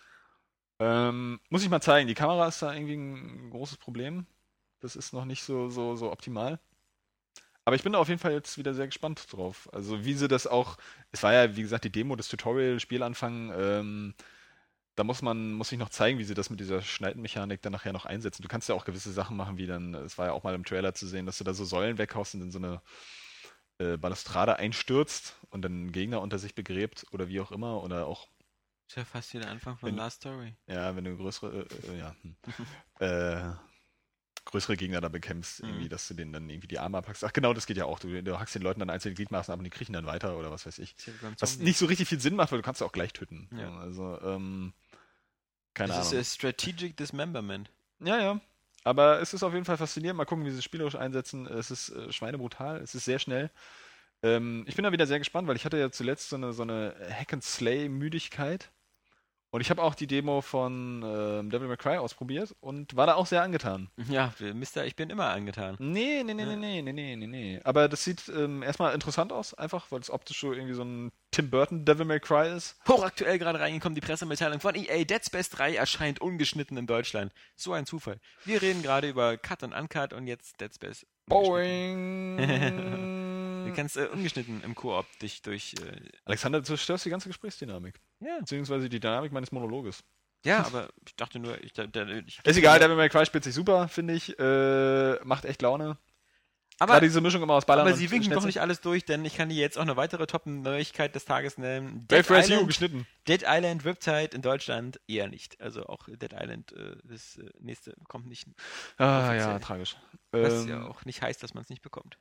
Ähm, muss ich mal zeigen, die Kamera ist da irgendwie ein großes Problem. Das ist noch nicht so, so, so optimal. Aber ich bin da auf jeden Fall jetzt wieder sehr gespannt drauf. Also wie sie das auch, es war ja, wie gesagt, die Demo, das Tutorial, Spielanfang, ähm, da muss man, muss ich noch zeigen, wie sie das mit dieser Schneidenmechanik dann nachher noch einsetzen. Du kannst ja auch gewisse Sachen machen, wie dann, es war ja auch mal im Trailer zu sehen, dass du da so Säulen weghaust und in so eine äh, Balustrade einstürzt und dann einen Gegner unter sich begräbt oder wie auch immer. Oder auch, Ist ja fast wie der Anfang von Wenn- Last Story. ja, wenn du größere, äh, äh, ja, hm. äh, größere Gegner da bekämpfst, irgendwie, Mhm. dass du denen dann irgendwie die Arme abhackst. Ach genau, das geht ja auch. Du, du hackst den Leuten dann einzelne Gliedmaßen ab und die kriechen dann weiter oder was weiß ich. Ist ja wie beim Was Zombie. nicht so richtig viel Sinn macht, weil du kannst ja auch gleich töten. Ja. So, also, ähm, keine Das ist Ahnung. äh, Strategic Dismemberment. Ja, ja. Aber es ist auf jeden Fall faszinierend. Mal gucken, wie sie es spielerisch einsetzen. Es ist äh, schweinebrutal. Es ist sehr schnell. Ähm, ich bin da wieder sehr gespannt, weil ich hatte ja zuletzt so eine, so eine Hack-and-Slay-Müdigkeit. Und ich habe auch die Demo von ähm, Devil May Cry ausprobiert und war da auch sehr angetan. Ja, Mister, ich bin immer angetan. Nee, nee, nee, Ja. nee, nee, nee, nee, nee, nee. Aber das sieht ähm, erstmal interessant aus, einfach, weil es optisch so irgendwie so ein Tim Burton Devil May Cry ist. Hochaktuell gerade reingekommen, die Pressemitteilung von E A, Dead Space drei erscheint ungeschnitten in Deutschland. So ein Zufall. Wir reden gerade über Cut und Uncut und jetzt Dead Space. Boing! Du kannst äh, ungeschnitten im Koop dich durch... Äh, Alexander, du zerstörst die ganze Gesprächsdynamik. ja. Beziehungsweise die Dynamik meines Monologes. ja, aber ich dachte nur... Ich, da, da, ich, Ist egal, Devil May Cry spielt sich super, finde ich. Äh, macht echt Laune. aber, Gerade diese Mischung immer aus Ballern aber und sie winken doch Schnetzeln. nicht alles durch, denn ich kann dir jetzt auch eine weitere Top-Neuigkeit des Tages nennen. Brave Dead Race U Island, geschnitten. Dead Island Riptide in Deutschland eher nicht. Also auch Dead Island, äh, das äh, nächste kommt nicht. Ah, offiziell. ja, tragisch. Was Ähm, ja auch nicht heißt, dass man es nicht bekommt.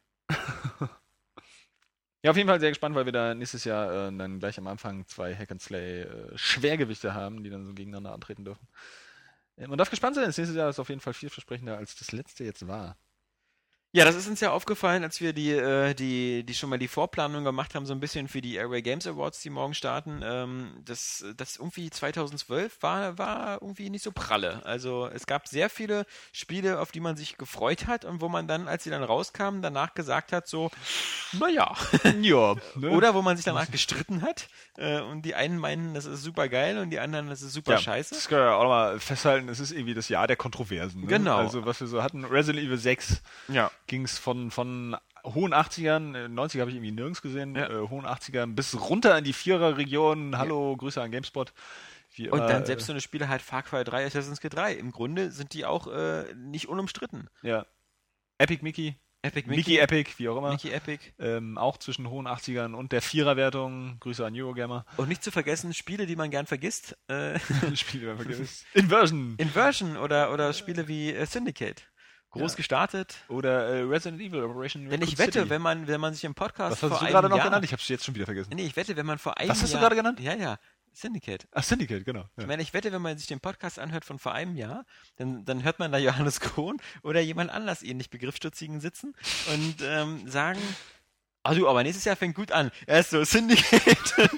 Ja, auf jeden Fall sehr gespannt, weil wir da nächstes Jahr äh, dann gleich am Anfang zwei Hack-and-Slay äh, Schwergewichte haben, die dann so gegeneinander antreten dürfen. Äh, Man darf gespannt sein, das nächste Jahr ist auf jeden Fall vielversprechender, als das letzte jetzt war. Ja, das ist uns ja aufgefallen, als wir die, äh, die, die schon mal die Vorplanung gemacht haben, so ein bisschen für die Airway Games Awards, die morgen starten. Ähm, das, das irgendwie zweitausendzwölf war, war irgendwie nicht so pralle. Also es gab sehr viele Spiele, auf die man sich gefreut hat und wo man dann, als sie dann rauskamen, danach gesagt hat, so, naja. Ja, ne? Oder wo man sich danach gestritten hat äh, und die einen meinen, das ist super geil und die anderen, das ist super Ja, scheiße. das können wir auch nochmal festhalten, es ist irgendwie das Jahr der Kontroversen. Ne? Genau. Also was wir so hatten, Resident Evil sechs Ja. ging es von, von hohen achtzigern, äh, neunziger habe ich irgendwie nirgends gesehen, Ja. äh, hohen achtzigern bis runter in die Vierer-Region. Hallo, Grüße an GameSpot. Wie Und immer, dann selbst äh, so eine Spiele halt Far Cry drei, Assassin's Creed drei. Im Grunde sind die auch äh, nicht unumstritten. ja. Epic Mickey, Epic Mickey, Mickey, Epic, wie auch immer. Mickey Epic. Ähm, auch zwischen hohen achtzigern und der Vierer-Wertung. Grüße an Eurogamer. Und nicht zu vergessen, Spiele, die man gern vergisst. Äh, Spiel, die man vergisst. Inversion. Inversion oder, oder Spiele wie äh, Syndicate. Groß Ja. gestartet. Oder äh, Resident Evil Operation Denn ich Raccoon wette, City. wenn man, wenn man sich im Podcast Was vor hast du einem gerade noch Jahr, genannt? Ich habe es jetzt schon wieder vergessen. Nee, ich wette, wenn man vor einem Was hast du Jahr, gerade genannt? Ja, ja, Syndicate. Ach, Syndicate, genau. Ja. Ich meine, ich wette, wenn man sich den Podcast anhört von vor einem Jahr, dann, dann hört man da Johannes Kohn oder jemand anders ähnlich Begriffsstutzigen sitzen und ähm, sagen, ah du, aber nächstes Jahr fängt gut an. Erst so Syndicate.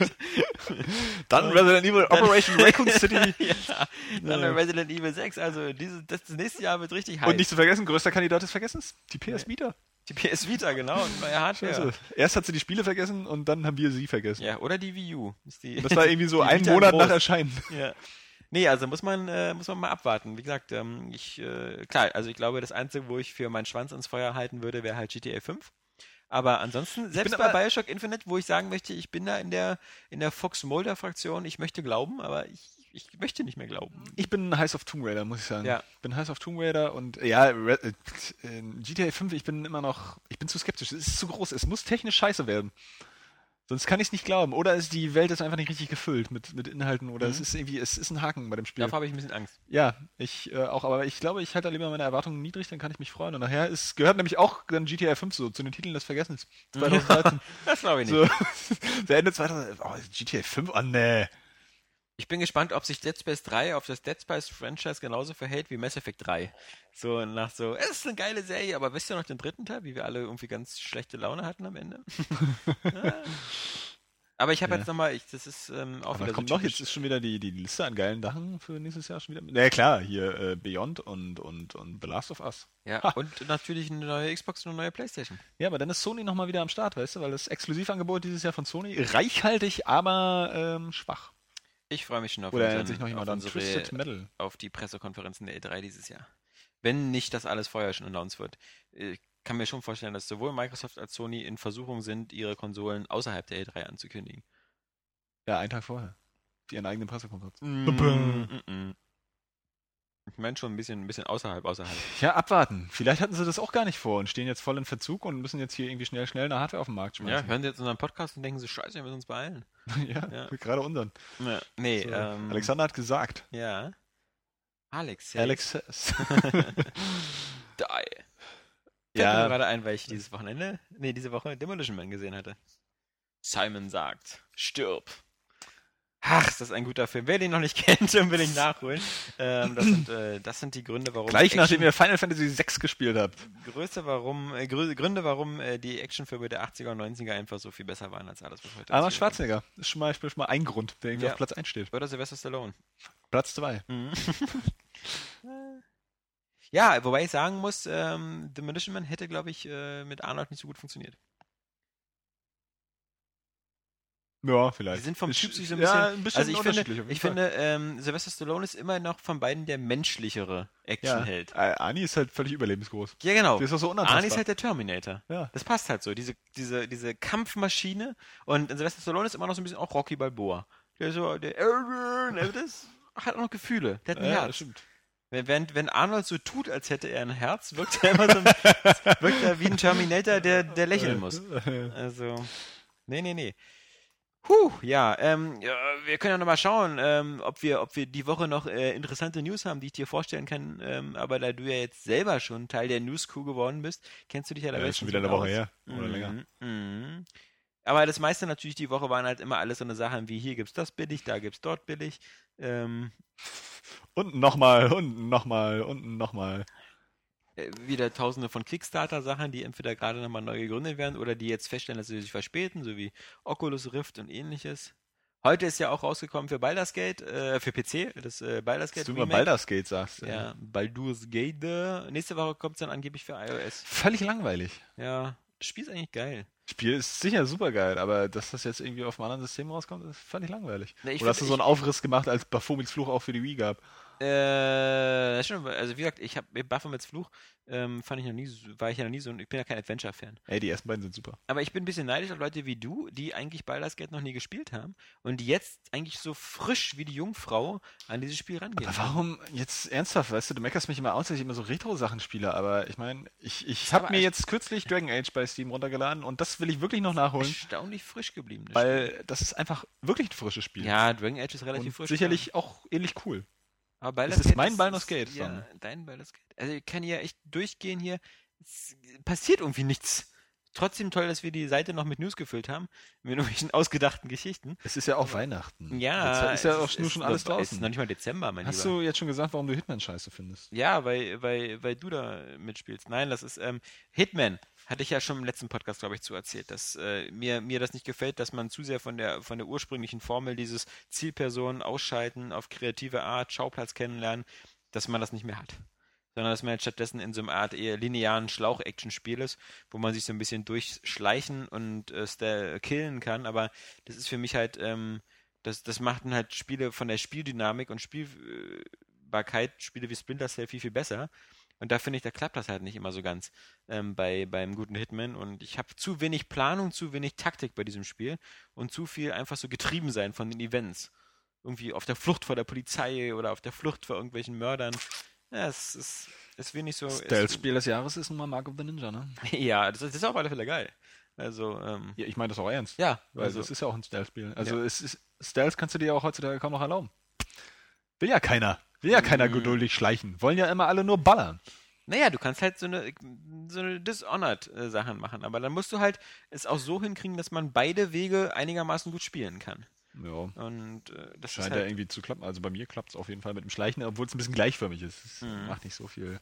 Dann Resident Evil Dann- Operation Raccoon City. ja, dann Ja. Resident Evil sechs. Also diese, das, das nächste Jahr wird richtig heiß. Und nicht zu vergessen, größter Kandidat des Vergessens, die P S Vita. die P S Vita, genau. Und neue Hardware. Scheiße. Erst hat sie die Spiele vergessen und dann haben wir sie vergessen. Ja, oder die Wii U. Ist die, Das war irgendwie so die ein Vita Monat groß. nach Erscheinen. Ja. Nee, also muss man, äh, muss man mal abwarten. Wie gesagt, ähm, ich, äh, klar, also ich glaube, das Einzige, wo ich für meinen Schwanz ins Feuer halten würde, wäre halt G T A fünf. Aber ansonsten, selbst bei aber- Bioshock Infinite, wo ich sagen möchte, ich bin da in der, in der Fox-Mulder-Fraktion, ich möchte glauben, aber ich, ich möchte nicht mehr glauben. Ich bin heiß auf Tomb Raider, muss ich sagen. Ja. Ich bin heiß auf Tomb Raider und ja, Re äh, äh, G T A fünf, ich bin immer noch, ich bin zu skeptisch. Es ist zu groß. Es muss technisch scheiße werden. Sonst kann ich es nicht glauben. Oder ist die Welt ist einfach nicht richtig gefüllt mit, mit Inhalten oder Mhm. es ist irgendwie, es ist ein Haken bei dem Spiel. Davor habe ich ein bisschen Angst. Ja, ich äh, auch, aber ich glaube, ich halte da lieber meine Erwartungen niedrig, dann kann ich mich freuen. Und nachher ist, gehört nämlich auch dann G T A fünf so zu den Titeln des Vergessens. zwanzig dreizehn. Das glaube ich nicht. so, der Ende zweitausend. Oh, G T A fünf? Oh, nee. Ich bin gespannt, ob sich Dead Space drei auf das Dead Space Franchise genauso verhält wie Mass Effect drei. So nach so, es ist eine geile Serie, aber wisst ihr noch den dritten Teil, wie wir alle irgendwie ganz schlechte Laune hatten am Ende? Ja. Aber ich habe Ja. jetzt nochmal, ich, das ist ähm, auch Aber wieder kommt so noch, jetzt ist schon wieder die, die Liste an geilen Sachen für nächstes Jahr schon wieder. Na ja, klar, hier äh, Beyond und, und, und The Last of Us. Ja, Ha. und natürlich eine neue Xbox und eine neue Playstation. Ja, aber dann ist Sony nochmal wieder am Start, weißt du, weil das Exklusivangebot dieses Jahr von Sony reichhaltig, aber ähm, schwach. Ich freue mich schon auf, Oder unseren, erinnert sich noch jemand auf, an unsere, Twisted Metal? auf die Pressekonferenzen der E drei dieses Jahr. Wenn nicht das alles vorher schon announced wird. Ich kann mir schon vorstellen, dass sowohl Microsoft als Sony in Versuchung sind, ihre Konsolen außerhalb der E drei anzukündigen. Ja, einen Tag vorher. Für ihren eigenen Pressekonferenz. Mm, mm, mm. Ich meine schon ein bisschen, ein bisschen außerhalb, außerhalb. Ja, abwarten. Vielleicht hatten sie das auch gar nicht vor und stehen jetzt voll in Verzug und müssen jetzt hier irgendwie schnell, schnell eine Hardware auf den Markt Ja, schmeißen. hören Sie jetzt unseren Podcast und denken Sie, scheiße, wir müssen uns beeilen. Ja, Ja. gerade unseren. Ja, nee, So. ähm, Alexander hat gesagt. Ja. Alex. ja. Alex says. Die. Fällt Ja. mir gerade ein, weil ich dieses Wochenende, nee, diese Woche Demolition Man gesehen hatte. Simon sagt, stirb. Ach, ist das ein guter Film. Wer den noch nicht kennt, den will ich nachholen. Ähm, das, sind, äh, das sind die Gründe, warum... Gleich Action, nachdem ihr Final Fantasy sechs gespielt habt. Größte, warum, äh, Grü Gründe, warum äh, die Actionfilme der achtziger und neunziger einfach so viel besser waren als alles, was heute Arnold erzählt Schwarzenegger ist schon mal, schon mal ein Grund, der irgendwie Ja. auf Platz eins steht. wird. Oder Sylvester Stallone. Platz zwei. Mhm. Ja, wobei ich sagen muss, ähm, The Magician Man hätte, glaube ich, äh, mit Arnold nicht so gut funktioniert. Ja, Die vielleicht. sind vom Ist- Typ sich so ein ja, bisschen... ein bisschen also ich finde, unterschiedlich auf jeden ich Fall. finde ähm, Sylvester Stallone ist immer noch von beiden der menschlichere ja. Actionheld. Äh, Ani ist halt völlig überlebensgroß. Ja, genau. Der ist auch so unantastbar. Arnie ist halt der Terminator. Ja. Das passt halt so. Diese, diese, diese Kampfmaschine. Und Sylvester Stallone ist immer noch so ein bisschen auch Rocky Balboa. Der ist so, der, der das hat auch noch Gefühle. Der hat ein Ja, das Herz. stimmt. Wenn, wenn, wenn Arnold so tut, als hätte er ein Herz, wirkt er immer so ein, wirkt er wie ein Terminator, der, der lächeln muss. Also, nee, nee, nee. Puh, ja, ähm, ja, wir können ja nochmal schauen, ähm, ob wir, ob wir die Woche noch äh, interessante News haben, die ich dir vorstellen kann. Ähm, aber da du ja jetzt selber schon Teil der News Crew geworden bist, kennst du dich ja da Ja, ist bestens schon wieder mit eine Woche aus. her. Oder Mhm, länger. mhm. Aber das meiste natürlich die Woche waren halt immer alles so eine Sachen wie hier gibt's das billig, da gibt's dort billig. Ähm, Und nochmal, und nochmal, und nochmal. äh, wieder tausende von Kickstarter-Sachen, die entweder gerade nochmal neu gegründet werden oder die jetzt feststellen, dass sie sich verspäten, so wie Oculus Rift und ähnliches. Heute ist ja auch rausgekommen für Baldur's Gate, äh, für P C, das äh, Baldur's Dass Gate du immer Remake. Baldur's Gate sagst. Ja, Baldur's Gate. Äh, nächste Woche kommt es dann angeblich für iOS. Völlig langweilig. Ja, das Spiel ist eigentlich geil. Spiel ist sicher super geil, aber dass das jetzt irgendwie auf einem anderen System rauskommt, ist völlig langweilig. Ne, ich Oder hast du find- so einen ich- Aufriss gemacht, als Baphomets Fluch auch für die Wii gab? Äh, das stimmt, also wie gesagt, ich habe Baphomets Fluch, ähm, fand ich noch nie, so- war ich ja noch nie so, ich bin ja kein Adventure-Fan. Ey, die ersten beiden sind super. Aber ich bin ein bisschen neidisch auf Leute wie du, die eigentlich Baldur's Gate noch nie gespielt haben und die jetzt eigentlich so frisch wie die Jungfrau an dieses Spiel rangehen. Aber warum jetzt ernsthaft, weißt du, du meckerst mich immer aus, dass ich immer so Retro-Sachen spiele, aber ich meine, ich, ich Aber habe mir echt- jetzt kürzlich Dragon Age bei Steam runtergeladen und das will ich wirklich noch nachholen, Erstaunlich frisch geblieben. Das weil das ist einfach wirklich ein frisches Spiel. Spiel. Ja, Dragon Age ist relativ und frisch. sicherlich auch ähnlich cool. Aber Baldur's Es ist Gate mein Baldur's Gate Ja, dann. dein Baldur's Gate. Also ich kann hier echt durchgehen hier. Es passiert irgendwie nichts. Trotzdem toll, dass wir die Seite noch mit News gefüllt haben. Mit irgendwelchen ausgedachten Geschichten. Es ist ja auch Weihnachten. Ja, Jetzt ist ja es auch nur es schon ist alles noch- Es ist draußen. noch nicht mal Dezember, mein Hast Lieber. du jetzt schon gesagt, warum du Hitman scheiße findest? Ja, weil, weil, weil du da mitspielst. Nein, das ist ähm, Hitman. Hatte ich ja schon im letzten Podcast, glaube ich, zu erzählt, dass äh, mir, mir das nicht gefällt, dass man zu sehr von der, von der ursprünglichen Formel dieses Zielpersonen ausschalten, auf kreative Art, Schauplatz kennenlernen, dass man das nicht mehr hat. Sondern dass man jetzt stattdessen in so einer Art eher linearen Schlauch-Action-Spiel ist, wo man sich so ein bisschen durchschleichen und äh, sta- killen kann. Aber das ist für mich halt, ähm, das, das macht dann halt Spiele von der Spieldynamik und Spielbarkeit, Spiele wie Splinter Cell viel, viel besser. Und da finde ich, da klappt das halt nicht immer so ganz ähm, bei, beim guten Hitman. Und ich habe zu wenig Planung, zu wenig Taktik bei diesem Spiel und zu viel einfach so getrieben sein von den Events. Irgendwie auf der Flucht vor der Polizei oder auf der Flucht vor irgendwelchen Mördern. Ja, es ist, es wenig so. es- Stealth-Spiel des Jahres ist nun mal Mark of the Ninja, ne? Ja, das, ist- das ist auf alle Fälle geil. Also, ähm, Ja, ich meine das auch ernst. ja, Weil also, es ist ja auch ein Stealth-Spiel. Also Ja. es ist, Stealth kannst du dir ja auch heutzutage kaum noch erlauben. Will ja keiner. Will ja keiner Mm. geduldig schleichen. Wollen ja immer alle nur ballern. naja, du kannst halt so eine, so eine Dishonored-Sachen machen, aber dann musst du halt es auch so hinkriegen, dass man beide Wege einigermaßen gut spielen kann. Ja. Und äh, das Scheint ist ja halt, irgendwie zu klappen. Also bei mir klappt es auf jeden Fall mit dem Schleichen, obwohl es ein bisschen gleichförmig ist. Es Mhm. macht nicht so viel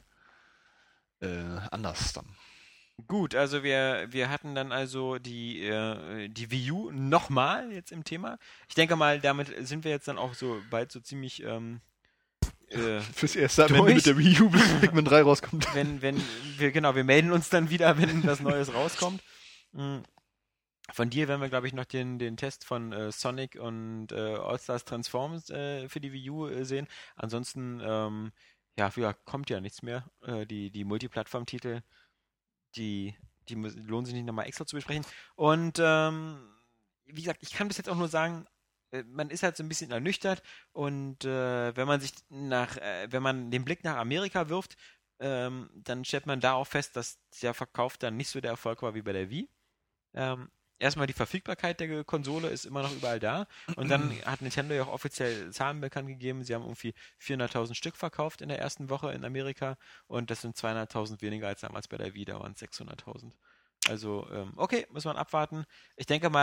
äh, anders dann. gut. Also wir, wir hatten dann also die, äh, die Wii U nochmal jetzt im Thema. Ich denke mal, damit sind wir jetzt dann auch so bald so ziemlich ähm, äh, Fürs erste am Durch? Ende mit der Wii U, bis Pikmin drei rauskommt. wenn, wenn wir, genau, wir melden uns dann wieder, wenn was Neues rauskommt. Mm. Von dir werden wir, glaube ich, noch den, den Test von äh, Sonic und äh, All-Stars Transforms äh, für die Wii U äh, sehen. Ansonsten, ähm, ja, ja, kommt ja nichts mehr. Äh, die die Multiplattform-Titel, die, die muss- lohnen sich nicht nochmal extra zu besprechen. Und ähm, wie gesagt, ich kann bis jetzt auch nur sagen, äh, man ist halt so ein bisschen ernüchtert und äh, wenn man sich nach, äh, wenn man den Blick nach Amerika wirft, ähm, dann stellt man da auch fest, dass der Verkauf dann nicht so der Erfolg war wie bei der Wii. Ähm, erstmal die Verfügbarkeit der Konsole ist immer noch überall da und dann hat Nintendo ja auch offiziell Zahlen bekannt gegeben. Sie haben irgendwie vierhunderttausend Stück verkauft in der ersten Woche in Amerika und das sind zweihunderttausend weniger als damals bei der Wii, da waren es sechshunderttausend. Also, ähm, okay, muss man abwarten. Ich denke mal,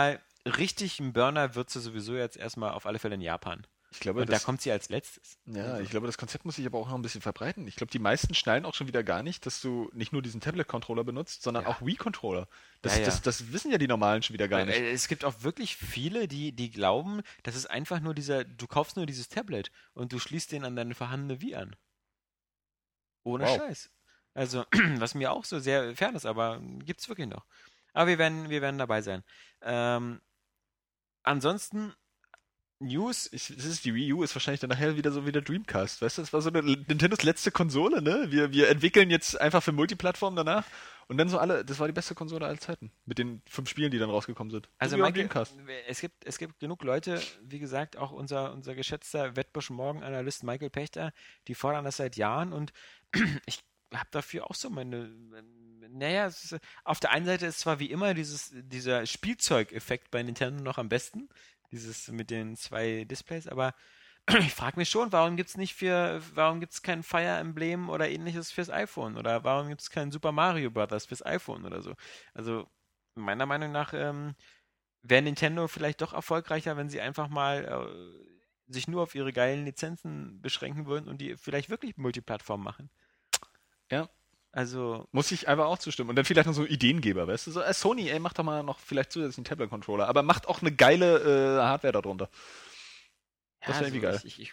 richtig ein Burner wird sie sowieso jetzt erstmal auf alle Fälle in Japan. Ich glaube, Und da kommt sie als letztes. Ja, ich glaube, das Konzept muss sich aber auch noch ein bisschen verbreiten. Ich glaube, die meisten schnallen auch schon wieder gar nicht, dass du nicht nur diesen Tablet-Controller benutzt, sondern Ja. auch Wii-Controller. Das, Ja, ja. Das, das wissen ja die Normalen schon wieder gar nicht. Äh, Es gibt auch wirklich viele, die, die glauben, das ist einfach nur dieser, du kaufst nur dieses Tablet und du schließt den an deine vorhandene Wii an. Ohne Wow. Scheiß. Also, was mir auch so sehr fern ist, aber gibt's wirklich noch. Aber wir werden, wir werden dabei sein. Ähm, ansonsten, News, Ich, das ist die Wii U ist wahrscheinlich dann nachher wieder so wie der Dreamcast, weißt du? Das war so eine, Nintendos letzte Konsole, ne? Wir, wir entwickeln jetzt einfach für Multiplattform danach und dann so alle, das war die beste Konsole aller Zeiten. Mit den fünf Spielen, die dann rausgekommen sind. also So wie beim Michael, Dreamcast. es gibt, es gibt genug Leute, wie gesagt, auch unser, unser geschätzter Wettbusch-Morgen-Analyst Michael Pächter, die fordern das seit Jahren und ich habe dafür auch so meine, naja, es ist, auf der einen Seite ist zwar wie immer dieses, dieser Spielzeugeffekt bei Nintendo noch am besten, dieses mit den zwei Displays, aber ich frage mich schon, warum gibt's nicht für, warum gibt's kein Fire Emblem oder ähnliches fürs iPhone oder warum gibt's kein Super Mario Brothers fürs iPhone oder so? Also meiner Meinung nach ähm, wäre Nintendo vielleicht doch erfolgreicher, wenn sie einfach mal äh, sich nur auf ihre geilen Lizenzen beschränken würden und die vielleicht wirklich Multiplattform machen. Ja. Also, Muss ich einfach auch zustimmen. Und dann vielleicht noch so Ideengeber, weißt du? So, äh, Sony, ey, macht doch mal noch vielleicht zusätzlich einen Tablet-Controller, aber macht auch eine geile äh, Hardware darunter. Das ja, wäre irgendwie also geil. ich, ich,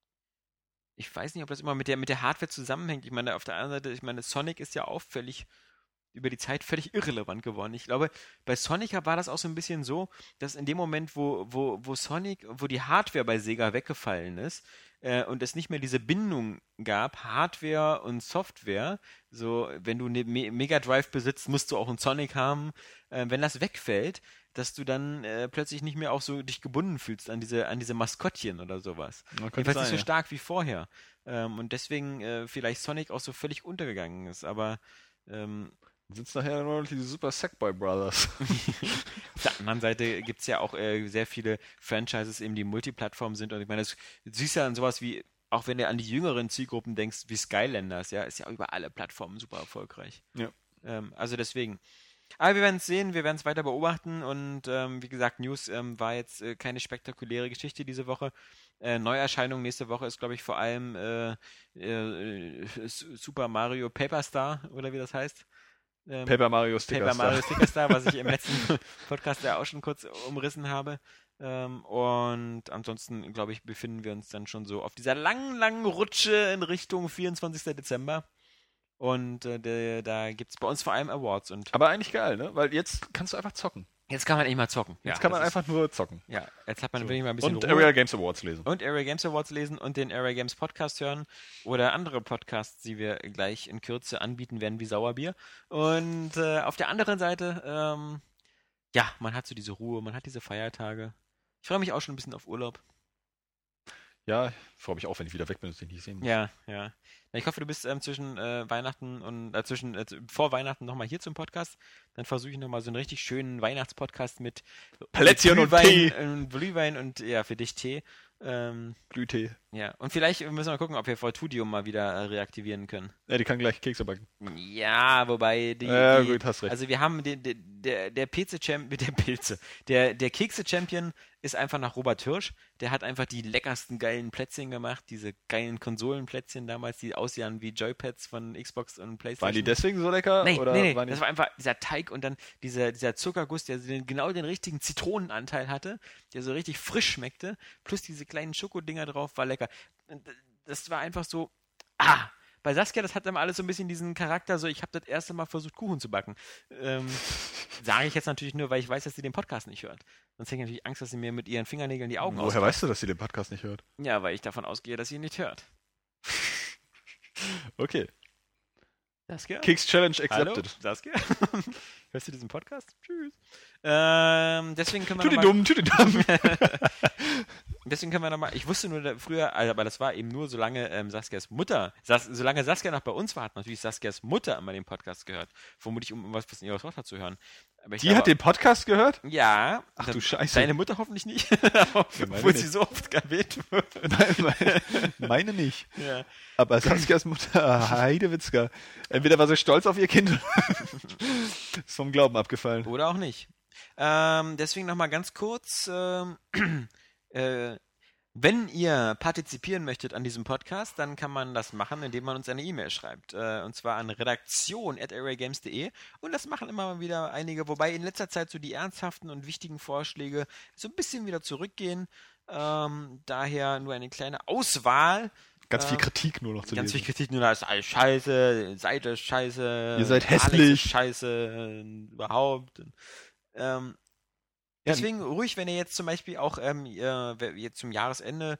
ich weiß nicht, ob das immer mit der, mit der Hardware zusammenhängt. Ich meine, auf der anderen Seite, ich meine, Sonic ist ja auch völlig über die Zeit völlig irrelevant geworden. Ich glaube, bei Sonic war das auch so ein bisschen so, dass in dem Moment, wo, wo, wo Sonic, wo die Hardware bei Sega weggefallen ist äh, und es nicht mehr diese Bindung gab, Hardware und Software, so wenn du eine Me Mega Drive besitzt, musst du auch einen Sonic haben, äh, wenn das wegfällt, dass du dann äh, plötzlich nicht mehr auch so dich gebunden fühlst an diese, an diese Maskottchen oder sowas. Ja, könnte Jedenfalls nicht sein, so ja. stark wie vorher. Ähm, und deswegen äh, vielleicht Sonic auch so völlig untergegangen ist, aber ähm, Dann sind nachher nur noch die Super Sackboy Brothers. auf der anderen Seite gibt es ja auch äh, sehr viele Franchises, eben die Multiplattform sind. Und ich meine, das du siehst ja an sowas wie, auch wenn du an die jüngeren Zielgruppen denkst, wie Skylanders, ja, ist ja über alle Plattformen super erfolgreich. Ja. Ähm, also deswegen. Aber wir werden es sehen, wir werden es weiter beobachten und ähm, wie gesagt, News ähm, war jetzt äh, keine spektakuläre Geschichte diese Woche. Äh, Neuerscheinung nächste Woche ist, glaube ich, vor allem äh, äh, Super Mario Paper Star oder wie das heißt. Ähm, Paper Mario Sticker Paper Star. Mario Sticker Star, was ich im letzten Podcast ja auch schon kurz umrissen habe. Ähm, und ansonsten, glaube ich, befinden wir uns dann schon so auf dieser langen, langen Rutsche in Richtung vierundzwanzigsten Dezember. Und äh, der, da gibt es bei uns vor allem Awards. Und Aber eigentlich geil, ne? Weil jetzt kannst du einfach zocken. jetzt kann man echt mal zocken. Jetzt Ja, kann man das ist- einfach nur zocken. Ja, jetzt hat man So. wirklich mal ein bisschen Und Ruhe. Area Games Awards lesen. Und Area Games Awards lesen und den Area Games Podcast hören oder andere Podcasts, die wir gleich in Kürze anbieten werden, wie Sauerbier. Und äh, auf der anderen Seite, ähm, ja, man hat so diese Ruhe, man hat diese Feiertage. Ich freue mich auch schon ein bisschen auf Urlaub. Ja, ich freue mich auch, wenn ich wieder weg bin und dich nicht sehen muss. Ja, ja. Na, ich hoffe, du bist ähm, zwischen äh, Weihnachten und äh, zwischen äh, vor Weihnachten nochmal hier zum Podcast. Dann versuche ich nochmal so einen richtig schönen Weihnachtspodcast mit Plätzchen und Glühwein, Tee. äh, Glühwein und ja, für dich Tee. Ähm, Glühtee. ja, und vielleicht müssen wir mal gucken, ob wir Fortudium mal wieder äh, reaktivieren können. Ja, die kann gleich Kekse backen. Ja, wobei die, Ja, die gut, hast recht. also wir haben den, der, der, der Pilze-Champion, der Pilze, der, der Kekse-Champion ist einfach nach Robert Hirsch. Der hat einfach die leckersten geilen Plätzchen gemacht, diese geilen Konsolenplätzchen damals, die aussahen wie Joypads von Xbox und PlayStation. Waren die deswegen so lecker? Nee, oder nee, nee. waren die Das war einfach dieser Teig und dann dieser, dieser Zuckerguss, der den, genau den richtigen Zitronenanteil hatte, der so richtig frisch schmeckte, plus diese kleinen Schokodinger drauf, war lecker. Und das war einfach so, ah, bei Saskia, das hat dann alles so ein bisschen diesen Charakter, so ich habe das erste Mal versucht, Kuchen zu backen. Ähm, sage ich jetzt natürlich nur, weil ich weiß, dass sie den Podcast nicht hört. Sonst hätte ich natürlich Angst, dass sie mir mit ihren Fingernägeln die Augen Woher ausreißt. weißt du, dass sie den Podcast nicht hört? Ja, weil ich davon ausgehe, dass sie ihn nicht hört. Okay. Saskia? Keks Challenge Hallo, accepted. Saskia? Hörst du diesen Podcast? Tschüss. Ähm, deswegen können wir Tu die noch mal, dumm, tu die dumm. deswegen können wir nochmal, ich wusste nur da, früher, also, aber das war eben nur, solange ähm, Saskias Mutter, Sas, solange Saskia noch bei uns war, hat natürlich Saskias Mutter immer den Podcast gehört. Vermutlich, um was, was in ihrer Tochter zu hören. Aber ich Die glaube, hat den Podcast gehört? ja. Ach da- du Scheiße. Deine Mutter hoffentlich nicht, meine obwohl sie nicht. so oft erwähnt wird. Nein, meine, meine nicht. Ja. Aber Saskias Mutter, Heidewitzka. Entweder war sie stolz auf ihr Kind, ist vom Glauben abgefallen. Oder auch nicht. Ähm, deswegen nochmal ganz kurz, ähm, äh, wenn ihr partizipieren möchtet an diesem Podcast, dann kann man das machen, indem man uns eine E-Mail schreibt. Äh, und zwar an redaktion at arraygames punkt de. Und das machen immer mal wieder einige, wobei in letzter Zeit so die ernsthaften und wichtigen Vorschläge so ein bisschen wieder zurückgehen. Ähm, daher nur eine kleine Auswahl. Ganz viel Ähm, Kritik nur noch zu Ganz lesen. viel Kritik, nur da ist alles scheiße, Seite ist scheiße, Ihr seid Alex hässlich. ist scheiße, äh, überhaupt. Ähm, Ja, deswegen ruhig, wenn ihr jetzt zum Beispiel auch ähm, ihr, wer- jetzt zum Jahresende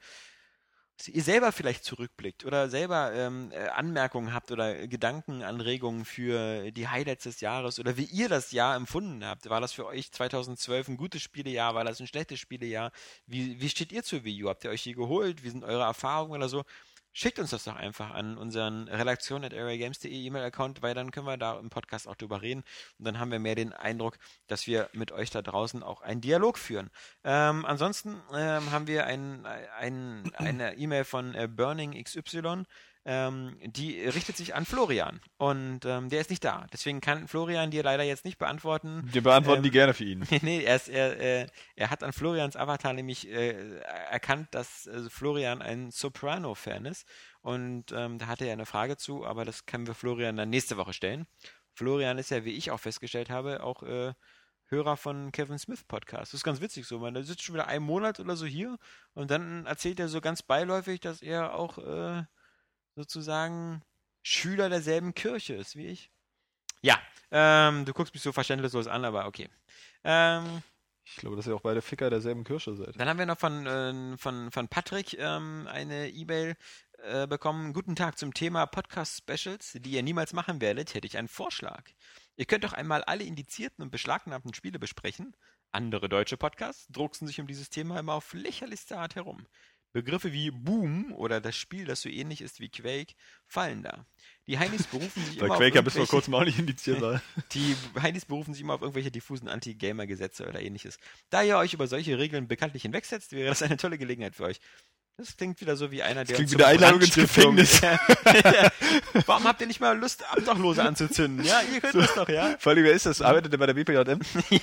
ihr selber vielleicht zurückblickt oder selber ähm, äh, Anmerkungen habt oder Gedanken, Anregungen für die Highlights des Jahres oder wie ihr das Jahr empfunden habt. War das für euch zweitausendzwölf ein gutes Spielejahr? War das ein schlechtes Spielejahr? Wie, wie steht ihr zur Wii U? Habt ihr euch die geholt? Wie sind eure Erfahrungen oder so? Schickt uns das doch einfach an unseren redaktion at arraygames punkt de E-Mail-Account, weil dann können wir da im Podcast auch drüber reden und dann haben wir mehr den Eindruck, dass wir mit euch da draußen auch einen Dialog führen. Ähm, ansonsten ähm, haben wir ein, ein, eine E-Mail von äh, Burning X Y, ähm, die richtet sich an Florian und ähm, der ist nicht da. Deswegen kann Florian dir leider jetzt nicht beantworten. Wir beantworten ähm, die gerne für ihn. Nee, er, ist, er, äh, er hat an Florians Avatar nämlich äh, erkannt, dass äh, Florian ein Soprano-Fan ist. Und ähm, da hatte er eine Frage zu, aber das können wir Florian dann nächste Woche stellen. Florian ist ja, wie ich auch festgestellt habe, auch äh, Hörer von Kevin Smith Podcast. Das ist ganz witzig so, man. Der sitzt schon wieder einen Monat oder so hier und dann erzählt er so ganz beiläufig, dass er auch äh, sozusagen Schüler derselben Kirche ist wie ich. Ja, ähm, du guckst mich so verständnislos an, aber okay. Ähm, Ich glaube, dass ihr auch beide Ficker derselben Kirche seid. dann haben wir noch von, äh, von, von Patrick ähm, eine E-Mail äh, bekommen. Guten Tag zum Thema Podcast-Specials, die ihr niemals machen werdet, hätte ich einen Vorschlag. Ihr könnt doch einmal alle indizierten und beschlagnahmten Spiele besprechen. Andere deutsche Podcasts drucksen sich um dieses Thema immer auf lächerlichste Art herum. Begriffe wie Boom oder das Spiel, das so ähnlich ist wie Quake, fallen da. Die Heinis berufen sich Weil immer Quake ja auf bis vor irgendwelche... kurzem auch nicht indiziert war. Die Heinis berufen sich immer auf irgendwelche diffusen Anti-Gamer-Gesetze oder ähnliches. Da ihr euch über solche Regeln bekanntlich hinwegsetzt, wäre das eine tolle Gelegenheit für euch. Das klingt wieder so wie einer, der klingt uns wie eine zur Einladung ins Brandstiftung- Gefängnis. Warum habt ihr nicht mal Lust, Obdachlose anzuzünden? Ja, ihr könnt das doch, ja? Vor allem, wer ist das? Arbeitet der bei der B P J M?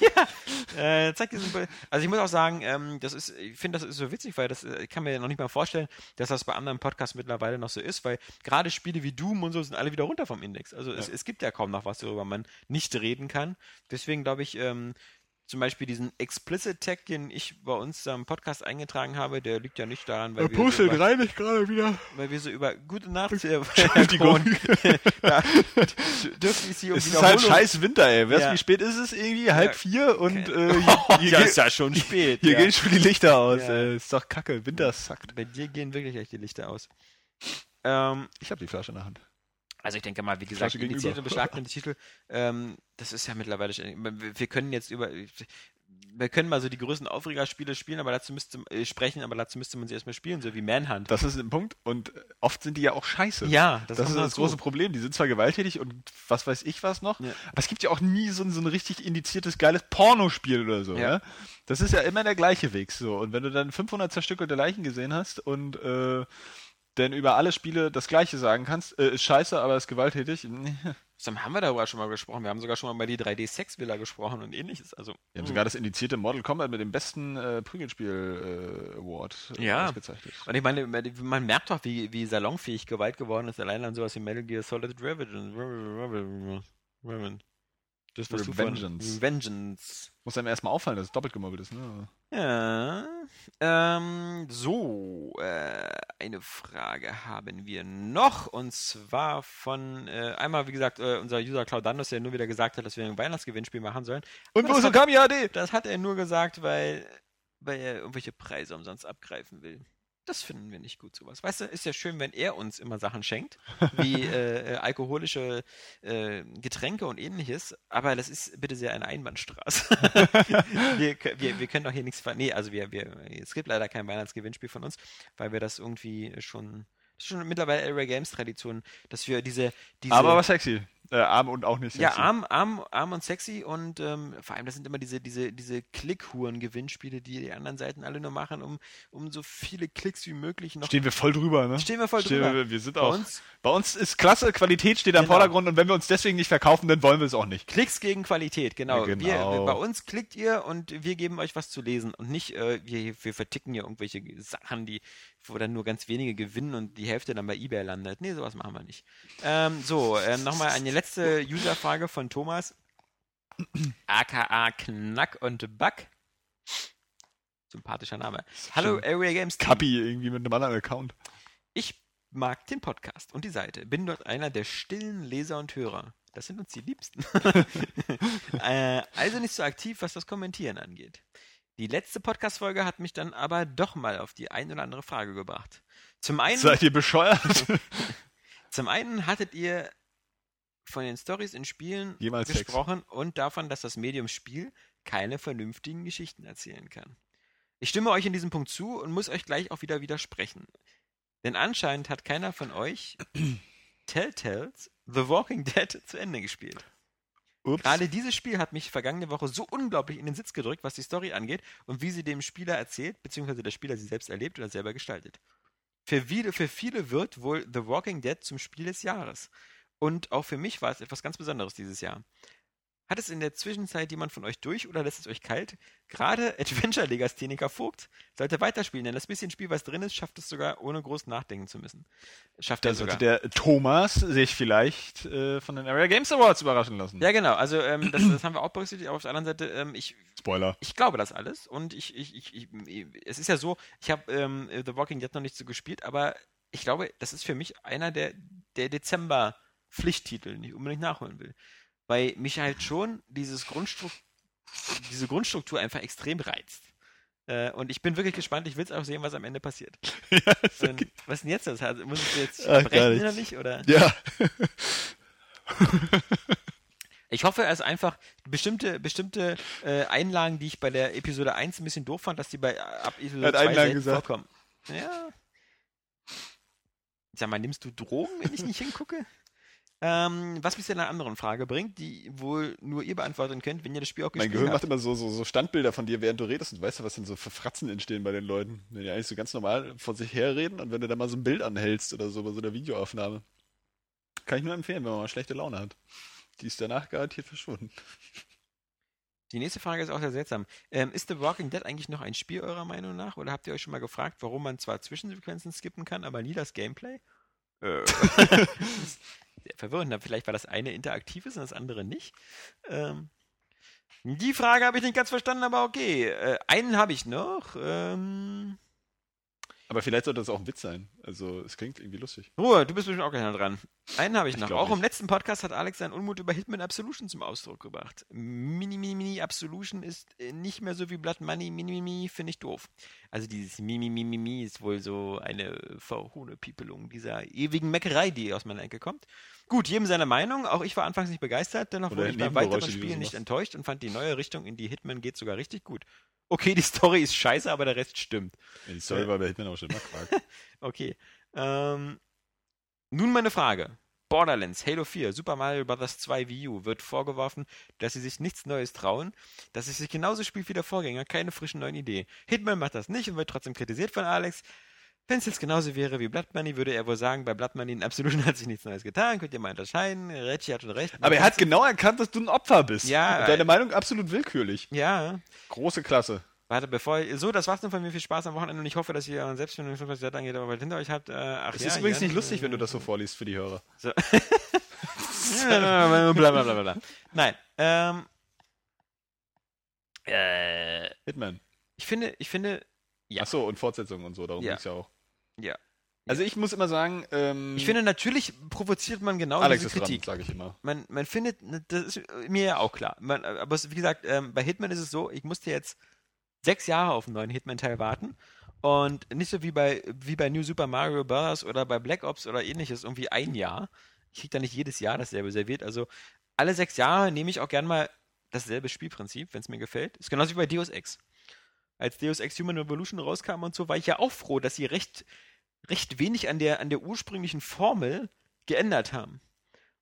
ja, äh, zeigt diesen Be- also ich muss auch sagen, ähm, das ist, ich finde, das ist so witzig, weil das, äh, ich kann mir noch nicht mal vorstellen, dass das bei anderen Podcasts mittlerweile noch so ist, weil gerade Spiele wie Doom und so sind alle wieder runter vom Index. Also es, Ja. es gibt ja kaum noch was, worüber man nicht reden kann. Deswegen glaube ich, ähm, zum Beispiel diesen Explicit Tag, den ich bei uns am Podcast eingetragen habe, der liegt ja nicht daran, weil Er wir so pustet über, rein, ich gerade wieder. weil wir so über gute Nacht äh, Entschuldigung. da dürfte ich sie um Es ist halt Wiederholung- scheiß Winter, ey. Weißt du, Ja. wie spät ist es irgendwie? Halb Ja. vier und Okay. äh, hier, hier, ja, geht- ist ja schon spät. hier ja. gehen schon die Lichter aus. Ja. Ey. Ist doch kacke. Winter sackt. Bei dir gehen wirklich echt die Lichter aus. Ähm, Ich habe die Flasche in der Hand. also ich denke mal, wie gesagt, Flasche gegenüber. indizierte und beschlagnahmte Titel, ähm, das ist ja mittlerweile schon, wir wir können jetzt über, wir können mal so die größten Aufregerspiele spielen, aber dazu müsste, äh, sprechen, aber dazu müsste man sie erstmal spielen, so wie Manhunt. Das ist ein Punkt. Und äh, oft sind die ja auch scheiße. Ja, Das, das ist kommt das dazu. große Problem. Die sind zwar gewalttätig und was weiß ich was noch, Ja. aber es gibt ja auch nie so ein, so ein richtig indiziertes, geiles Pornospiel oder so. Ja. Ja. Das ist ja immer der gleiche Weg. So. Und wenn du dann fünfhundert zerstückelte Leichen gesehen hast und äh, dann über alle Spiele das Gleiche sagen kannst, äh, ist scheiße, aber ist gewalttätig. nee. Dann haben wir darüber schon mal gesprochen. Wir haben sogar schon mal über die drei D-Sex-Villa gesprochen und ähnliches. Also, Wir haben sogar das indizierte Mortal Kombat mit dem besten äh, Prügelspiel-Award äh, Ja. ausgezeichnet. und ich meine, man merkt doch, wie, wie salonfähig Gewalt geworden ist, allein an sowas wie Metal Gear Solid Revengeance. Das, was du vorhin- Revengeance. Revengeance. Muss einem erstmal auffallen, dass es doppelt gemobbelt ist. Ne? Ja. Ähm, so, äh, eine Frage haben wir noch und zwar von äh, einmal, wie gesagt, äh, unser User Claudanus, der nur wieder gesagt hat, dass wir ein Weihnachtsgewinnspiel machen sollen. Und Aber wo ist das, Okami A D? das hat er nur gesagt, weil, weil er irgendwelche Preise umsonst abgreifen will. Das finden wir nicht gut, sowas. Weißt du, ist ja schön, wenn er uns immer Sachen schenkt, wie äh, äh, alkoholische äh, Getränke und ähnliches, aber das ist bitte sehr eine Einbahnstraße. wir, kö- wir, wir können doch hier nichts ver... Nee, also wir, wir, es gibt leider kein Weihnachtsgewinnspiel von uns, weil wir das irgendwie schon... Das ist schon mittlerweile Array Games Tradition, dass wir diese... diese Aber was sexy. Äh, arm und auch nicht sexy. Ja, arm, arm, arm und sexy und ähm, vor allem, das sind immer diese, diese, diese Klickhuren-Gewinnspiele, die die anderen Seiten alle nur machen, um, um so viele Klicks wie möglich noch. Stehen wir voll drüber, ne? Stehen wir voll Stehen drüber. Wir, wir sind Bei auch. uns- bei uns ist klasse, Qualität steht am Genau. Vordergrund und wenn wir uns deswegen nicht verkaufen, dann wollen wir es auch nicht. Klicks gegen Qualität, genau. Ja, genau. Wir, wir, bei uns klickt ihr und wir geben euch was zu lesen und nicht, äh, wir, wir verticken ja irgendwelche Sachen, die, wo dann nur ganz wenige gewinnen und die Hälfte dann bei eBay landet. Nee, sowas machen wir nicht. Ähm, so, ähm, nochmal eine letzte Userfrage von Thomas, aka Knack und Buck. Sympathischer Name. Hallo, Area Games Team. Kappi irgendwie mit einem anderen Account. Ich mag den Podcast und die Seite. Bin dort einer der stillen Leser und Hörer. Das sind uns die Liebsten. äh, also nicht so aktiv, was das Kommentieren angeht. Die letzte Podcast-Folge hat mich dann aber doch mal auf die ein oder andere Frage gebracht. Zum einen, Seid ihr bescheuert? zum einen hattet ihr von den Stories in Spielen Jemals Sex. gesprochen und davon, dass das Medium Spiel keine vernünftigen Geschichten erzählen kann. Ich stimme euch in diesem Punkt zu und muss euch gleich auch wieder widersprechen. Denn anscheinend hat keiner von euch Telltales The Walking Dead zu Ende gespielt. Ups. Gerade dieses Spiel hat mich vergangene Woche so unglaublich in den Sitz gedrückt, was die Story angeht und wie sie dem Spieler erzählt, beziehungsweise der Spieler sie selbst erlebt oder selber gestaltet. Für viele, für viele wird wohl The Walking Dead zum Spiel des Jahres. Und auch für mich war es etwas ganz Besonderes dieses Jahr. Hat es in der Zwischenzeit jemand von euch durch oder lässt es euch kalt? Gerade Adventure-Legastheniker Vogt sollte weiterspielen, denn das bisschen Spiel, was drin ist, schafft es sogar, ohne groß nachdenken zu müssen. Schafft Da er sogar. sollte der Thomas sich vielleicht äh, von den Area Games Awards überraschen lassen. Ja, genau. Also ähm, das, das haben wir auch berücksichtigt. Aber auf der anderen Seite, ähm, ich, Spoiler. ich glaube das alles. Und ich, ich, ich, ich, es ist ja so, ich habe ähm, The Walking Dead noch nicht so gespielt, aber ich glaube, das ist für mich einer der, der Dezember-Pflichttitel, den ich unbedingt nachholen will. Weil mich halt schon dieses Grundstru- diese Grundstruktur einfach extrem reizt. Äh, und ich bin wirklich gespannt, ich will es auch sehen, was am Ende passiert. Ja, ist Und, okay. was ist denn jetzt das? Also, muss ich jetzt Ach, gar brechen nichts. innerlich? Oder? Ja. Ich hoffe, es einfach bestimmte, bestimmte äh, Einlagen, die ich bei der Episode eins ein bisschen doof fand, dass die bei ab Episode Hat zwei Einlagen selten gesagt. vorkommen. Ja. Sag mal, nimmst du Drogen, wenn ich nicht hingucke? Ähm, was mich zu einer anderen Frage bringt, die wohl nur ihr beantworten könnt, wenn ihr das Spiel auch Mein gespielt Gehirn macht habt. immer so, so, so Standbilder von dir, während du redest und weißt du, was denn so für Fratzen entstehen bei den Leuten. Wenn die eigentlich so ganz normal vor sich her reden und wenn du da mal so ein Bild anhältst oder so bei so einer Videoaufnahme. Kann ich nur empfehlen, wenn man mal schlechte Laune hat. Die ist danach garantiert verschwunden. Die nächste Frage ist auch sehr seltsam. Ähm, ist The Walking Dead eigentlich noch ein Spiel eurer Meinung nach? Oder habt ihr euch schon mal gefragt, warum man zwar Zwischensequenzen skippen kann, aber nie das Gameplay? Äh. Sehr verwirrend. Vielleicht war das eine interaktives und das andere nicht. Ähm, die Frage habe ich nicht ganz verstanden, aber okay. Äh, einen habe ich noch. Ähm, Aber vielleicht sollte das auch ein Witz sein. Also, es klingt irgendwie lustig. Ruhe, du bist bestimmt auch gleich noch dran. Einen habe ich Ich noch. glaub Auch im nicht. letzten Podcast hat Alex seinen Unmut über Hitman Absolution zum Ausdruck gebracht. Mini, Mini, Mini Absolution ist äh, nicht mehr so wie Blood Money. Mini, Mini, Mini finde ich doof. Also dieses Mimi, Mimi, Mimi ist wohl so eine verhohne Piepelung dieser ewigen Meckerei, die aus meiner Ecke kommt. Gut, jedem seine Meinung. Auch ich war anfangs nicht begeistert, dennoch Oder wurde ich bei Nebengeräusche, weiteren die du Spielen so nicht machst. enttäuscht und fand die neue Richtung, in die Hitman geht, sogar richtig gut. Okay, die Story ist scheiße, aber der Rest stimmt. Ja, die Story Äh. war bei Hitman auch schon immer Quark. Okay. Ähm, nun meine Frage. Borderlands, Halo vier, Super Mario Bros. zwei Wii U wird vorgeworfen, dass sie sich nichts Neues trauen, dass es sich genauso spielt wie der Vorgänger, keine frischen neuen Ideen. Hitman macht das nicht und wird trotzdem kritisiert von Alex. Wenn es jetzt genauso wäre wie Blood Money, würde er wohl sagen, bei Blood Money in Absolution hat sich nichts Neues getan, könnt ihr mal unterscheiden. Reggie hat schon recht. Aber er hat genau erkannt, dass du ein Opfer bist. Ja, Und deine Meinung absolut willkürlich. Ja, Große Klasse. warte, bevor ich, so, das war's nun von mir. Viel Spaß am Wochenende und ich hoffe, dass ihr selbst, wenn ihr was das angeht, aber bald hinter euch habt. Äh, ach Es ja, ist übrigens ja, nicht lustig, wenn du das so vorliest für die Hörer. So. Blablabla. Nein. Ähm, äh, Hitman. ich finde, ich finde, ja. Ach so, und Fortsetzungen und so, darum Ja. ging's ja auch. Ja. Also ich muss immer sagen, ähm, Ich finde, natürlich provoziert man genau Alex diese ist dran, Kritik. sage ich immer. Man, man findet, ne, das ist mir ja auch klar. Man, aber es, wie gesagt, ähm, bei Hitman ist es so, ich musste jetzt sechs Jahre auf einen neuen Hitman-Teil warten. Und nicht so wie bei, wie bei New Super Mario Bros. Oder bei Black Ops oder ähnliches, irgendwie ein Jahr. Ich kriege da nicht jedes Jahr dasselbe serviert. Also alle sechs Jahre nehme ich auch gern mal dasselbe Spielprinzip, wenn es mir gefällt. Ist genauso wie bei Deus Ex. Als Deus Ex Human Revolution rauskam und so, war ich ja auch froh, dass sie recht, recht wenig an der, an der ursprünglichen Formel geändert haben.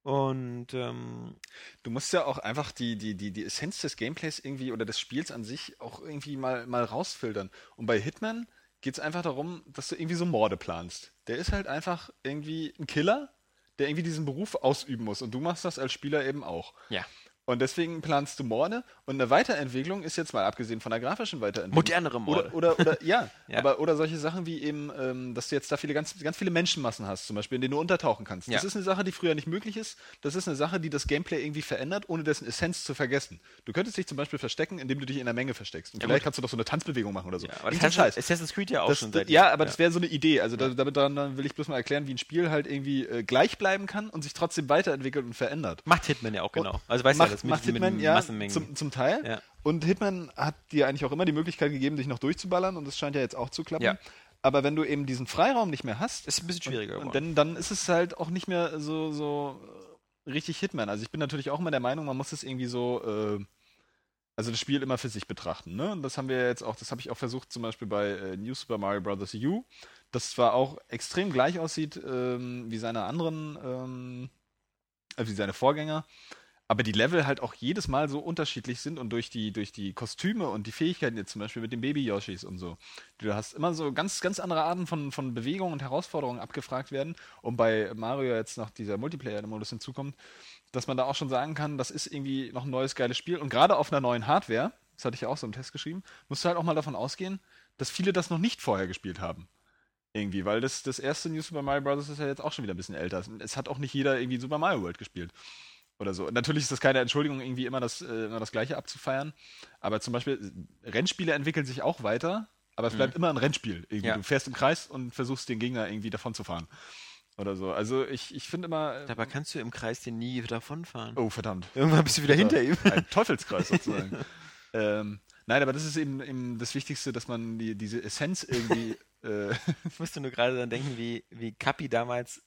Und ähm, Du musst ja auch einfach die, die, die, die Essenz des Gameplays irgendwie oder des Spiels an sich auch irgendwie mal, mal rausfiltern. Und bei Hitman geht es einfach darum, dass du irgendwie so Morde planst. Der ist halt einfach irgendwie ein Killer, der irgendwie diesen Beruf ausüben muss. Und du machst das als Spieler eben auch. ja, Und deswegen planst du Morde. Und eine Weiterentwicklung ist jetzt mal abgesehen von der grafischen Weiterentwicklung. modernere Morde. Oder, oder, oder ja, Ja. aber oder solche Sachen wie eben, ähm, dass du jetzt da viele ganz, ganz viele Menschenmassen hast, zum Beispiel, in denen du untertauchen kannst. Das Ja. ist eine Sache, die früher nicht möglich ist. Das ist eine Sache, die das Gameplay irgendwie verändert, ohne dessen Essenz zu vergessen. Du könntest dich zum Beispiel verstecken, indem du dich in der Menge versteckst. Und vielleicht gut. kannst du doch so eine Tanzbewegung machen oder so. Ja, aber das Irgend so ein heißt, Assassin's Creed ja auch Das, schon das, seit ja, aber das wäre so eine Idee. Also da, damit dann, dann will ich bloß mal erklären, wie ein Spiel halt irgendwie äh, gleich bleiben kann und sich trotzdem weiterentwickelt und verändert. Macht Hitman ja auch genau. Also weißt du Macht, ja, das mit, macht mit Hitman den ja Massenmengen. zum, zum Teil. Ja. Und Hitman hat dir eigentlich auch immer die Möglichkeit gegeben, dich noch durchzuballern und das scheint ja jetzt auch zu klappen. Ja. Aber wenn du eben diesen Freiraum nicht mehr hast, ist ein bisschen schwieriger und, und geworden. dann, dann ist es halt auch nicht mehr so, so äh, richtig Hitman. Also ich bin natürlich auch immer der Meinung, man muss es irgendwie so, äh, also das Spiel immer für sich betrachten. Ne? Und das haben wir jetzt auch, das habe ich auch versucht, zum Beispiel bei äh, New Super Mario Bros. U, das zwar auch extrem gleich aussieht ähm, wie seine anderen, ähm, äh, wie seine Vorgänger, aber die Level halt auch jedes Mal so unterschiedlich sind und durch die, durch die Kostüme und die Fähigkeiten jetzt zum Beispiel mit den Baby-Yoshis und so. Du hast immer so ganz, ganz andere Arten von, von Bewegungen und Herausforderungen abgefragt werden. Und bei Mario jetzt noch dieser Multiplayer-Modus hinzukommt, dass man da auch schon sagen kann, das ist irgendwie noch ein neues, geiles Spiel. Und gerade auf einer neuen Hardware, das hatte ich ja auch so im Test geschrieben, musst du halt auch mal davon ausgehen, dass viele das noch nicht vorher gespielt haben. Irgendwie, weil das, das erste New Super Mario Bros. Ist ja jetzt auch schon wieder ein bisschen älter. Es hat auch nicht jeder irgendwie Super Mario World gespielt. Oder so. Natürlich ist das keine Entschuldigung, irgendwie immer das, äh, immer das Gleiche abzufeiern. Aber zum Beispiel, Rennspiele entwickeln sich auch weiter, aber es bleibt immer ein Rennspiel. Irgendwie. Ja. Du fährst im Kreis und versuchst den Gegner irgendwie davon zu fahren. Oder so. Also ich, ich finde immer. äh, Dabei kannst du im Kreis dir nie davonfahren. Oh, verdammt. Irgendwann bist du wieder hinter ihm. Ein Teufelskreis sozusagen. ähm, nein, aber das ist eben, eben das Wichtigste, dass man die, diese Essenz irgendwie. äh, Ich musste nur gerade dann denken, wie, wie Kapi damals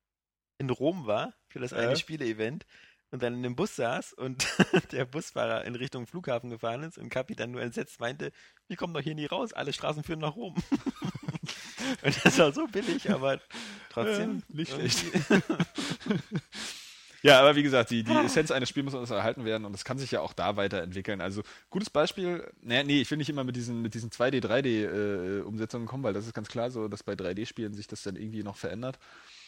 in Rom war für das eine Ja. Spiele-Event und dann in dem Bus saß und der Busfahrer in Richtung Flughafen gefahren ist und Kapi dann nur entsetzt meinte, wir kommen doch hier nie raus, alle Straßen führen nach Rom. Und das war so billig, aber trotzdem Ja, nicht irgendwie- Ja, aber wie gesagt, die, die Essenz eines Spiels muss uns erhalten werden und das kann sich ja auch da weiterentwickeln. Also, gutes Beispiel, nee, nee, ich will nicht immer mit diesen, mit diesen zwei D, drei D-Umsetzungen kommen, weil das ist ganz klar so, dass bei drei D-Spielen sich das dann irgendwie noch verändert.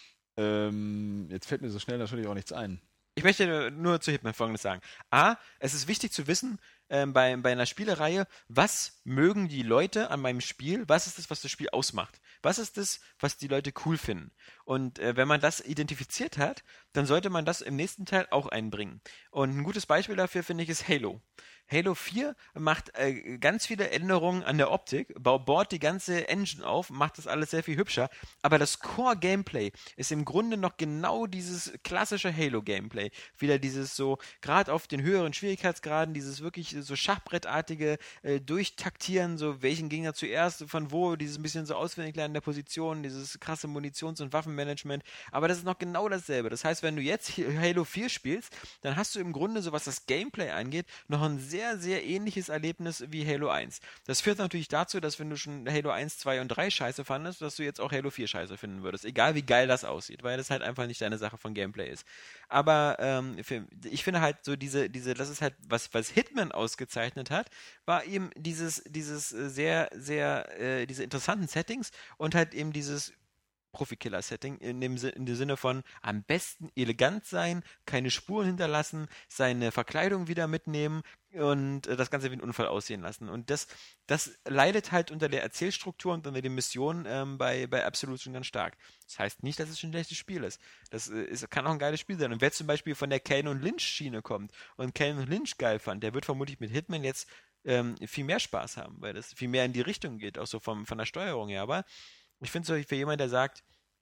Ähm, jetzt fällt mir so schnell natürlich auch nichts ein. Ich möchte nur zu Hitman Folgendes sagen. A, es ist wichtig zu wissen, ähm, bei, bei einer Spielereihe, was mögen die Leute an meinem Spiel, was ist das, was das Spiel ausmacht? Was ist das, was die Leute cool finden? Und äh, wenn man das identifiziert hat, dann sollte man das im nächsten Teil auch einbringen. Und ein gutes Beispiel dafür, finde ich, ist Halo. Halo vier macht äh, ganz viele Änderungen an der Optik, bau- bohrt die ganze Engine auf, macht das alles sehr viel hübscher, aber das Core-Gameplay ist im Grunde noch genau dieses klassische Halo-Gameplay. Wieder dieses so, gerade auf den höheren Schwierigkeitsgraden, dieses wirklich so Schachbrettartige äh, Durchtaktieren, so welchen Gegner zuerst, von wo, dieses ein bisschen so auswendig lernen der Position, dieses krasse Munitions- und Waffenmanagement, aber das ist noch genau dasselbe. Das heißt, wenn du jetzt Halo vier spielst, dann hast du im Grunde, so was das Gameplay angeht, noch ein sehr sehr, sehr ähnliches Erlebnis wie Halo eins. Das führt natürlich dazu, dass wenn du schon Halo eins, zwei und drei scheiße fandest, dass du jetzt auch Halo vier scheiße finden würdest. Egal wie geil das aussieht, weil das halt einfach nicht deine Sache von Gameplay ist. Aber ähm, für, ich finde halt so diese, diese, das ist halt, was, was Hitman ausgezeichnet hat, war eben dieses, dieses äh, sehr, sehr, äh, diese interessanten Settings und halt eben dieses Profikiller-Setting in dem, Si- in dem Sinne von am besten elegant sein, keine Spuren hinterlassen, seine Verkleidung wieder mitnehmen und äh, das Ganze wie ein Unfall aussehen lassen. Und das, das leidet halt unter der Erzählstruktur und unter den Missionen ähm, bei, bei Absolute schon ganz stark. Das heißt nicht, dass es schon ein schlechtes Spiel ist. Das äh, ist, kann auch ein geiles Spiel sein. Und wer zum Beispiel von der Kane und Lynch-Schiene kommt und Kane und Lynch geil fand, der wird vermutlich mit Hitman jetzt ähm, viel mehr Spaß haben, weil das viel mehr in die Richtung geht, auch so vom, von der Steuerung her. Aber ich finde es für jemanden, der sagt,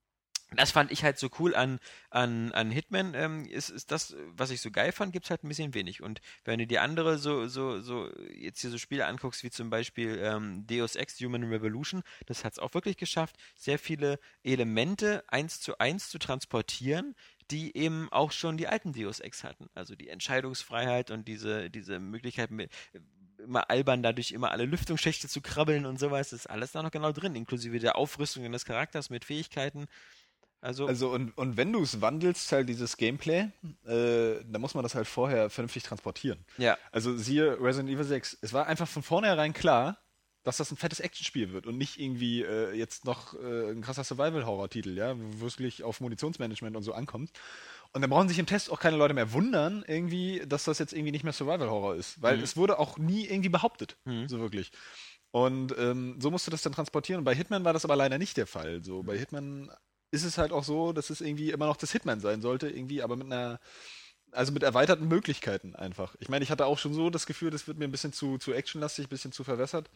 das fand ich halt so cool an, an, an Hitman, ähm, ist, ist das, was ich so geil fand, gibt es halt ein bisschen wenig. Und wenn du dir andere so, so, so, jetzt hier so Spiele anguckst, wie zum Beispiel ähm, Deus Ex Human Revolution, das hat es auch wirklich geschafft, sehr viele Elemente eins zu eins zu transportieren, die eben auch schon die alten Deus Ex hatten. Also die Entscheidungsfreiheit und diese, diese Möglichkeit mit immer albern, dadurch immer alle Lüftungsschächte zu krabbeln und sowas, ist alles da noch genau drin, inklusive der Aufrüstung des Charakters mit Fähigkeiten. Also, Also und, und wenn du es wandelst, halt dieses Gameplay, äh, dann muss man das halt vorher vernünftig transportieren. ja. Also siehe Resident Evil sechs. Es war einfach von vornherein klar, dass das ein fettes Actionspiel wird und nicht irgendwie äh, jetzt noch äh, ein krasser Survival-Horror-Titel, ja, wo wirklich auf Munitionsmanagement und so ankommt. Und dann brauchen sich im Test auch keine Leute mehr wundern, irgendwie, dass das jetzt irgendwie nicht mehr Survival-Horror ist. Weil Mhm. es wurde auch nie irgendwie behauptet, Mhm. so wirklich. Und ähm, so musst du das dann transportieren. Und bei Hitman war das aber leider nicht der Fall. So, Mhm. bei Hitman ist es halt auch so, dass es irgendwie immer noch das Hitman sein sollte, irgendwie, aber mit einer, also mit erweiterten Möglichkeiten einfach. Ich meine, ich hatte auch schon so das Gefühl, das wird mir ein bisschen zu, zu actionlastig, ein bisschen zu verwässert.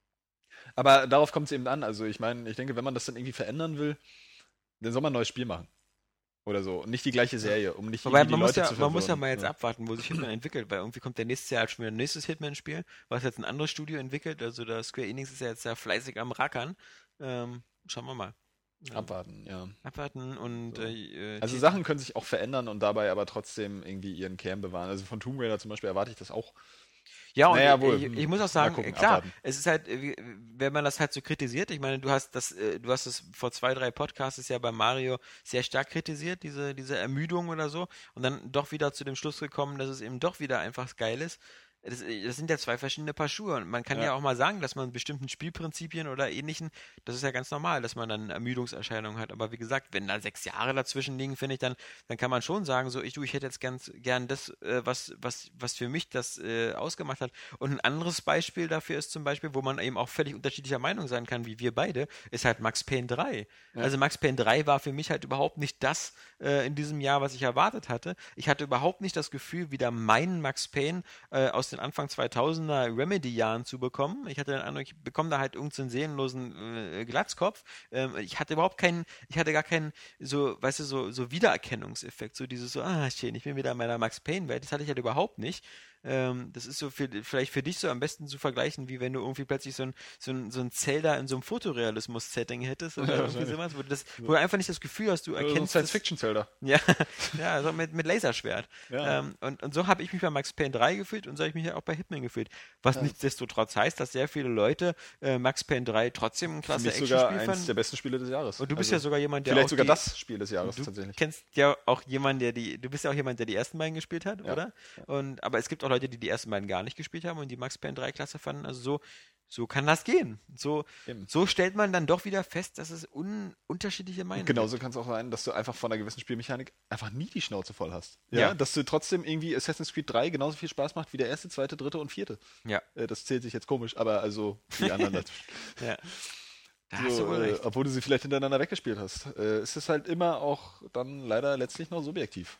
Aber darauf kommt es eben an. Also ich meine, ich denke, wenn man das dann irgendwie verändern will, dann soll man ein neues Spiel machen. Oder so. Und nicht die gleiche Serie, um nicht Wobei, irgendwie die man muss, Leute ja, zu man verwirren. muss ja mal jetzt Ja. abwarten, wo sich Hitman entwickelt, weil irgendwie kommt der nächstes Jahr halt schon wieder ein nächstes Hitman-Spiel, was jetzt ein anderes Studio entwickelt. Also das Square Enix ist ja jetzt sehr fleißig am Rackern. Ähm, schauen wir mal. Ja. Abwarten, ja. Abwarten und So. äh, Also die- Sachen können sich auch verändern und dabei aber trotzdem irgendwie ihren Kern bewahren. Also von Tomb Raider zum Beispiel erwarte ich das auch. Ja, und Naja, ich, wohl. ich, Hm. ich muss auch Mal sagen, gucken, klar, abwarten. es ist halt, äh, wie- wenn man das halt so kritisiert, ich meine, du hast das, äh, du hast es vor zwei, drei Podcasts ja bei Mario sehr stark kritisiert, diese, diese Ermüdung oder so, und dann doch wieder zu dem Schluss gekommen, dass es eben doch wieder einfach geil ist. Das, das sind ja zwei verschiedene Paar Schuhe und man kann ja. Ja. auch mal sagen, dass man bestimmten Spielprinzipien oder ähnlichen, das ist ja ganz normal, dass man dann Ermüdungserscheinungen hat, aber wie gesagt, wenn da sechs Jahre dazwischen liegen, finde ich, dann, dann kann man schon sagen, so ich, du, ich hätte jetzt ganz gern das, äh, was, was, was für mich das äh, ausgemacht hat. Und ein anderes Beispiel dafür ist zum Beispiel, wo man eben auch völlig unterschiedlicher Meinung sein kann, wie wir beide, ist halt Max Payne drei. Ja. Also Max Payne drei war für mich halt überhaupt nicht das äh, in diesem Jahr, was ich erwartet hatte. Ich hatte überhaupt nicht das Gefühl, wieder meinen Max Payne äh, aus den Anfang zweitausender Remedy-Jahren zu bekommen. Ich hatte den Eindruck, ich bekomme da halt irgendeinen seelenlosen äh, Glatzkopf. Ähm, ich hatte überhaupt keinen, ich hatte gar keinen so, weißt du, so, so Wiedererkennungseffekt, so dieses so, ah, schön, ich bin wieder in meiner Max Payne-Welt. Das hatte ich halt überhaupt nicht. Ähm, das ist so für, vielleicht für dich so am besten zu vergleichen, wie wenn du irgendwie plötzlich so ein, so ein, so ein Zelda in so einem Fotorealismus-Setting hättest oder Ja, irgendwie wahrscheinlich. sowas, wo du, das, wo du einfach nicht das Gefühl hast, du Also so ein erkennst das, Science-Fiction-Zelda. ja, ja, also mit, mit Laserschwert. Ja. Ähm, und, und so habe ich mich bei Max Payne drei gefühlt und so habe ich mich ja auch bei Hitman gefühlt. Was Ja. nichtsdestotrotz heißt, dass sehr viele Leute äh, Max Payne drei trotzdem ein Für klasse mich sogar Actionspiel eins fanden. der besten Spiele des Jahres. Und du bist Also ja sogar jemand, der vielleicht auch sogar die, das Spiel des Jahres du tatsächlich. kennst ja auch jemanden, der die, du bist ja auch jemand, der die ersten beiden gespielt hat, Ja. oder? Und, aber es gibt auch Leute, die die ersten beiden gar nicht gespielt haben und die Max Payne drei klasse fanden. Also so, so kann das gehen. So, Eben. so stellt man dann doch wieder fest, dass es un unterschiedliche Meinungen Und gibt. genauso kann es auch sein, dass du einfach von einer gewissen Spielmechanik einfach nie die Schnauze voll hast. Ja? Ja. Dass du trotzdem irgendwie Assassin's Creed drei genauso viel Spaß macht wie der erste, zweite, dritte und vierte. Ja, Äh, das zählt sich jetzt komisch, aber also die anderen dazwischen. ja. Da hast du So, wohl äh, recht. obwohl du sie vielleicht hintereinander weggespielt hast. Äh, es ist halt immer auch dann leider letztlich noch subjektiv.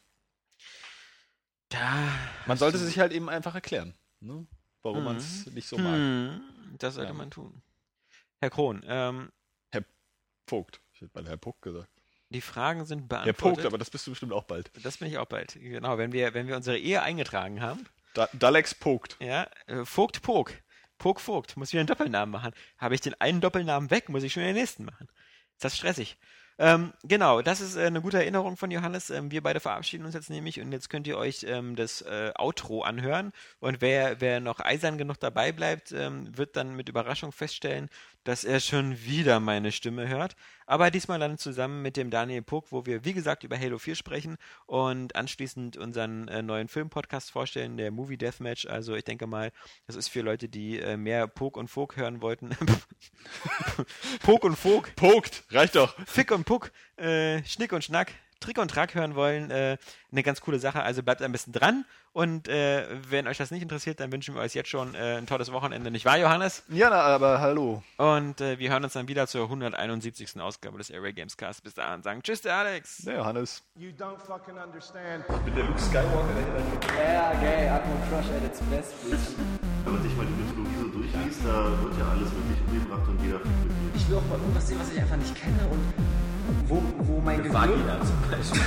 Da Man sollte sich halt eben einfach erklären, ne? Warum Mhm. man es nicht so mag. Hm, das sollte Ja. man tun. Herr Krohn, ähm, Vogt. Ich hätte mal Herr Vogt gesagt. die Fragen sind Herr beantwortet. Vogt, aber das bist du bestimmt auch bald. Das bin ich auch bald. Genau, wenn wir, wenn wir unsere Ehe eingetragen haben, Da Dalex Vogt. ja, äh, Vogt Pog. Pog Vogt, muss ich wieder einen Doppelnamen machen. Habe ich den einen Doppelnamen weg, muss ich schon den nächsten machen. Ist das stressig. Ähm, genau, das ist äh, eine gute Erinnerung von Johannes. Ähm, wir beide verabschieden uns jetzt nämlich und jetzt könnt ihr euch ähm, das äh, Outro anhören. Und wer, wer noch eisern genug dabei bleibt, ähm, wird dann mit Überraschung feststellen, dass er schon wieder meine Stimme hört. Aber diesmal dann zusammen mit dem Daniel Pog, wo wir, wie gesagt, über Halo vier sprechen und anschließend unseren äh, neuen Film-Podcast vorstellen, der Movie Deathmatch. Also ich denke mal, das ist für Leute, die äh, mehr Pog und Fog hören wollten. Pog und Fog. Vogt, reicht doch. Fick und Puck, äh, Schnick und Schnack, Trick und Track hören wollen, äh, eine ganz coole Sache. Also bleibt ein bisschen dran. Und äh, wenn euch das nicht interessiert, dann wünschen wir euch jetzt schon äh, ein tolles Wochenende. Nicht wahr, Johannes? Ja, na, aber hallo. Und äh, wir hören uns dann wieder zur hunderteinundsiebzigsten Ausgabe des Airway Games Cast. Bis dahin sagen Tschüss, der Alex. Der Johannes. You don't fucking understand. Ich bin der Luke Skywalker, der Ja, geil, Atmo Crush at its best, bitch. Wenn man sich mal die Mythologie so durchliest, da wird ja alles wirklich umgebracht und jeder fickt mit dir. Ich will auch mal irgendwas sehen, was ich einfach nicht kenne und wo, wo mein Gehirn... Vagina zum Beispiel.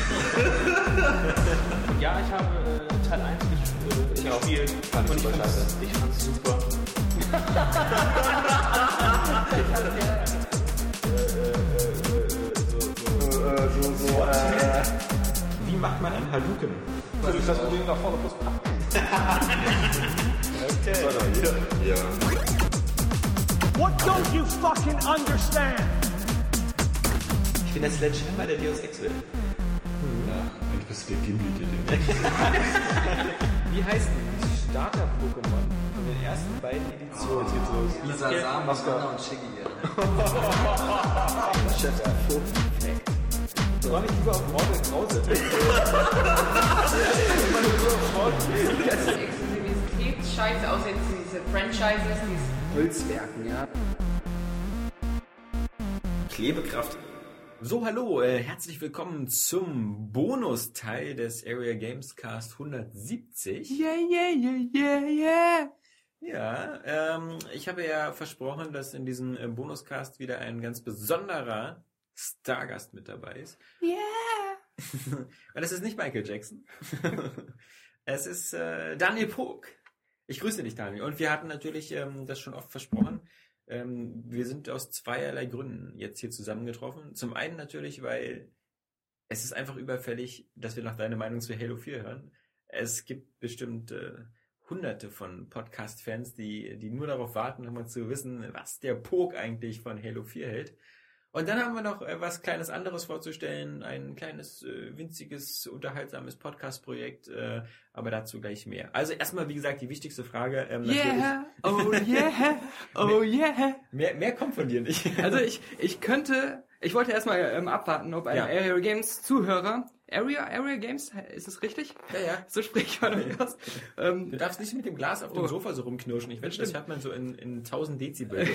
Ja, ich habe äh, Teil eins gespielt. Ich gespielt. Fand und ich ich super fand's, scheiße. ich fand's super. Wie macht man einen Hadouken? Ich lasse den nach vorne plus Ja. What don't you fucking understand? bin der Sledgehammer der Deus Ex-Welt. Ja, eigentlich bist du der Gimli, der den Wie heißt die Starter-Pokémon von den ersten beiden Editionen? Jetzt geht's los. Sasam, Mascara und Shiggy. War nicht lieber auf Mord und Krause. Das ist Exklusivitätsscheiße, außer jetzt diese Franchises, diese Holzwerken, ja. Klebekraft. So, hallo, äh, herzlich willkommen zum Bonusteil des Area Games Cast hundertsiebzig. Yeah, yeah, yeah, yeah, yeah. Ja, ähm, ich habe ja versprochen, dass in diesem äh, Bonuscast wieder ein ganz besonderer Stargast mit dabei ist. Yeah. Und es ist nicht Michael Jackson. Es ist äh, Daniel Pog. Ich grüße dich, Daniel. Und wir hatten natürlich ähm, das schon oft versprochen. Ähm, wir sind aus zweierlei Gründen jetzt hier zusammengetroffen. Zum einen natürlich, weil es ist einfach überfällig, dass wir noch deine Meinung zu Halo vier hören. Es gibt bestimmt äh, hunderte von Podcast-Fans, die, die nur darauf warten, um zu wissen, was der Pog eigentlich von Halo vier hält. Und dann haben wir noch äh, was kleines anderes vorzustellen, ein kleines, äh, winziges, unterhaltsames Podcast-Projekt, äh, aber dazu gleich mehr. Also erstmal, wie gesagt, die wichtigste Frage. Ähm, Yeah, oh yeah, oh yeah. Mehr, mehr kommt von dir nicht. Also ich, ich könnte, ich wollte erstmal ähm, abwarten, ob ein Ja. Area Games Zuhörer, Area, Area Games, ist es richtig? Ja, ja. So spricht man das aus. Ähm, Du darfst nicht mit dem Glas auf dem Oh. Sofa so rumknirschen. Ich wette, das hört man so in, in tausend Dezibel.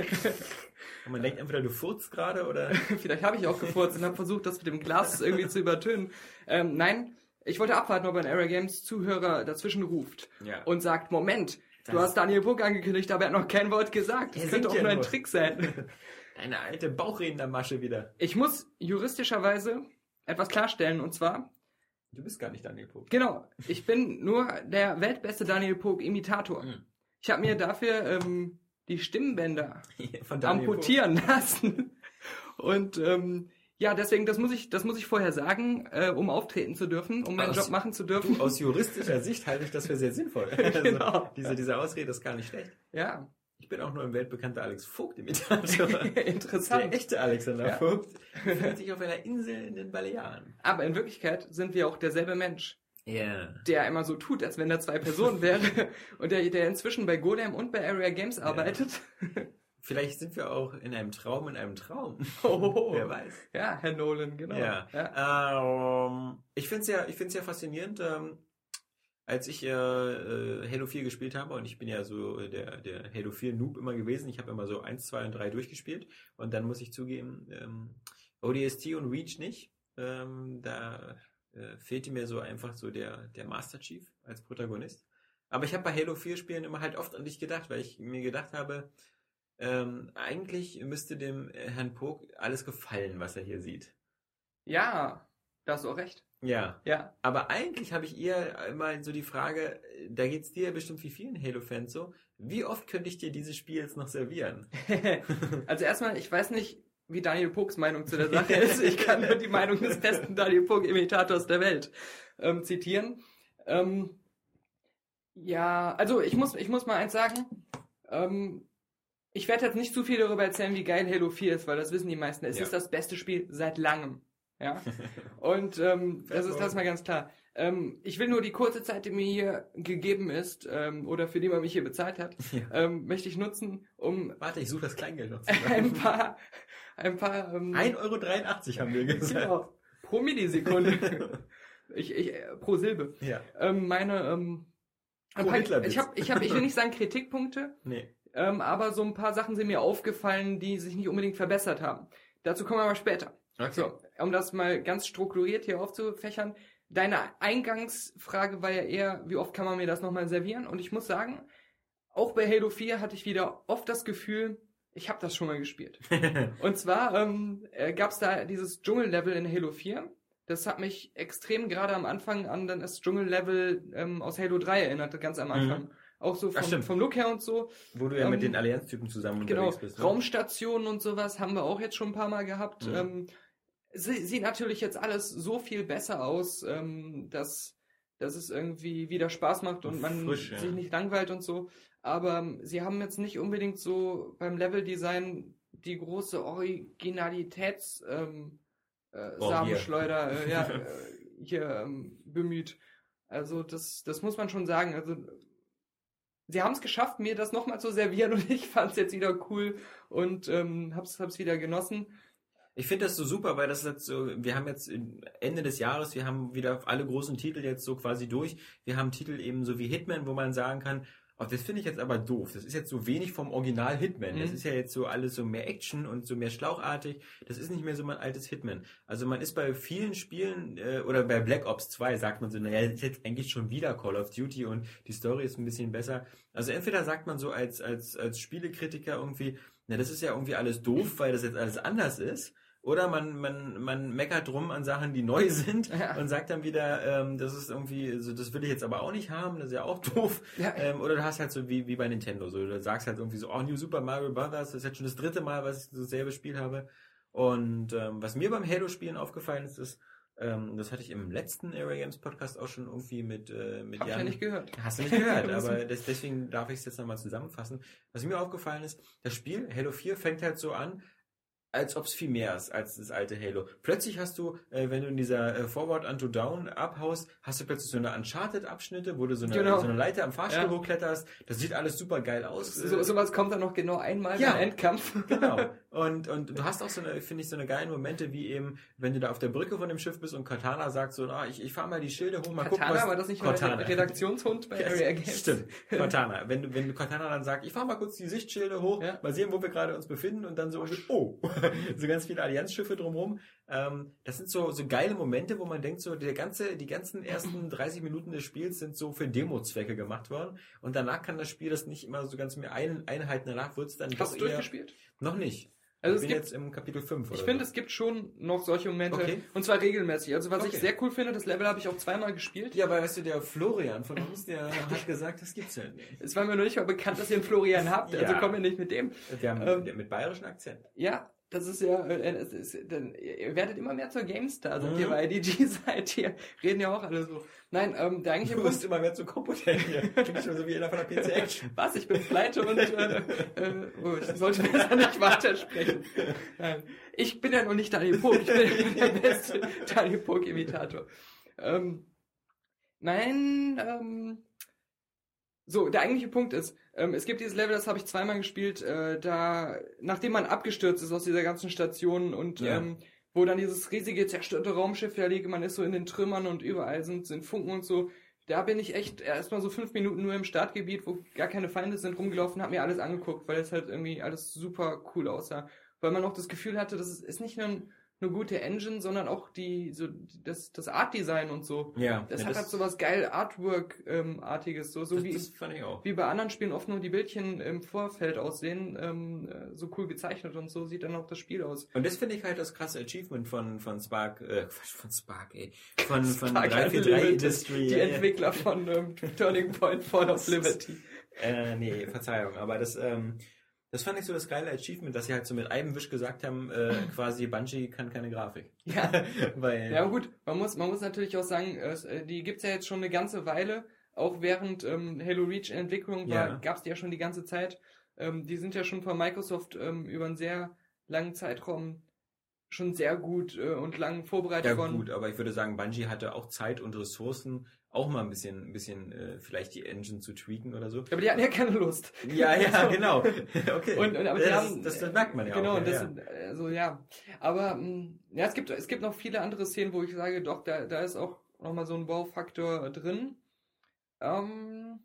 Und man denkt entweder, du furzt gerade oder... Vielleicht habe ich auch gefurzt und habe versucht, das mit dem Glas irgendwie zu übertönen. Ähm, nein, ich wollte abwarten, ob ein Area Games Zuhörer dazwischen ruft Ja. und sagt, Moment, du Das- hast Daniel Pog angekündigt, aber er hat noch kein Wort gesagt. Das Er könnte singt auch ja nur ein nur. Trick sein. Eine alte Bauchrednermasche wieder. Ich muss juristischerweise etwas klarstellen, und zwar, Du bist gar nicht Daniel Pog. genau, ich bin nur der weltbeste Daniel Pog-Imitator. Mhm. Ich habe mir dafür ähm, die Stimmbänder Von Daniel Pog. amputieren lassen. Und ähm, ja, deswegen, das muss ich, das muss ich vorher sagen, äh, um auftreten zu dürfen, um meinen Aus- Job machen zu dürfen. Du, aus juristischer Sicht halte ich das für sehr sinnvoll. Genau. Also, diese, diese Ausrede ist gar nicht schlecht. Ja, Ich bin auch nur ein weltbekannter Alex Vogt-Imitator. Der interessant. echte Alexander Ja. Vogt befindet sich auf einer Insel in den Balearen. Aber in Wirklichkeit sind wir auch derselbe Mensch, Ja. der immer so tut, als wenn er zwei Personen wäre und der, der inzwischen bei Golem und bei Area Games arbeitet. Vielleicht sind wir auch in einem Traum, in einem Traum. Oh. Wer weiß. Ja, Herr Nolan, genau. Ja. Ja. Ähm, ich finde es ja, ich find's ja faszinierend, ähm, als ich äh, äh, Halo vier gespielt habe, und ich bin ja so der, der Halo vier Noob immer gewesen, ich habe immer so eins, zwei und drei durchgespielt, und dann muss ich zugeben, ähm, O D S T und Reach nicht. Ähm, da äh, fehlte mir so einfach so der, der Master Chief als Protagonist. Aber ich habe bei Halo vier Spielen immer halt oft an dich gedacht, weil ich mir gedacht habe, ähm, eigentlich müsste dem äh, Herrn Pog alles gefallen, was er hier sieht. Ja, da hast du auch recht. Ja. Ja. Aber eigentlich habe ich eher immer so die Frage, da geht's dir bestimmt wie vielen Halo-Fans so, wie oft könnte ich dir dieses Spiel jetzt noch servieren? Also erstmal, ich weiß nicht, wie Daniel Pogs Meinung zu der Sache ist. Ich kann nur die Meinung des besten Daniel Pog-Imitators der Welt ähm, zitieren. Ähm, ja, also ich muss, ich muss mal eins sagen. Ähm, ich werde jetzt nicht zu viel darüber erzählen, wie geil Halo vier ist, weil das wissen die meisten. Es Ja. ist das beste Spiel seit langem. Ja. Und ähm, das ist das mal ganz klar. Ähm, ich will nur die kurze Zeit, die mir hier gegeben ist, ähm, oder für die man mich hier bezahlt hat, Ja. ähm, möchte ich nutzen, um Warte, ich suche das Kleingeld noch. ein paar, ein paar, ähm, ein Euro dreiundachtzig haben wir gesagt. genau, pro Millisekunde, ich, ich, äh, pro Silbe, Ja. ähm, meine, ähm, ein Pro paar, Hitlerwitz. ich habe, ich habe, ich will nicht sagen Kritikpunkte, Nee. ähm, aber so ein paar Sachen sind mir aufgefallen, die sich nicht unbedingt verbessert haben. Dazu kommen wir aber später. Okay. So, um das mal ganz strukturiert hier aufzufächern. Deine Eingangsfrage war ja eher, wie oft kann man mir das nochmal servieren? Und ich muss sagen, auch bei Halo vier hatte ich wieder oft das Gefühl, ich habe das schon mal gespielt. Und zwar ähm, äh, gab es da dieses Dschungellevel in Halo vier. Das hat mich extrem gerade am Anfang an dann das Dschungellevel ähm, aus Halo drei erinnert, ganz am Anfang. Auch so Ach, vom, stimmt. vom Look her und so. Wo du ja Ähm, mit den Allianztypen zusammen Genau, unterwegs bist. Ne? Raumstationen und sowas haben wir auch jetzt schon ein paar Mal gehabt. Mhm. Ähm, sie, sieht natürlich jetzt alles so viel besser aus, ähm, dass, dass es irgendwie wieder Spaß macht und man Frisch, ja. sich nicht langweilt und so. Aber ähm, sie haben jetzt nicht unbedingt so beim Leveldesign die große Originalitäts ähm, äh, Oh, Samenschleuder äh, ja, äh, hier ähm, bemüht. Also das, das muss man schon sagen. Also sie haben es geschafft, mir das nochmal zu servieren und ich fand es jetzt wieder cool und ähm, hab's, hab's wieder genossen. Ich finde das so super, weil das jetzt so, wir haben jetzt Ende des Jahres, wir haben wieder alle großen Titel jetzt so quasi durch. Wir haben Titel eben so wie Hitman, wo man sagen kann, oh, das finde ich jetzt aber doof. Das ist jetzt so wenig vom Original Hitman. Das Mhm. ist ja jetzt so alles so mehr Action und so mehr schlauchartig. Das ist nicht mehr so mein altes Hitman. Also man ist bei vielen Spielen, äh, oder bei Black Ops zwei sagt man so, naja, das ist jetzt eigentlich schon wieder Call of Duty und die Story ist ein bisschen besser. Also entweder sagt man so als, als, als Spielekritiker irgendwie, na, das ist ja irgendwie alles doof, weil das jetzt alles anders ist. Oder man, man, man meckert drum an Sachen, die neu sind Ja. und sagt dann wieder, ähm, das ist irgendwie, so, das will ich jetzt aber auch nicht haben, das ist ja auch doof. Ja. Ähm, oder du hast halt so wie, wie bei Nintendo, so, du sagst halt irgendwie so, oh, New Super Mario Bros., das ist jetzt schon das dritte Mal, was ich dasselbe Spiel habe. Und ähm, was mir beim Halo-Spielen aufgefallen ist, ist, ähm, das hatte ich im letzten Area Games Podcast auch schon irgendwie mit, äh, mit Hab ich ja nicht gehört. Hast du nicht gehört, aber das, deswegen darf ich es jetzt nochmal zusammenfassen. Was mir aufgefallen ist, das Spiel Halo vier fängt halt so an, als ob es viel mehr ist als das alte Halo. Plötzlich hast du, äh, wenn du in dieser äh, Forward unto Down abhaust, hast du plötzlich so eine Uncharted-Abschnitte, wo du so eine, Genau. so eine Leiter am Fahrstuhl Ja. hochkletterst. Das sieht alles super geil aus. So, sowas kommt dann noch genau einmal Ja. beim Endkampf. Genau. Und, und du hast auch so eine, finde ich, so eine geilen Momente, wie eben, wenn du da auf der Brücke von dem Schiff bist und Cortana sagt so, ah, ich, ich fahr mal die Schilde hoch, mal gucken, Cortana, was... war das nicht Cortana. mal der Redaktionshund bei Area Games? Stimmt, Cortana. Wenn, du- wenn Cortana dann sagt, ich fahr mal kurz die Sichtschilde hoch, Ja. mal sehen, wo wir gerade uns befinden und dann so, oh, so ganz viele Allianzschiffe drumherum. Ähm, das sind so, so geile Momente, wo man denkt, so der ganze, die ganzen ersten dreißig Minuten des Spiels sind so für Demo-Zwecke gemacht worden und danach kann das Spiel das nicht immer so ganz mehr ein, einhalten. Danach wird es dann Hast doch du eher- durchgespielt? Noch nicht. Also ich es bin gibt- jetzt im Kapitel fünf Ich oder finde, so. es gibt schon noch solche Momente. Okay. Und zwar regelmäßig. Also was Okay. ich sehr cool finde, das Level habe ich auch zweimal gespielt. Ja, aber weißt du, der Florian von uns, der hat gesagt, das gibt's ja nicht. Es war mir noch nicht mal bekannt, dass ihr einen Florian habt. Ja. Also kommen wir nicht mit dem. Wir haben Ähm, der mit bayerischem Akzent. Ja, das ist ja, äh, es ist, dann, ihr werdet immer mehr zur GameStar, seid Mhm. ihr bei I D G seid, hier reden ja auch alle so. Nein, ähm, der eigentliche Du Punkt, wirst immer mehr zu kompetent hier. Klingt schon so wie einer von der P C Action. was, ich bin pleite und, äh, äh, oh, ich sollte besser nicht weitersprechen. Nein, ich bin ja noch nicht Daniel Pog, ich bin der beste Daniel Pog-Imitator. Ähm, nein, ähm, so, der eigentliche Punkt ist, ähm, es gibt dieses Level, das habe ich zweimal gespielt, äh, da, nachdem man abgestürzt ist aus dieser ganzen Station und Ja. ähm, wo dann dieses riesige zerstörte Raumschiff da liegt, man ist so in den Trümmern und überall sind, sind Funken und so, da bin ich echt erstmal so fünf Minuten nur im Startgebiet, wo gar keine Feinde sind, rumgelaufen, hab mir alles angeguckt, weil es halt irgendwie alles super cool aussah. Weil man auch das Gefühl hatte, das ist, ist nicht nur ein, eine gute Engine, sondern auch die, so, das, das Art-Design und so. Ja, Das ja, hat halt so was geil Artwork-artiges, so, so das, wie, das fand ich auch. wie bei anderen Spielen oft nur die Bildchen im Vorfeld aussehen, ähm, äh, so cool gezeichnet und so sieht dann auch das Spiel aus. Und das finde ich halt das krasse Achievement von, von Spark, äh, Quatsch, von Spark, ey. Von, von Spark drei vier drei Unlimited, Industry. Die ja, ja. Entwickler von ähm, Turning Point Fall of Liberty. Äh, nee, Verzeihung, aber das, ähm, das fand ich so das geile Achievement, dass sie halt so mit einem Wisch gesagt haben, äh, quasi Bungie kann keine Grafik. Ja. Weil, Ja gut, man muss, man muss natürlich auch sagen, es, äh, die gibt's ja jetzt schon eine ganze Weile, auch während ähm, Halo Reach in Entwicklung war, Ja. gab's die ja schon die ganze Zeit. Ähm, die sind ja schon von Microsoft ähm, über einen sehr langen Zeitraum schon sehr gut äh, und lang vorbereitet ja worden. gut, aber ich würde sagen, Bungie hatte auch Zeit und Ressourcen, auch mal ein bisschen, ein bisschen äh, vielleicht die Engine zu tweaken oder so. Aber die hatten ja keine Lust. Ja, ja, So. genau. Okay. Und, und aber die das, haben, das, das merkt man ja genau, auch. und ja, das ja. sind, also ja. Aber mh, ja, es gibt es gibt noch viele andere Szenen, wo ich sage, doch, da, da ist auch nochmal so ein Wow-Faktor drin. Ähm,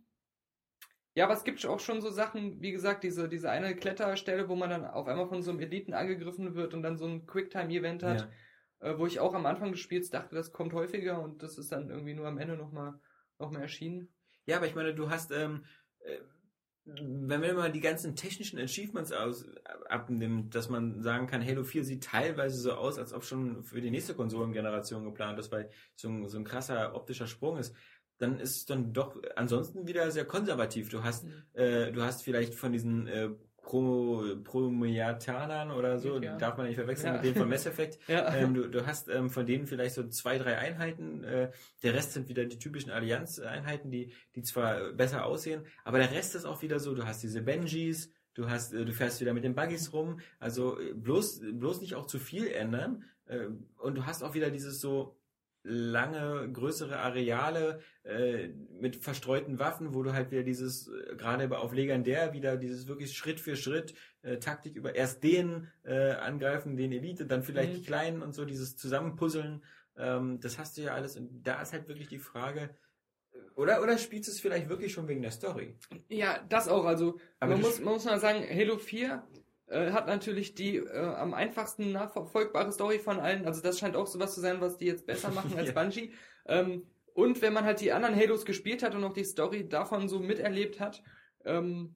ja, aber es gibt auch schon so Sachen, wie gesagt, diese, diese eine Kletterstelle, wo man dann auf einmal von so einem Eliten angegriffen wird und dann so ein Quicktime-Event hat, äh, wo ich auch am Anfang des Spiels dachte, das kommt häufiger und das ist dann irgendwie nur am Ende nochmal noch mal erschienen. Ja, aber ich meine, du hast, ähm, äh, wenn man mal die ganzen technischen Achievements aus, abnimmt, dass man sagen kann, Halo vier sieht teilweise so aus, als ob schon für die nächste Konsolengeneration geplant ist, weil so ein, so ein krasser optischer Sprung ist, dann ist es dann doch ansonsten wieder sehr konservativ. Du hast, Mhm. äh, du hast vielleicht von diesen äh, Pro, Prometheanern oder so, Ja. die darf man nicht verwechseln Ja. mit denen von Mass Effect. Ja. Ähm, du, du hast ähm, von denen vielleicht so zwei, drei Einheiten. Äh, der Rest sind wieder die typischen Allianz-Einheiten, die, die zwar besser aussehen, aber der Rest ist auch wieder so, du hast diese Benjis, du hast, äh, du fährst wieder mit den Buggies rum, also äh, bloß, bloß nicht auch zu viel ändern, äh, und du hast auch wieder dieses so lange, größere Areale äh, mit verstreuten Waffen, wo du halt wieder dieses, äh, gerade auf Legendär, wieder dieses wirklich Schritt für Schritt äh, Taktik über erst den äh, angreifen, den Elite, dann vielleicht Mhm. die Kleinen und so, dieses Zusammenpuzzeln, ähm, das hast du ja alles, und da ist halt wirklich die Frage, oder, oder spielst du es vielleicht wirklich schon wegen der Story? Ja, das auch. Also Aber man das- muss, man muss mal sagen, Halo vier äh, hat natürlich die äh, am einfachsten nachverfolgbare Story von allen. Also das scheint auch sowas zu sein, was die jetzt besser machen als Ja. Bungie. Ähm, und wenn man halt die anderen Halos gespielt hat und auch die Story davon so miterlebt hat, ähm,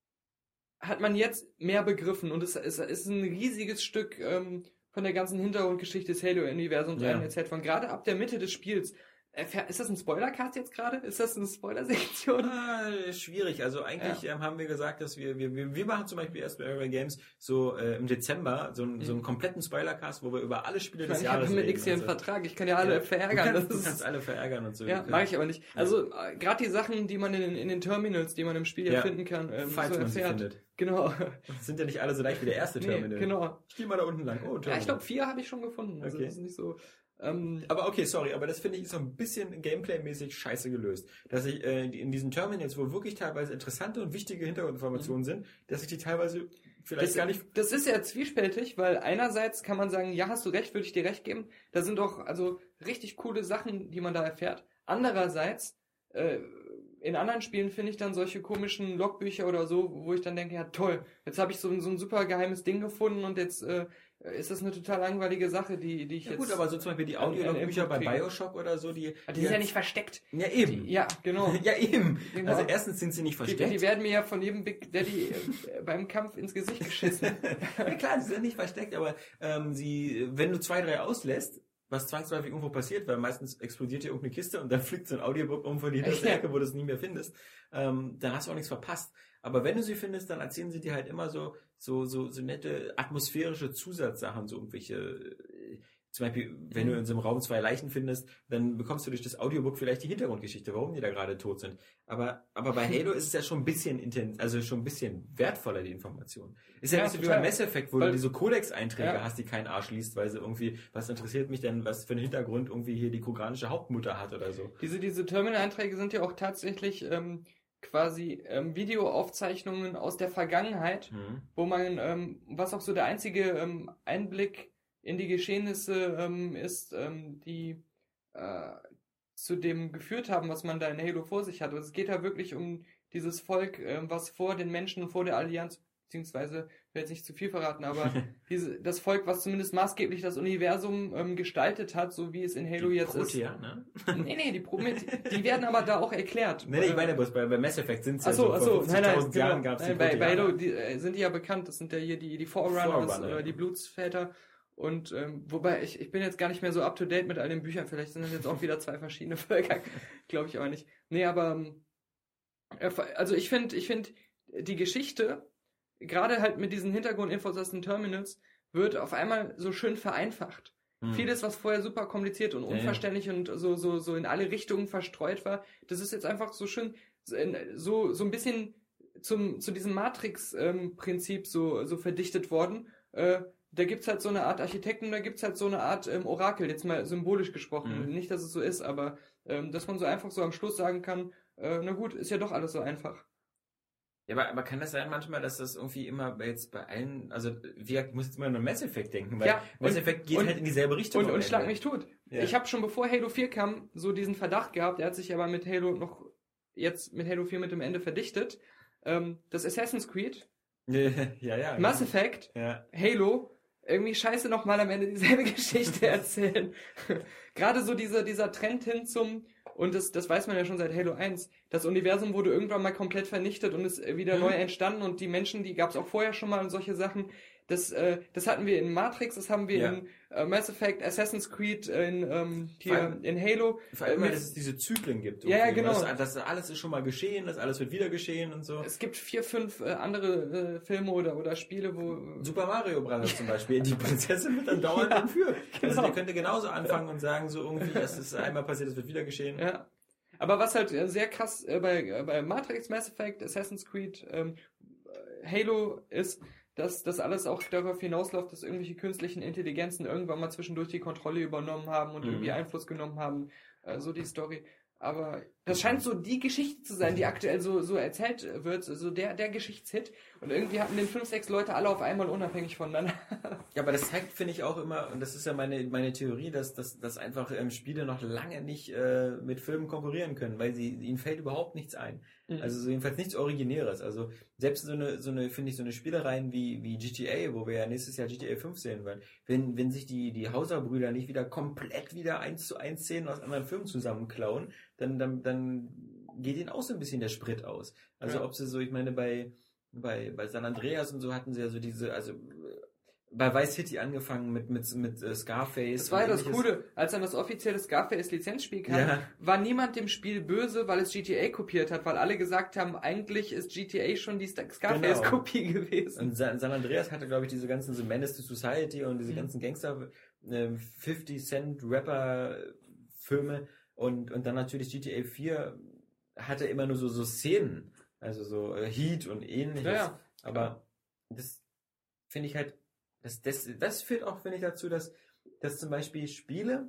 hat man jetzt mehr begriffen. Und es, es ist ein riesiges Stück ähm, von der ganzen Hintergrundgeschichte des Halo-Universums Ja. erzählt. Von gerade ab der Mitte des Spiels. Erfähr- Ist das ein Spoilercast jetzt gerade? Ist das eine Spoiler-Sektion? Ah, schwierig. Also eigentlich ähm, haben wir gesagt, dass wir, wir, wir, wir machen zum Beispiel erst bei Airway Games so äh, im Dezember so, einen- so einen kompletten Spoilercast, wo wir über alle Spiele Ich meine, des ich habe Jahres mit reden. nichts hier einen Also, Vertrag. Ich kann ja alle ja, verärgern. Du kannst, Das du kannst ist, alle verärgern und so. ja, Wir mag ich aber nicht. Also äh, gerade die Sachen, die man in, den- in den Terminals, die man im Spiel ja Ja. finden kann, ähm, Falls so man sie erfährt. findet. Genau. Das sind ja nicht alle so leicht wie der erste Nee, Terminal. genau. Ich gehe mal da unten lang. Oh, Ja, Terminal. ich glaube, vier habe ich schon gefunden. Also Okay. das ist nicht so. Ähm, Aber okay, sorry, aber das finde ich ist so ein bisschen Gameplay-mäßig scheiße gelöst. Dass ich äh, die- in diesen Terminals, wo wirklich teilweise interessante und wichtige Hintergrundinformationen sind, dass ich die teilweise vielleicht das, gar nicht... das ist ja zwiespältig, weil einerseits kann man sagen, ja, hast du recht, würde ich dir recht geben. Da sind doch also richtig coole Sachen, die man da erfährt. Andererseits, äh, in anderen Spielen finde ich dann solche komischen Logbücher oder so, wo ich dann denke, ja toll, jetzt habe ich so, ein- so ein super geheimes Ding gefunden und jetzt äh, ist das eine total langweilige Sache, die, die ich Ja jetzt... gut, aber so zum Beispiel die an- an Audiologbücher bei Input kriege. Bioshock oder so, die... die sind ja nicht versteckt. Ja, eben. Die, ja, genau. Ja, eben. Genau. Also erstens sind sie nicht Die, versteckt. die werden mir ja von jedem Big Daddy äh, beim Kampf ins Gesicht geschissen. Ja klar, die sind nicht versteckt, aber ähm, sie, wenn du zwei, drei auslässt, was zwangsläufig irgendwo passiert, weil meistens explodiert hier irgendeine Kiste und dann fliegt so ein Audiobook um von die hinterste Ja. Ecke, wo du es nie mehr findest, ähm, dann hast du auch nichts verpasst. Aber wenn du sie findest, dann erzählen sie dir halt immer so, so, so, so nette atmosphärische Zusatzsachen, so irgendwelche, äh, zum Beispiel, wenn du in so einem Raum zwei Leichen findest, dann bekommst du durch das Audiobook vielleicht die Hintergrundgeschichte, warum die da gerade tot sind. Aber, aber bei Halo ist es ja schon ein bisschen intens, also schon ein bisschen wertvoller, die Information. Ist ja, Ja, nicht so wie total. bei Mass Effect, wo Weil- du diese Codex-Einträge Ja. hast, die kein Arsch liest, weil sie irgendwie, was interessiert mich denn, was für einen Hintergrund irgendwie hier die koreanische Hauptmutter hat oder so. Diese, diese Terminal-Einträge sind ja auch tatsächlich ähm, quasi ähm, Videoaufzeichnungen aus der Vergangenheit, Mhm. wo man, ähm, was auch so der einzige ähm, Einblick in die Geschehnisse ähm, ist, ähm, die äh, zu dem geführt haben, was man da in Halo vor sich hat. Also es geht da wirklich um dieses Volk, ähm, was vor den Menschen, vor der Allianz, beziehungsweise, ich will jetzt nicht zu viel verraten, aber diese, das Volk, was zumindest maßgeblich das Universum ähm, gestaltet hat, so wie es in Halo Die jetzt Protea, ne? ist. Nee, nee, die, Promet die werden aber da auch erklärt. Nee, nee, ich meine, bloß bei, bei Mass Effect sind es ja Achso, so, achso, vor nein, nein, fünfzigtausend genau. Jahren gab es die Nein, bei, bei Proteaner. Halo die, äh, sind die ja bekannt, das sind ja hier die, die Forerunners, Forerunner, äh, ja. die Blutsväter. Und ähm, wobei, ich, ich bin jetzt gar nicht mehr so up to date mit all den Büchern, vielleicht sind das jetzt auch wieder zwei verschiedene Völker, glaube ich aber nicht. Nee, aber ähm, äh, also ich finde, ich finde, die Geschichte, gerade halt mit diesen Hintergrundinfos aus den Terminals, wird auf einmal so schön vereinfacht. Hm. Vieles, was vorher super kompliziert und Ja, ja. unverständlich und so, so, so in alle Richtungen verstreut war, das ist jetzt einfach so schön, so, so ein bisschen zum, zu diesem Matrix-Prinzip so, so verdichtet worden. Äh, da gibt's halt so eine Art Architekten, da gibt's halt so eine Art ähm, Orakel, jetzt mal symbolisch gesprochen. Mhm. Nicht, dass es so ist, aber ähm, dass man so einfach so am Schluss sagen kann, äh, na gut, ist ja doch alles so einfach. Ja, aber, aber kann das sein manchmal, dass das irgendwie immer bei jetzt bei allen, also wie, ich muss jetzt immer nur an Mass Effect denken, weil Ja, Mass und- Effect geht und- halt in dieselbe Richtung. Und, am und schlag Ende. mich tot. Ja. Ich habe schon bevor Halo vier kam, so diesen Verdacht gehabt, der hat sich aber mit Halo noch, jetzt mit Halo vier mit dem Ende verdichtet, ähm, dass Assassin's Creed, ja, ja. Mass Effect, Ja. Halo, irgendwie scheiße nochmal am Ende dieselbe Geschichte erzählen. Gerade so dieser, dieser Trend hin zum, und das, das weiß man ja schon seit Halo eins, das Universum wurde irgendwann mal komplett vernichtet und ist wieder Mhm. neu entstanden und die Menschen, die gab es auch vorher schon mal und solche Sachen. Das, äh, das hatten wir in Matrix, das haben wir Ja. in äh, Mass Effect, Assassin's Creed, äh, in, ähm, Vor hier, allem- in Halo. Vor allem, Äh, weil mit- es diese Zyklen gibt. Ja, ja, irgendwie, genau. weil Das, das alles ist schon mal geschehen, das alles wird wieder geschehen und so. Es gibt vier, fünf äh, andere äh, Filme oder, oder Spiele, wo... Super Mario Bros. Zum Beispiel. Die Prinzessin wird dann dauernd entführt. Also genau. der könnte genauso anfangen und sagen so irgendwie, das ist einmal passiert, das wird wieder geschehen. Ja. Aber was halt äh, sehr krass äh, bei, äh, bei Matrix, Mass Effect, Assassin's Creed, ähm, Halo ist, dass das alles auch darauf hinausläuft, dass irgendwelche künstlichen Intelligenzen irgendwann mal zwischendurch die Kontrolle übernommen haben und Mhm. irgendwie Einfluss genommen haben, äh, so die Story. Aber das scheint so die Geschichte zu sein, die aktuell so, so erzählt wird, so der, der Geschichtshit. Und irgendwie hatten den fünf, sechs Leute alle auf einmal unabhängig voneinander. Ja, aber das zeigt, finde ich, auch immer, und das ist ja meine, meine Theorie, dass, dass, dass einfach ähm, Spiele noch lange nicht äh, mit Filmen konkurrieren können, weil sie, ihnen fällt überhaupt nichts ein. Mhm. Also so jedenfalls nichts Originäres. Also selbst so eine, so eine, finde ich, so eine Spielereien wie, wie G T A, wo wir ja nächstes Jahr G T A fünf sehen werden, wenn, wenn sich die, die Hauser-Brüder nicht wieder komplett wieder eins zu eins Szenen aus anderen Filmen zusammenklauen, dann, dann, dann geht ihnen auch so ein bisschen der Sprit aus. Also Ja. ob sie so, ich meine, bei, bei, bei San Andreas und so hatten sie ja so diese, also bei Vice City angefangen mit, mit, mit äh, Scarface. Das war ja und das ähnliches. Coole, als dann das offizielle Scarface-Lizenzspiel kam, Ja. war niemand dem Spiel böse, weil es G T A kopiert hat, weil alle gesagt haben, eigentlich ist G T A schon die Scarface-Kopie gewesen. Und San, San Andreas hatte, glaube ich, diese ganzen so Menace to Society und diese Mhm. ganzen Gangster äh, fifty Cent Rapper Filme und, und dann natürlich G T A vier hatte immer nur so, so Szenen, also so äh, Heat und ähnliches. Ja, ja. Aber das finde ich halt, das, das, das führt auch, finde ich, dazu, dass, dass zum Beispiel Spiele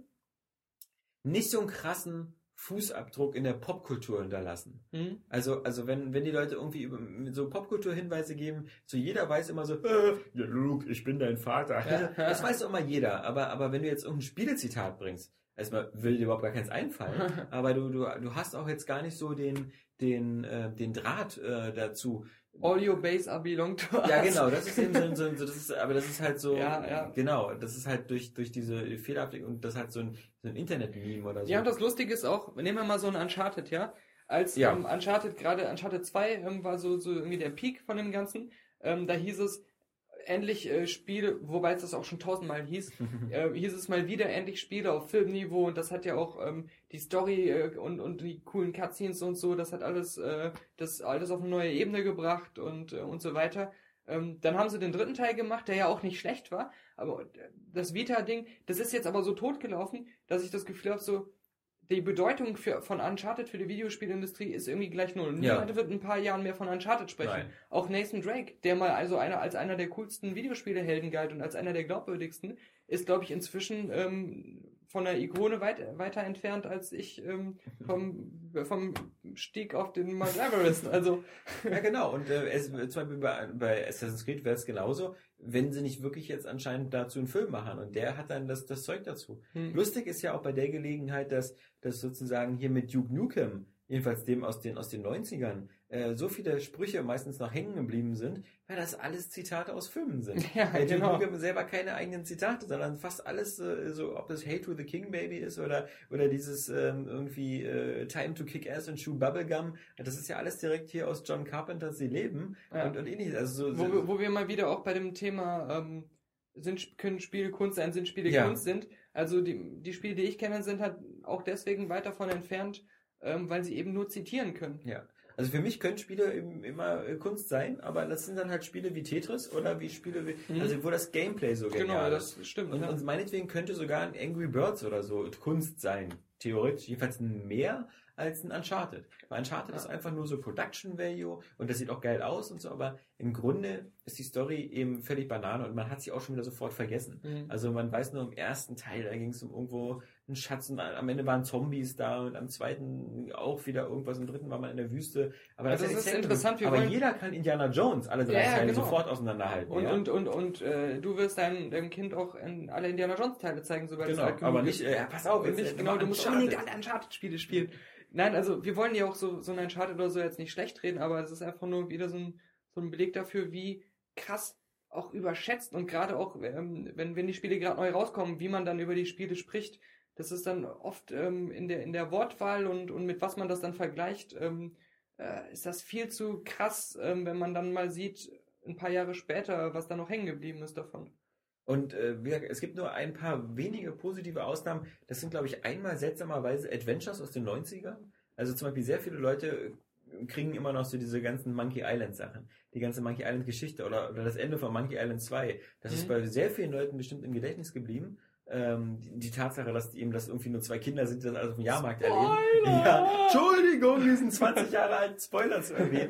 nicht so einen krassen Fußabdruck in der Popkultur hinterlassen. Mhm. Also, also wenn, wenn die Leute irgendwie über, so Popkultur-Hinweise geben, so jeder weiß immer so, äh, ja Luke, ich bin dein Vater. Ja. Das weiß doch immer jeder. Aber, aber wenn du jetzt irgendein Spielezitat bringst, erstmal will dir überhaupt gar keins einfallen, aber du, du, du hast auch jetzt gar nicht so den, den, äh, den Draht äh, dazu. All your base are belong to us. Ja, genau, das ist eben so, so, so das ist, aber das ist halt so, Ja, ja. genau, das ist halt durch, durch diese Fehlerabdeckung und das halt so ein, so ein Internet-Meme oder so. Ja, und das Lustige ist auch, nehmen wir mal so ein Uncharted, ja? Als Ja. ähm, Uncharted, gerade Uncharted zwei ähm, war so, so irgendwie der Peak von dem Ganzen, ähm, da hieß es, endlich äh, Spiele, wobei es das auch schon tausendmal hieß, äh, hieß es mal wieder endlich Spiele auf Filmniveau und das hat ja auch ähm, die Story äh, und, und die coolen Cutscenes und so, das hat alles, äh, das alles auf eine neue Ebene gebracht und, äh, und so weiter. Ähm, dann haben sie den dritten Teil gemacht, der ja auch nicht schlecht war, aber das Vita-Ding, das ist jetzt aber so totgelaufen, dass ich das Gefühl habe, so, die Bedeutung für, von Uncharted für die Videospielindustrie ist irgendwie gleich null. Ja. Niemand wird in ein paar Jahren mehr von Uncharted sprechen. Nein. Auch Nathan Drake, der mal also einer, als einer der coolsten Videospielehelden galt und als einer der glaubwürdigsten, ist, glaube ich, inzwischen ähm, von der Ikone weit, weiter entfernt als ich ähm, vom, vom Stieg auf den Mount Everest. Also Ja, genau. Und äh, es, zum Beispiel bei, bei Assassin's Creed wäre es genauso, wenn sie nicht wirklich jetzt anscheinend dazu einen Film machen. Und der hat dann das, das Zeug dazu. Hm. Lustig ist ja auch bei der Gelegenheit, dass, dass sozusagen hier mit Duke Nukem, jedenfalls dem aus den, aus den neunzigern, äh, so viele Sprüche meistens noch hängen geblieben sind, weil das alles Zitate aus Filmen sind. Ja, Weil Duke genau. Nukem selber keine eigenen Zitate, sondern fast alles äh, so, ob das Hey to the King Baby ist oder, oder dieses ähm, irgendwie äh, Time to Kick Ass and Chew Bubblegum. Das ist ja alles direkt hier aus John Carpenters Sie leben Ja. und, und ähnliches. Also so, wo, so, wir- wo wir mal wieder auch bei dem Thema ähm, sind, können Spiele Kunst sein, sind Spiele Ja. Kunst sind. Also die, die Spiele, die ich kenne, sind halt auch deswegen weit davon entfernt, ähm, weil sie eben nur zitieren können. Ja. Also für mich können Spiele im- immer äh, Kunst sein, aber das sind dann halt Spiele wie Tetris oder wie Spiele wie, Mhm. also wo das Gameplay so Genau, genial ist. das stimmt. Und, ja. und meinetwegen könnte sogar ein Angry Birds oder so Kunst sein. Theoretisch. Jedenfalls mehr als ein Uncharted. Weil Uncharted Ja. ist einfach nur so Production Value und das sieht auch geil aus und so, aber im Grunde ist die Story eben völlig Banane und man hat sie auch schon wieder sofort vergessen. Mhm. Also man weiß nur im ersten Teil, da ging es um irgendwo einen Schatz und am Ende waren Zombies da und am zweiten auch wieder irgendwas, im dritten war man in der Wüste. Aber Also das das ist ist ja interessant, wir Aber wollen- jeder kann Indiana Jones alle drei Ja, ja, Teile genau. sofort auseinanderhalten. Und, ja? und, und, und äh, du wirst deinem, deinem Kind auch in alle Indiana Jones Teile zeigen, sobald es Genau, alt genug aber ist. nicht, äh, ja, pass auf, Und jetzt, nicht, äh, genau, mach du musst Uncharted. unbedingt alle Uncharted-Spiele spielen. Nein, also wir wollen ja auch so, so ein Uncharted oder so jetzt nicht schlecht reden, aber es ist einfach nur wieder so ein, so ein Beleg dafür, wie krass auch überschätzt und gerade auch, ähm, wenn, wenn die Spiele gerade neu rauskommen, wie man dann über die Spiele spricht, das ist dann oft ähm, in der in der Wortwahl und, und mit was man das dann vergleicht, ähm, äh, ist das viel zu krass, ähm, wenn man dann mal sieht, ein paar Jahre später, was da noch hängen geblieben ist davon. Und äh, wie gesagt, es gibt nur ein paar wenige positive Ausnahmen. Das sind, glaube ich, einmal seltsamerweise Adventures aus den neunzigern. Also zum Beispiel sehr viele Leute kriegen immer noch so diese ganzen Monkey Island Sachen. Die ganze Monkey Island Geschichte oder, oder das Ende von Monkey Island zwei. Das Mhm. ist bei sehr vielen Leuten bestimmt im Gedächtnis geblieben. Ähm, die, die Tatsache, dass die eben das irgendwie nur zwei Kinder sind, die das alles auf dem Jahrmarkt erleben. Ja, Entschuldigung, wir sind zwanzig Jahre alt, Spoiler zu erwähnen.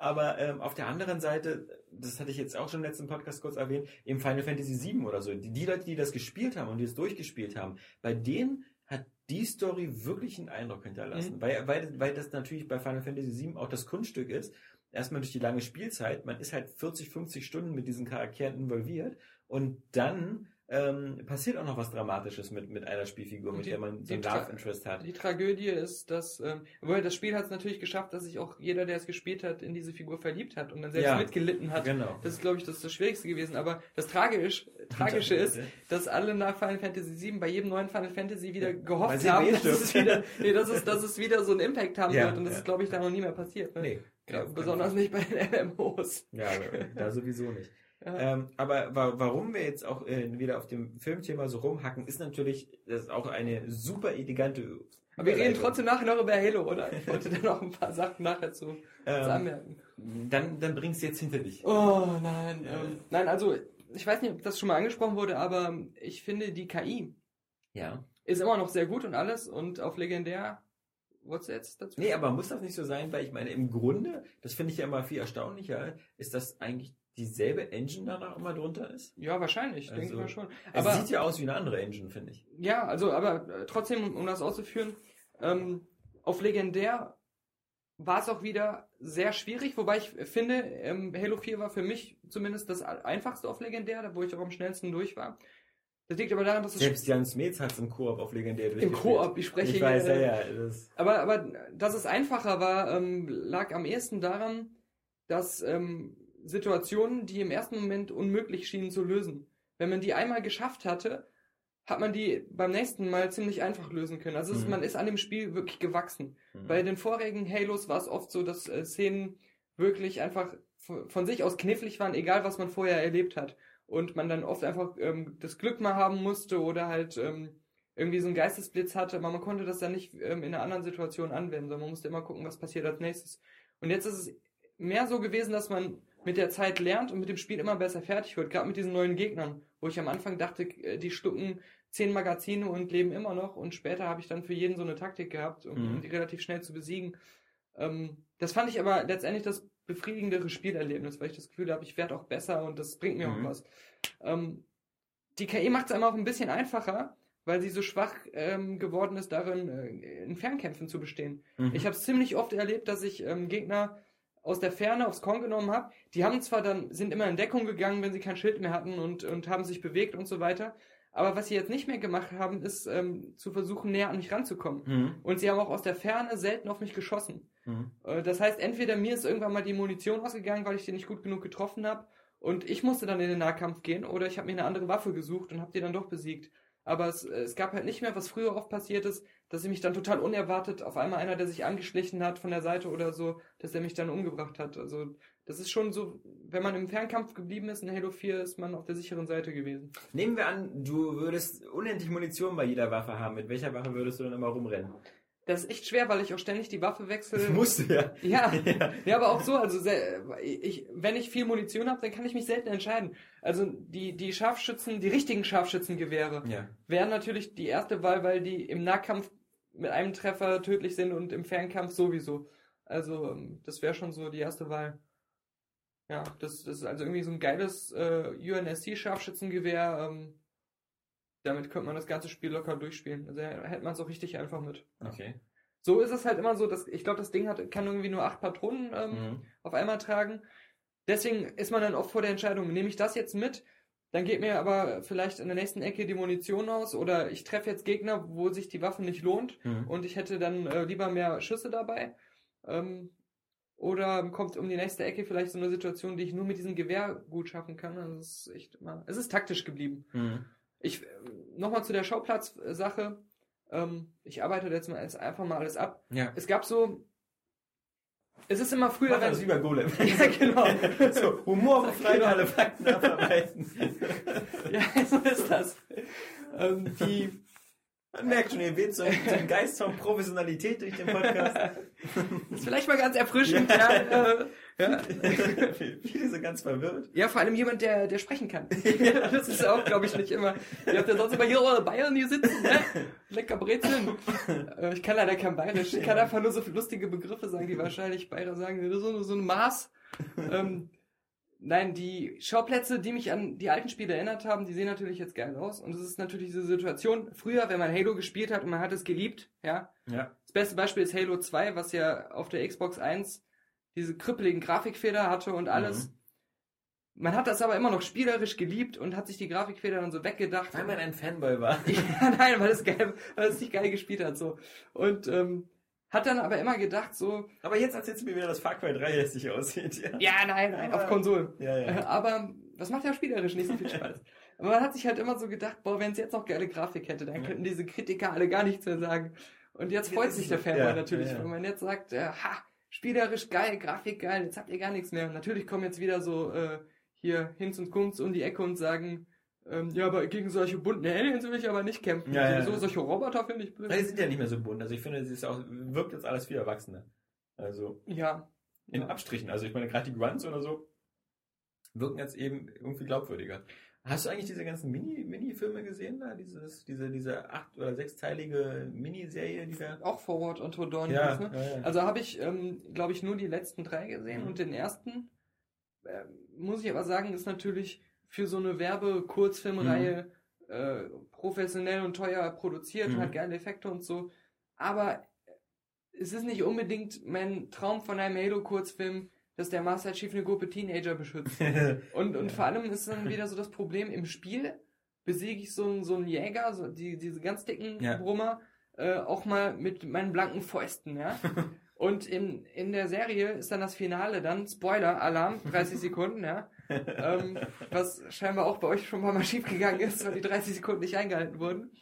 Aber ähm, auf der anderen Seite, das hatte ich jetzt auch schon im letzten Podcast kurz erwähnt, im Final Fantasy sieben oder so, die, die Leute, die das gespielt haben und die es durchgespielt haben, bei denen hat die Story wirklich einen Eindruck hinterlassen. Mhm. Weil, weil, weil das natürlich bei Final Fantasy sieben auch das Kunststück ist, erstmal durch die lange Spielzeit, man ist halt vierzig, fünfzig Stunden mit diesen Charakteren involviert und dann ähm, passiert auch noch was Dramatisches mit, mit einer Spielfigur, mit die, der man so ein Tra- Love Interest hat. Die Tragödie ist, dass, ähm, weil das Spiel hat es natürlich geschafft, dass sich auch jeder, der es gespielt hat, in diese Figur verliebt hat und dann selbst Ja, mitgelitten hat. genau. Das ist, glaube ich, das, ist das Schwierigste gewesen. Aber das Tragisch, Tragische ist, dass alle nach Final Fantasy sieben bei jedem neuen Final Fantasy wieder Weil gehofft sie haben, eh dass es, stirbt. wieder, nee, dass, es, dass es wieder so einen Impact haben Ja, wird. Und das ja. ist, glaube ich, da noch nie mehr passiert. Ne? Nee. Ja, Auf besonders nicht bei den M M Os. Ja, da sowieso nicht. Ja. Ähm, aber wa- warum wir jetzt auch äh, wieder auf dem Filmthema so rumhacken, ist natürlich, das ist auch eine super elegante. Aber wir reden Überleitung. trotzdem nachher noch über Halo, oder? Ich wollte da noch ein paar Sachen nachher zu, Ähm, zu anmerken. Dann, dann bringst du jetzt hinter dich. Oh nein. Ähm, nein, also ich weiß nicht, ob das schon mal angesprochen wurde, aber ich finde die K I Ja. ist immer noch sehr gut und alles und auf legendär. What's jetzt dazu? Nee, aber muss das nicht so sein, weil ich meine, im Grunde, das finde ich ja immer viel erstaunlicher, ist, dass eigentlich dieselbe Engine danach immer drunter ist. Ja, wahrscheinlich, Also, denke ich mal schon. Es Aber sieht ja aus wie eine andere Engine, finde ich. ja, also aber äh, trotzdem, um das auszuführen, ähm, auf legendär war es auch wieder sehr schwierig, wobei ich finde, ähm, Halo vier war für mich zumindest das einfachste auf legendär, da wo ich auch am schnellsten durch war. Das liegt aber daran, dass es Selbst Jan Smets hat es im Koop auf legendär im durchgespielt. Koop, ich spreche Ich weiß, ja, hier, ja. Das, Aber, aber dass es einfacher war, ähm, lag am ehesten daran, dass ähm, Situationen, die im ersten Moment unmöglich schienen zu lösen, wenn man die einmal geschafft hatte, hat man die beim nächsten Mal ziemlich einfach lösen können. Also es ist, Mhm. man ist an dem Spiel wirklich gewachsen. Mhm. Bei den vorigen Halos war es oft so, dass äh, Szenen wirklich einfach von, von sich aus knifflig waren, egal was man vorher erlebt hat. Und man dann oft einfach ähm, das Glück mal haben musste oder halt ähm, irgendwie so einen Geistesblitz hatte, aber man konnte das dann nicht ähm, in einer anderen Situation anwenden, sondern man musste immer gucken, was passiert als nächstes. Und jetzt ist es mehr so gewesen, dass man mit der Zeit lernt und mit dem Spiel immer besser fertig wird, gerade mit diesen neuen Gegnern, wo ich am Anfang dachte, äh, die schlucken zehn Magazine und leben immer noch und später habe ich dann für jeden so eine Taktik gehabt, um, Mhm. um die relativ schnell zu besiegen. Ähm, das fand ich aber letztendlich das befriedigendere Spielerlebnis, weil ich das Gefühl habe, ich werde auch besser und das bringt mir Mhm. auch was. Ähm, die K I macht es einem auch ein bisschen einfacher, weil sie so schwach ähm, geworden ist, darin äh, in Fernkämpfen zu bestehen. Mhm. Ich habe es ziemlich oft erlebt, dass ich ähm, Gegner aus der Ferne aufs Korn genommen habe. Die haben zwar dann, sind immer in Deckung gegangen, wenn sie kein Schild mehr hatten und, und haben sich bewegt und so weiter. Aber was sie jetzt nicht mehr gemacht haben, ist ähm, zu versuchen, näher an mich ranzukommen. Mhm. Und sie haben auch aus der Ferne selten auf mich geschossen. Mhm. Äh, Das heißt, entweder mir ist irgendwann mal die Munition ausgegangen, weil ich die nicht gut genug getroffen habe und ich musste dann in den Nahkampf gehen, oder ich habe mir eine andere Waffe gesucht und habe die dann doch besiegt. Aber es, es gab halt nicht mehr, was früher oft passiert ist, dass ich mich dann total unerwartet, auf einmal einer, der sich angeschlichen hat von der Seite oder so, dass der mich dann umgebracht hat. Also das ist schon so, wenn man im Fernkampf geblieben ist in Halo vier, ist man auf der sicheren Seite gewesen. Nehmen wir an, du würdest unendlich Munition bei jeder Waffe haben. Mit welcher Waffe würdest du dann immer rumrennen? Das ist echt schwer, weil ich auch ständig die Waffe wechsle. Musst du ja. Ja, ja, aber auch so, also sehr, ich, wenn ich viel Munition habe, dann kann ich mich selten entscheiden. Also die, die Scharfschützen, die richtigen Scharfschützengewehre Ja. wären natürlich die erste Wahl, weil die im Nahkampf mit einem Treffer tödlich sind und im Fernkampf sowieso. Also ähm, das wäre schon so die erste Wahl. Ja, das, das ist also irgendwie so ein geiles äh, U N S C-Scharfschützengewehr. Ähm, damit könnte man das ganze Spiel locker durchspielen. Also hält man es auch richtig einfach mit. Okay. So ist es halt immer so, dass ich glaube, das Ding hat, kann irgendwie nur acht Patronen ähm, Mhm. auf einmal tragen. Deswegen ist man dann oft vor der Entscheidung, nehme ich das jetzt mit, dann geht mir aber vielleicht in der nächsten Ecke die Munition aus, oder ich treffe jetzt Gegner, wo sich die Waffe nicht lohnt Mhm. und ich hätte dann äh, lieber mehr Schüsse dabei. Ähm, oder kommt um die nächste Ecke vielleicht so eine Situation, die ich nur mit diesem Gewehr gut schaffen kann. Also es ist echt immer, es ist taktisch geblieben. Mhm. Ich, nochmal zu der Schauplatz-Sache. Ähm, ich arbeite jetzt mal jetzt einfach mal alles ab. Ja. Es gab so, es ist immer früher, Mach das wenn, wie bei Golem. ja, genau. So, humorfrei Genau. alle Fakten abarbeiten. Ja, so ist das. Ähm, die, Man merkt schon, ihr weht so einen Geist von Professionalität durch den Podcast. Das ist vielleicht mal ganz erfrischend. ja, äh, ja. Viele sind ganz verwirrt. ja, vor allem jemand, der, der sprechen kann. ja, das ist auch, glaube ich, nicht immer. Ihr habt ja sonst immer hier eure Bayern hier sitzen, ne? Lecker Brezeln. Äh, ich kann leider kein Bayerisch. Ich kann einfach nur so lustige Begriffe sagen, die wahrscheinlich Bayer sagen. So, so ein Maß. Ähm, Nein, die Schauplätze, die mich an die alten Spiele erinnert haben, die sehen natürlich jetzt geil aus. Und es ist natürlich diese Situation, früher, wenn man Halo gespielt hat und man hat es geliebt, ja. Ja. Das beste Beispiel ist Halo zwei, was ja auf der Xbox eins diese krüppeligen Grafikfehler hatte und alles. Mhm. Man hat das aber immer noch spielerisch geliebt und hat sich die Grafikfehler dann so weggedacht. Weil man ein Fanboy war. ja, nein, weil es geil, weil es nicht geil gespielt hat, so. Und, ähm, hat dann aber immer gedacht, so... Aber jetzt erzählst du mir wieder, dass Far Cry drei hässlich aussieht. Ja, ja nein, nein, auf Konsolen. Ja, ja. Aber das macht ja spielerisch nicht so viel Spaß. Aber man hat sich halt immer so gedacht, boah, wenn es jetzt noch geile Grafik hätte, dann könnten diese Kritiker alle gar nichts mehr sagen. Und jetzt freut sich der Fanboy ja, natürlich, ja, ja. wenn man jetzt sagt, äh, ha, spielerisch geil, Grafik geil, jetzt habt ihr gar nichts mehr. Und natürlich kommen jetzt wieder so äh, hier Hinz und Kunz um die Ecke und sagen, ähm, ja, aber gegen solche bunten Aliens will ich aber nicht kämpfen. Ja, ja, so, ja. Solche Roboter finde ich blöd. Die sind ja nicht mehr so bunt. Also ich finde, es ist auch, wirkt jetzt alles viel erwachsener. Also Ja. in ja. Abstrichen. Also ich meine, gerade die Grunts oder so wirken jetzt eben irgendwie glaubwürdiger. Hast du eigentlich diese ganzen Mini, Mini-Filme gesehen da? Dieses, diese, diese acht- oder sechsteilige Miniserie, die da... Auch Forward und Dawn. Ja, ne? ja, ja. Also habe ich, ähm, glaube ich, nur die letzten drei gesehen Mhm. und den ersten, äh, muss ich aber sagen, ist natürlich für so eine Werbe-Kurzfilmreihe äh, professionell und teuer produziert, Mhm. hat geile Effekte und so. Aber es ist nicht unbedingt mein Traum von einem Halo-Kurzfilm, dass der Master Chief eine Gruppe Teenager beschützt. Und, und vor allem ist dann wieder so das Problem, im Spiel besiege ich so einen, so einen Jäger, so die, diese ganz dicken Ja. Brummer, äh, auch mal mit meinen blanken Fäusten, ja. Und in, in der Serie ist dann das Finale dann, Spoiler-Alarm, dreißig Sekunden, ja. ähm, was scheinbar auch bei euch schon mal schief gegangen ist, weil die dreißig Sekunden nicht eingehalten wurden.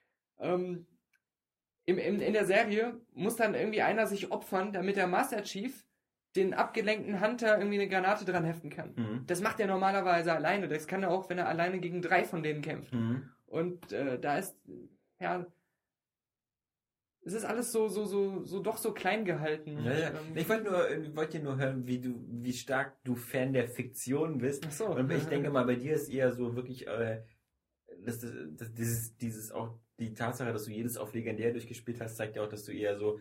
Ähm, im, im, in der Serie muss dann irgendwie einer sich opfern, damit der Master Chief den abgelenkten Hunter irgendwie eine Granate dran heften kann. Mhm. Das macht er normalerweise alleine. Das kann er auch, wenn er alleine gegen drei von denen kämpft. Mhm. Und äh, da ist, ja, es ist alles so, so, so, so doch so klein gehalten. Ja, ja. Ähm, Ich wollte nur, ich wollte dir nur hören, wie du, wie stark du Fan der Fiktion bist. Ach so. Und ich denke mal, bei dir ist eher so wirklich, äh, das, das, das, dieses, dieses auch, die Tatsache, dass du jedes auf legendär durchgespielt hast, zeigt ja auch, dass du eher so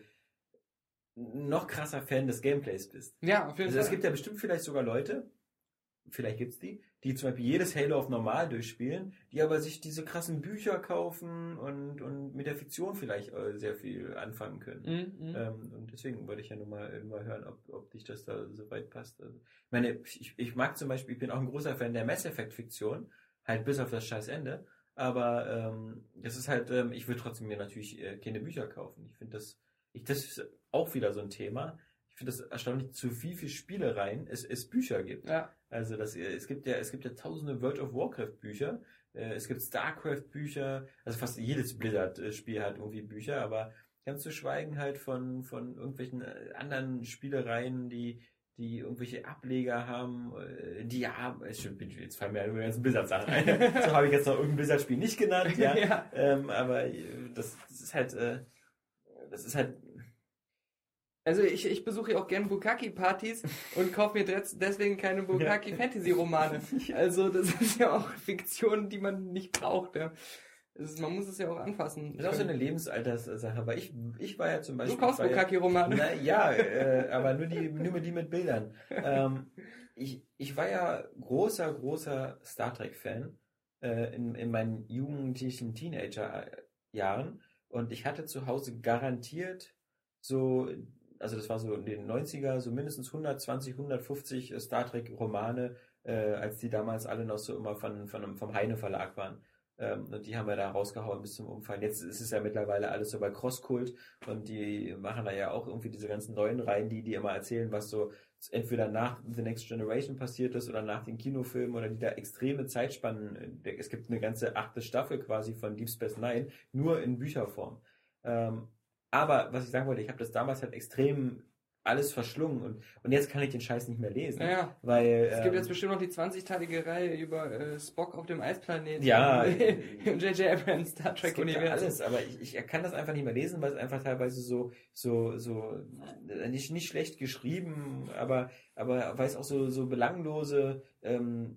noch krasser Fan des Gameplays bist. ja, auf jeden Also Fall. es gibt ja bestimmt vielleicht sogar Leute, vielleicht gibt's die, die zum Beispiel jedes Halo auf normal durchspielen, die aber sich diese krassen Bücher kaufen und, und mit der Fiktion vielleicht äh, sehr viel anfangen können. Mhm, mhm. Ähm, und deswegen wollte ich ja nur mal, nur mal hören, ob, ob dich das da so weit passt. Also, ich meine, ich, ich mag zum Beispiel, ich bin auch ein großer Fan der Mass Effect Fiktion, halt bis auf das scheiß Ende, aber ähm, das ist halt, ähm, ich will trotzdem mir natürlich äh, keine Bücher kaufen. Ich finde das, ich, das ist auch wieder so ein Thema. Ich finde das erstaunlich, zu wie viel Spielereien es, es Bücher gibt. Ja. Also das, es gibt ja, es gibt ja tausende World of Warcraft Bücher, äh, es gibt Starcraft Bücher, also fast jedes Blizzard-Spiel hat irgendwie Bücher, aber ganz zu schweigen halt von, von irgendwelchen anderen Spielereien, die, die irgendwelche Ableger haben, äh, die ja, jetzt fallen mir ja nur die ganzen Blizzard-Sachen ein. So habe ich jetzt noch irgendein Blizzard-Spiel nicht genannt, ja. Ja. Ähm, aber das, das ist halt, äh, das ist halt, Also ich, ich besuche ja auch gern Bukaki-Partys und kaufe mir des- deswegen keine Bukaki-Fantasy-Romane. Also das ist ja auch Fiktion, die man nicht braucht. Ja. Es ist, man muss es ja auch anfassen. das ist auch so eine Lebensalterssache, weil ich, ich war ja zum Beispiel... Du kaufst ich war ja- Bukaki-Romane. Na, ja, äh, aber nur die, nur die mit Bildern. Ähm, ich, ich war ja großer, großer Star Trek-Fan äh, in, in meinen jugendlichen Teenager-Jahren und ich hatte zu Hause garantiert so, also das war so in den neunziger, so mindestens hundertzwanzig, hundertfünfzig Star Trek-Romane, äh, als die damals alle noch so immer von, von, vom Heine Verlag waren. Ähm, und die haben wir da rausgehauen bis zum Umfallen. Jetzt ist es ja mittlerweile alles so bei Crosskult und die machen da ja auch irgendwie diese ganzen neuen Reihen, die, die immer erzählen, was so entweder nach The Next Generation passiert ist oder nach den Kinofilmen oder die da extreme Zeitspannen, es gibt eine ganze achte Staffel quasi von Deep Space Nine, nur in Bücherform. Ähm, aber was ich sagen wollte, ich habe das damals halt extrem alles verschlungen und, und jetzt kann ich den Scheiß nicht mehr lesen. Naja, weil, es gibt ähm, jetzt bestimmt noch die zwanzigteilige Reihe über äh, Spock auf dem Eisplaneten. Ja. Im J J Abrams Star es gibt ja Trek-Universum. alles, aber ich, ich kann das einfach nicht mehr lesen, weil es einfach teilweise so, so, so, äh, nicht, nicht schlecht geschrieben, aber, aber weil es auch so, so belanglose, ähm,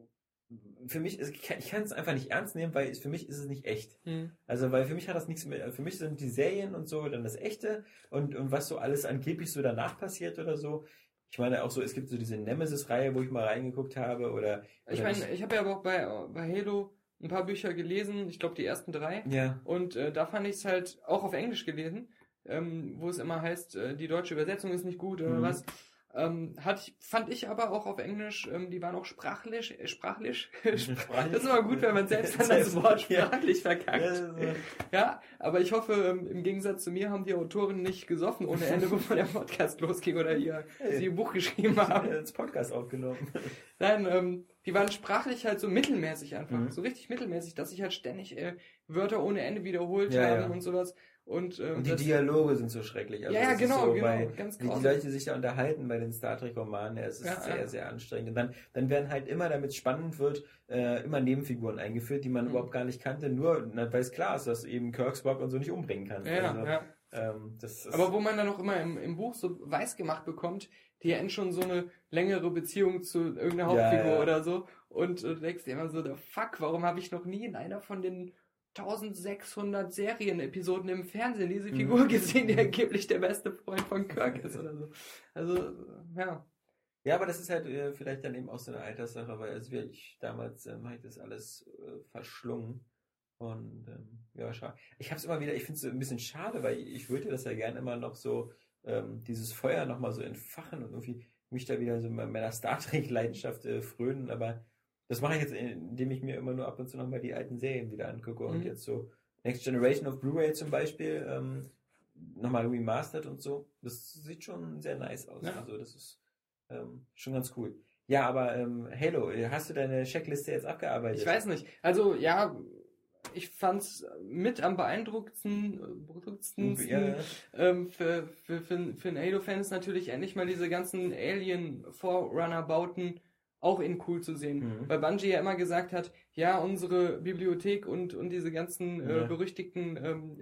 für mich, ist, ich kann es einfach nicht ernst nehmen, weil es, für mich ist es nicht echt. Hm. Also, weil für mich hat das nichts mehr, für mich sind die Serien und so dann das Echte und, und was so alles angeblich so danach passiert oder so. Ich meine auch so, es gibt so diese Nemesis-Reihe, wo ich mal reingeguckt habe oder... Ich oder meine, ich habe ja aber auch bei, bei Halo ein paar Bücher gelesen, ich glaube die ersten drei. Ja. Und äh, da fand ich es halt auch auf Englisch gelesen, ähm, wo es immer heißt, äh, die deutsche Übersetzung ist nicht gut oder Mhm. was. Ähm, hat ich, fand ich aber auch auf Englisch, ähm, die waren auch sprachlich, äh, sprachlich. Das ist immer gut, wenn man selbst dann das Wort Ja. sprachlich verkackt. Ja, so. Ja, aber ich hoffe, ähm, im Gegensatz zu mir haben die Autoren nicht gesoffen ohne Ende, bevor der Podcast losging oder ihr, sie ihr Buch geschrieben haben. als Podcast aufgenommen. Nein, ähm, die waren sprachlich halt so mittelmäßig einfach. Mhm. So richtig mittelmäßig, dass sich halt ständig äh, Wörter ohne Ende wiederholt Ja, haben ja. und sowas. Und, ähm, Und die das, Dialoge sind so schrecklich. Also Ja, ja, es ist genau, so, genau, Bei, ganz wie die grausam. Leute sich da unterhalten bei den Star Trek-Romanen, es ist Ja, sehr, ja. sehr anstrengend. Und dann, dann werden halt immer, damit es spannend wird, äh, immer Nebenfiguren eingeführt, die man Mhm. überhaupt gar nicht kannte, nur na, weil es klar ist, dass eben Kirk Spock und so nicht umbringen kann. ja, also, ja. Ähm, das ist, Aber wo man dann auch immer im, im Buch so weiß gemacht bekommt, die hätten schon so eine längere Beziehung zu irgendeiner Ja, Hauptfigur ja. oder so. Und äh, du denkst dir immer so, the fuck, warum habe ich noch nie in einer von den eintausendsechshundert Serienepisoden im Fernsehen diese Mhm. Figur gesehen, die angeblich der beste Freund von Kirk ist oder so. Also, äh, ja. Ja, aber das ist halt äh, vielleicht dann eben auch so eine Alterssache, weil also wir, ich damals ähm, habe ich das alles äh, verschlungen. Und ähm, ja, schade. Ich habe es immer wieder, ich finde es so ein bisschen schade, weil ich würde das ja gerne immer noch so, ähm, dieses Feuer nochmal so entfachen und irgendwie mich da wieder so mit meiner Star Trek-Leidenschaft äh, frönen, aber das mache ich jetzt, indem ich mir immer nur ab und zu nochmal die alten Serien wieder angucke und Mhm. jetzt so Next Generation of Blu-ray zum Beispiel ähm, nochmal remastered und so. Das sieht schon sehr nice aus. Ja. Also das ist ähm, schon ganz cool. Ja, aber ähm, Halo, hast du deine Checkliste jetzt abgearbeitet? Ich weiß nicht. Also, ja, ich fand's mit am beeindruckendsten, beeindruckendsten Ja. ähm, für, für, für, für einen Halo-Fan ist natürlich endlich mal diese ganzen Alien-Forerunner-Bauten auch in cool zu sehen. Mhm. Weil Bungie ja immer gesagt hat, ja, unsere Bibliothek und, und diese ganzen äh, Ja. berüchtigten ähm,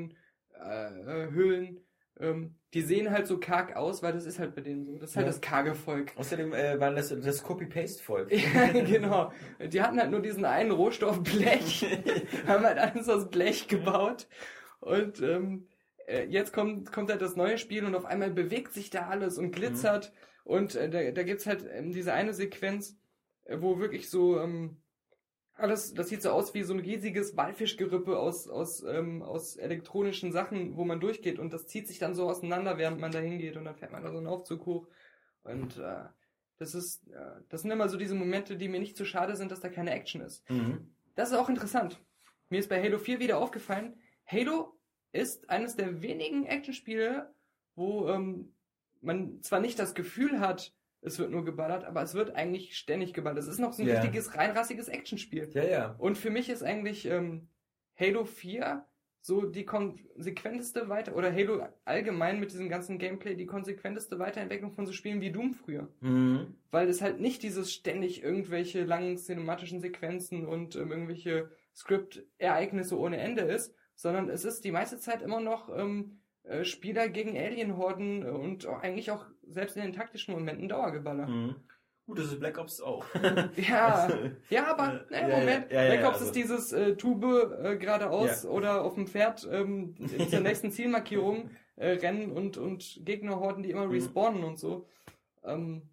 Alien-Höhlen, ähm, die sehen halt so karg aus, weil das ist halt bei denen so. Das ist halt Ja. das karge Volk. Außerdem äh, waren das das Copy-Paste-Volk. Ja, genau. Die hatten halt nur diesen einen Rohstoff Blech, haben halt alles aus Blech gebaut und ähm, äh, jetzt kommt kommt halt das neue Spiel und auf einmal bewegt sich da alles und glitzert und äh, da, da gibt's halt ähm, diese eine Sequenz, äh, wo wirklich so ähm, alles, das sieht so aus wie so ein riesiges Walfischgerippe aus aus ähm, aus elektronischen Sachen, wo man durchgeht und das zieht sich dann so auseinander, während man da hingeht und dann fährt man da so einen Aufzug hoch und äh, das ist, äh, das sind immer so diese Momente, die mir nicht zu schade sind, dass da keine Action ist. Mhm. Das ist auch interessant. Mir ist bei Halo vier wieder aufgefallen, Halo ist eines der wenigen Actionspiele, wo ähm, man zwar nicht das Gefühl hat, es wird nur geballert, aber es wird eigentlich ständig geballert. Es ist noch so ein Ja. richtiges, reinrassiges Actionspiel. Ja, ja. Und für mich ist eigentlich ähm, Halo vier so die konsequenteste Weiter- oder Halo allgemein mit diesem ganzen Gameplay die konsequenteste Weiterentwicklung von so Spielen wie Doom früher. Mhm. Weil es halt nicht dieses ständig irgendwelche langen cinematischen Sequenzen und ähm, irgendwelche Script-Ereignisse ohne Ende ist, sondern es ist die meiste Zeit immer noch ähm, äh, Spieler gegen Alien-Horden und auch eigentlich auch selbst in den taktischen Momenten Dauergeballer. Mhm. Gut, das ist Black Ops auch. Ja, ja, aber Äh, ne, ja, Moment, ja, ja, Black ja, Ops also- ist dieses äh, Tube äh, geradeaus Ja. oder auf dem Pferd ähm, zur nächsten Zielmarkierung äh, rennen und, und Gegnerhorden, die immer Mhm. respawnen und so. Ähm,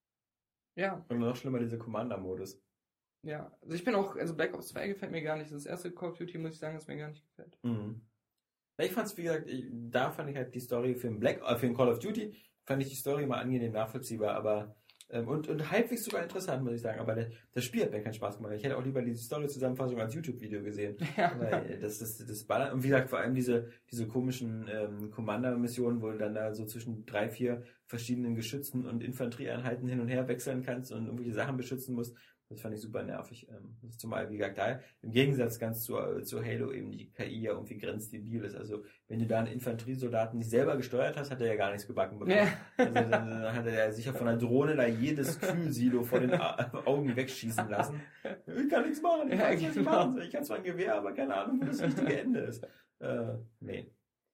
ja, Und noch schlimmer, dieser Commander-Modus. ja. Also ich bin auch, also Black Ops zwei gefällt mir gar nicht. Das erste Call of Duty, muss ich sagen, das mir gar nicht gefällt. Mhm. Ja, ich fand's, wie gesagt, ich, da fand ich halt die Story für den Black, äh, für den Call of Duty, fand ich die Story mal angenehm nachvollziehbar, aber ähm, und, und halbwegs sogar interessant, muss ich sagen, aber der, das Spiel hat mir keinen Spaß gemacht. Ich hätte auch lieber die Story-Zusammenfassung als YouTube-Video gesehen. Ja. Weil das, das, das Ballern, und wie gesagt, vor allem diese, diese komischen ähm, Commander-Missionen, wo du dann da so zwischen drei, vier verschiedenen Geschützen und Infanterieeinheiten hin und her wechseln kannst und irgendwelche Sachen beschützen musst, Das fand ich super nervig. Ähm, das ist zumal, wie gesagt, da im Gegensatz ganz zu, äh, zu Halo eben die K I ja irgendwie grenzdebil ist. Also wenn du da einen Infanteriesoldaten nicht selber gesteuert hast, hat er ja gar nichts gebacken bekommen. Ja. Also dann, dann hat er ja sicher von einer Drohne da jedes Kühlsilo vor den A- Augen wegschießen lassen. Ich kann nichts machen, ich Ja, kann nichts genau. machen. Ich kann zwar ein Gewehr, aber keine Ahnung, wo das richtige Ende ist. Äh, nee.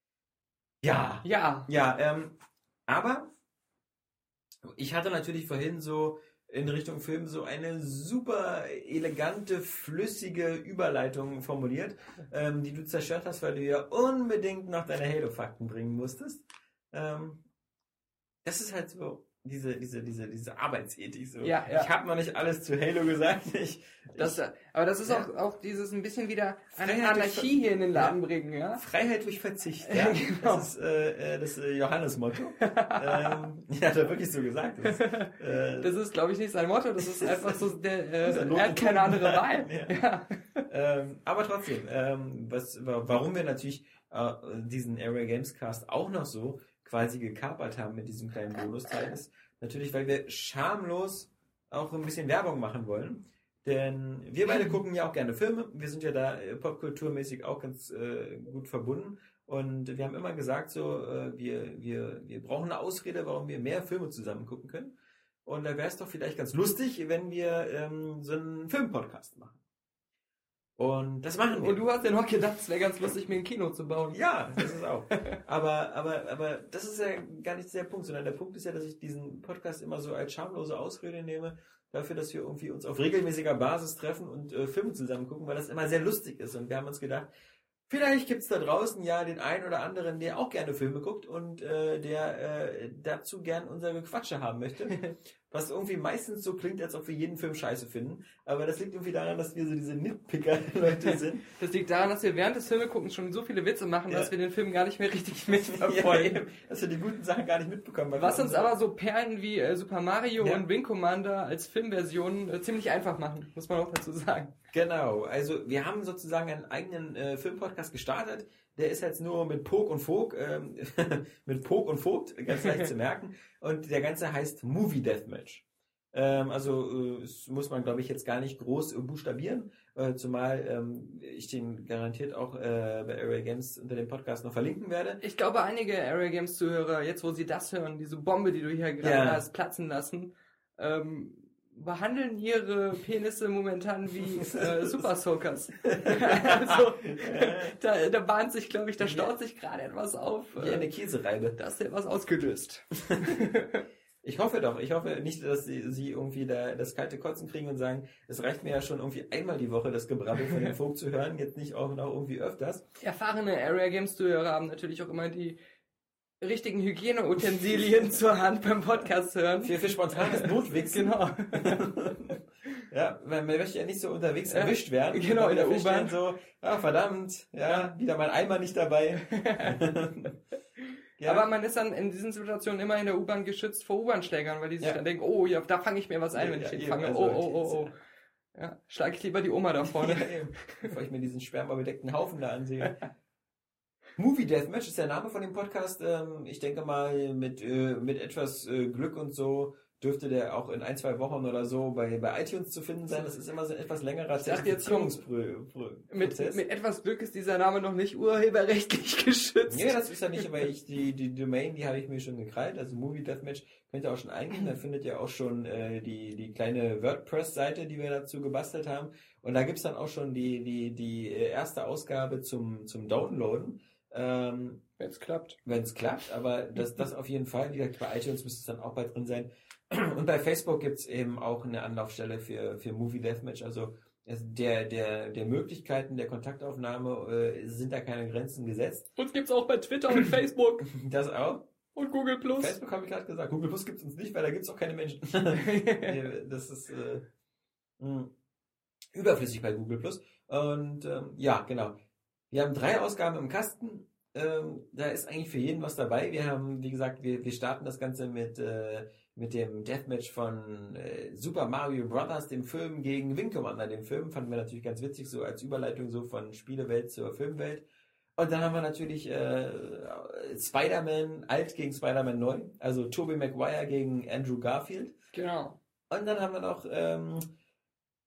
Ja, Ja. ja, ähm, aber ich hatte natürlich vorhin so in Richtung Film so eine super elegante, flüssige Überleitung formuliert, ähm, die du zerstört hast, weil du ja unbedingt noch deine Halo-Fakten bringen musstest. Ähm, das ist halt so diese, diese, diese, diese Arbeitsethik. So. Ja, ja. Ich habe noch nicht alles zu Halo gesagt. Ich, Das, ich, aber das ist Ja. auch, auch dieses ein bisschen wieder eine Freiheit durch Anarchie hier in den Laden bringen, ja? Freiheit durch Verzicht, Ja, ja. genau. Das ist äh, äh, das äh, Johannes-Motto. ähm, ja, hat er wirklich so gesagt. Das, äh, Das ist, glaube ich, nicht sein Motto, das ist einfach so, der, Das ist äh, ein er hat keine andere Wahl. Ja. Ja. ähm, aber trotzdem, ähm, was, wa- warum wir natürlich äh, diesen Area Games Cast auch noch so quasi gekapert haben mit diesem kleinen Bonusteil ist, natürlich, weil wir schamlos auch ein bisschen Werbung machen wollen. Denn wir beide gucken ja auch gerne Filme. Wir sind ja da äh, popkulturmäßig auch ganz äh, gut verbunden. Und wir haben immer gesagt, so, äh, wir, wir, wir brauchen eine Ausrede, warum wir mehr Filme zusammen gucken können. Und da wäre es doch vielleicht ganz lustig, wenn wir ähm, so einen Filmpodcast machen. Und das machen wir. Und du hast ja noch gedacht, es wäre ganz lustig, mir ein Kino zu bauen. Ja, das ist auch. Aber, aber, aber das ist ja gar nicht der Punkt, sondern der Punkt ist ja, dass ich diesen Podcast immer so als schamlose Ausrede nehme, dafür, dass wir irgendwie uns auf regelmäßiger Basis treffen und äh, Filme zusammen gucken, weil das immer sehr lustig ist. Und wir haben uns gedacht, vielleicht gibt's da draußen ja den einen oder anderen, der auch gerne Filme guckt und äh, der äh, dazu gern unser Gequatsche haben möchte. Was irgendwie meistens so klingt, als ob wir jeden Film scheiße finden. Aber das liegt irgendwie daran, dass wir so diese Nitpicker-Leute sind. Das liegt daran, dass wir während des Filmeguckens schon so viele Witze machen, Ja. dass wir den Film gar nicht mehr richtig Ja, mitverfolgen. eben, dass wir die guten Sachen gar nicht mitbekommen. weil Was wir uns unsere- aber so Perlen wie äh, Super Mario Ja. und Wing Commander als Filmversion äh, ziemlich einfach machen, muss man auch dazu sagen. Genau, also wir haben sozusagen einen eigenen äh, Filmpodcast gestartet. Der ist jetzt nur mit Pog und Vogt, ähm, mit Pog und Vogt, ganz leicht zu merken. Und der Ganze heißt Movie Deathmatch. Ähm, also äh, das muss man, glaube ich, jetzt gar nicht groß äh, buchstabieren, äh, zumal ähm, ich den garantiert auch äh, bei Area Games unter dem Podcast noch verlinken werde. Ich glaube, einige Area Games Zuhörer, jetzt wo sie das hören, diese Bombe, die du hier gerade Ja. hast platzen lassen, ähm, behandeln ihre Penisse momentan wie äh, Super Soakers. Also, da, da bahnt sich, glaube ich, da staut sich gerade etwas auf. Wie eine Äh, Käsereibe. da ist etwas ausgelöst. Ich hoffe doch. Ich hoffe nicht, dass sie, sie irgendwie da das kalte Kotzen kriegen und sagen, es reicht mir ja schon irgendwie einmal die Woche das Gebrabbel von dem Vogt zu hören, jetzt nicht auch noch irgendwie öfters. Erfahrene Area Games Zuhörer haben natürlich auch immer die richtigen Hygieneutensilien zur Hand beim Podcast hören. Für, für spontanes Notwichsen. Genau. Ja, weil man möchte ja nicht so unterwegs Ja, erwischt werden. genau, in der Erwischt U-Bahn. werden So, ah, verdammt, ja, wieder mein Eimer nicht dabei. Ja. Aber man ist dann in diesen Situationen immer in der U-Bahn geschützt vor U-Bahn-Schlägern, weil die sich Ja. dann denken, oh, ja, da fange ich mir was ein, Ja, wenn ich ja, den eben, fange. also, Oh, oh, oh, oh. Ja, schlag ich lieber die Oma da vorne. Ja, eben. Bevor ich mir diesen spermabedeckten Haufen da ansehe. Movie Deathmatch ist der Name von dem Podcast. Ähm, ich denke mal, mit, äh, mit etwas äh, Glück und so dürfte der auch in ein, zwei Wochen oder so bei, bei iTunes zu finden sein. Das ist immer so ein etwas längerer Ich dachte jetzt, Zertifizierungsprozess. Mit, mit etwas Glück ist dieser Name noch nicht urheberrechtlich geschützt. Nee, das ist ja nicht, aber ich, die, die Domain, die habe ich mir schon gekrallt, also Movie Deathmatch, könnt ihr auch schon eingeben, da findet ihr auch schon äh, die, die kleine WordPress-Seite, die wir dazu gebastelt haben. Und da gibt's dann auch schon die, die, die erste Ausgabe zum, zum Downloaden. Ähm, Wenn es klappt. wenn es klappt, aber das, das auf jeden Fall, wie gesagt, bei iTunes müsste es dann auch bald drin sein. Und bei Facebook gibt's eben auch eine Anlaufstelle für, für Movie Deathmatch, also es- der, der, der Möglichkeiten der Kontaktaufnahme äh, sind da keine Grenzen gesetzt. Uns gibt's auch bei Twitter und Facebook Das auch. und Google Plus. Facebook habe ich gerade gesagt. Google Plus gibt's uns nicht, weil da gibt's auch keine Menschen. Nee, das ist äh, mh, überflüssig bei Google Plus. Und ähm, ja, genau. Wir haben drei Ausgaben im Kasten. Ähm, da ist eigentlich für jeden was dabei. Wir haben, wie gesagt, wir, wir starten das Ganze mit, äh, mit dem Deathmatch von äh, Super Mario Brothers, dem Film, gegen Wing Commander, dem Film. Fanden wir natürlich ganz witzig, so als Überleitung so von Spielewelt zur Filmwelt. Und dann haben wir natürlich äh, Spider-Man alt gegen Spider-Man neu. Also Tobey Maguire gegen Andrew Garfield. Genau. Und dann haben wir noch ähm,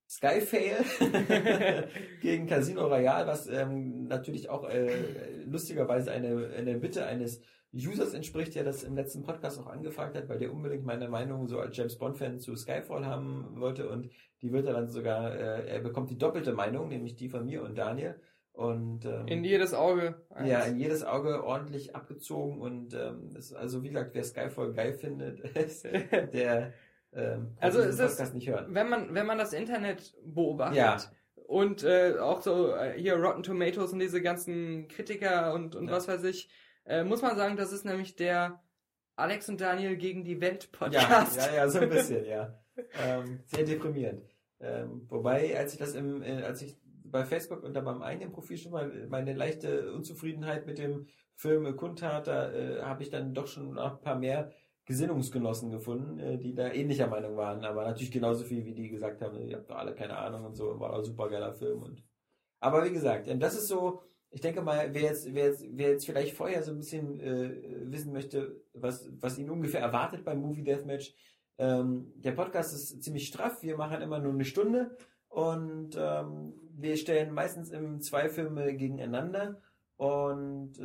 Skyfail gegen Casino Royale, was ähm, natürlich auch äh, lustigerweise eine, eine Bitte eines Users entspricht, der das im letzten Podcast auch angefragt hat, weil der unbedingt meine Meinung so als James Bond-Fan zu Skyfall haben wollte und die wird er dann sogar, äh, er bekommt die doppelte Meinung, nämlich die von mir und Daniel. Und ähm, in jedes Auge. Eins. Ja, in jedes Auge ordentlich abgezogen und ähm, das, also wie gesagt, wer Skyfall geil findet, der ähm, also diesen es Podcast ist, nicht hören. Wenn man, wenn man das Internet beobachtet Ja. und äh, auch so äh, hier Rotten Tomatoes und diese ganzen Kritiker und, und Ja. was weiß ich, äh, muss man sagen, das ist nämlich der Alex und Daniel gegen die Welt Ja, Podcast. ja, ja, so ein bisschen, ja. Ähm, sehr deprimierend. Ähm, wobei, als ich das im, äh, als ich bei Facebook unter meinem eigenen Profil schon mal meine leichte Unzufriedenheit mit dem Film kundtat, da äh, habe ich dann doch schon noch ein paar mehr Gesinnungsgenossen gefunden, äh, die da ähnlicher Meinung waren, aber natürlich genauso viel, wie die gesagt haben, ihr habt doch alle keine Ahnung und so, war ein super geiler Film. Und aber wie gesagt, das ist so, ich denke mal, wer jetzt, wer jetzt, wer jetzt vielleicht vorher so ein bisschen äh, wissen möchte, was, was ihn ungefähr erwartet beim Movie Deathmatch, ähm, der Podcast ist ziemlich straff, wir machen immer nur eine Stunde und ähm, wir stellen meistens im zwei Filme gegeneinander und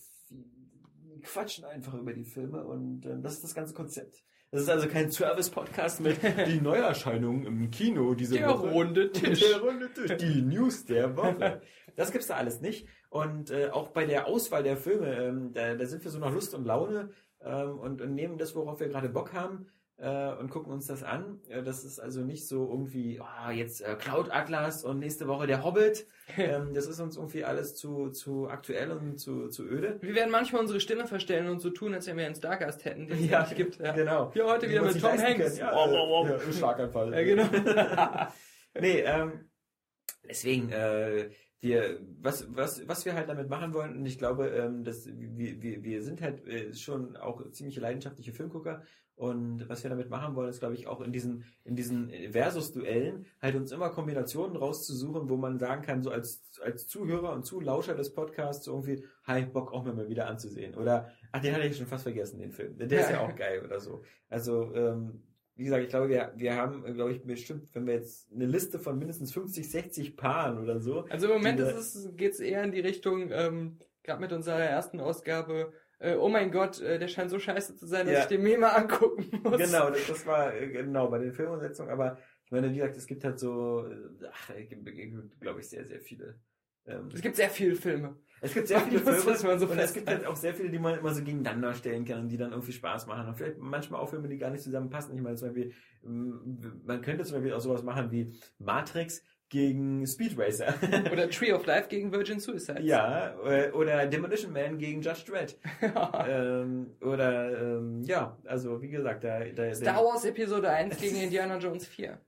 äh, quatschen einfach über die Filme und äh, das ist das ganze Konzept. Das ist also kein Service-Podcast mit die Neuerscheinungen im Kino diese Der Woche. runde Tisch. Der runde Tisch. Die News der Woche. Das gibt's da alles nicht. Und äh, auch bei der Auswahl der Filme, ähm, da, da sind wir so nach Lust und Laune ähm, und, und nehmen das, worauf wir gerade Bock haben äh, und gucken uns das an. Äh, das ist also nicht so irgendwie, oh, jetzt äh, Cloud Atlas und nächste Woche der Hobbit. ähm, das ist uns irgendwie alles zu, zu aktuell und zu, zu öde. Wir werden manchmal unsere Stimme verstellen und so tun, als wenn wir einen Stargast hätten, den es Ja, nicht gibt. Ja. genau. Hier heute Die wieder man mit sich Tom leisten Hanks. kann. Ja, Wow, wow, wow. Ja, Schlaganfall. Ja, genau. Nee, ähm, deswegen, äh, wir, was, was, was wir halt damit machen wollen, und ich glaube, ähm, dass wir, wir, wir sind halt äh, schon auch ziemlich leidenschaftliche Filmgucker, und was wir damit machen wollen, ist, glaube ich, auch in diesen, in diesen Versus-Duellen halt uns immer Kombinationen rauszusuchen, wo man sagen kann, so als, als Zuhörer und Zulauscher des Podcasts so irgendwie, hi, Bock auch mal wieder anzusehen. Oder, ach, den hatte ich schon fast vergessen, den Film. Der ist ja auch geil oder so. Also, ähm, wie gesagt, ich glaube, wir, wir haben, glaube ich, bestimmt, wenn wir jetzt eine Liste von mindestens fünfzig, sechzig Paaren oder so. Also im Moment die, ist es, geht's eher in die Richtung, ähm, gerade mit unserer ersten Ausgabe, äh, oh mein Gott, äh, der scheint so scheiße zu sein, dass Ja. ich den mir mal angucken muss. Genau, das, das war äh, genau bei den Filmumsetzungen, aber ich meine, wie gesagt, es gibt halt so, äh, ach, glaube ich, sehr, sehr viele. Ähm, Es gibt sehr viele Filme. Es gibt sehr viele Das Filme muss man so und es gibt festhalten. halt auch sehr viele, die man immer so gegeneinander stellen kann und die dann irgendwie Spaß machen. Und vielleicht manchmal auch Filme, die gar nicht zusammenpassen. Ich meine, zum Beispiel, ähm, man könnte zum Beispiel auch sowas machen wie Matrix gegen Speed Racer. Oder Tree of Life gegen Virgin Suicide. Ja, äh, oder Demolition Man gegen Judge Dredd. ähm, oder, ähm, ja, also wie gesagt, da... da Star Wars Episode eins gegen Indiana Jones vier.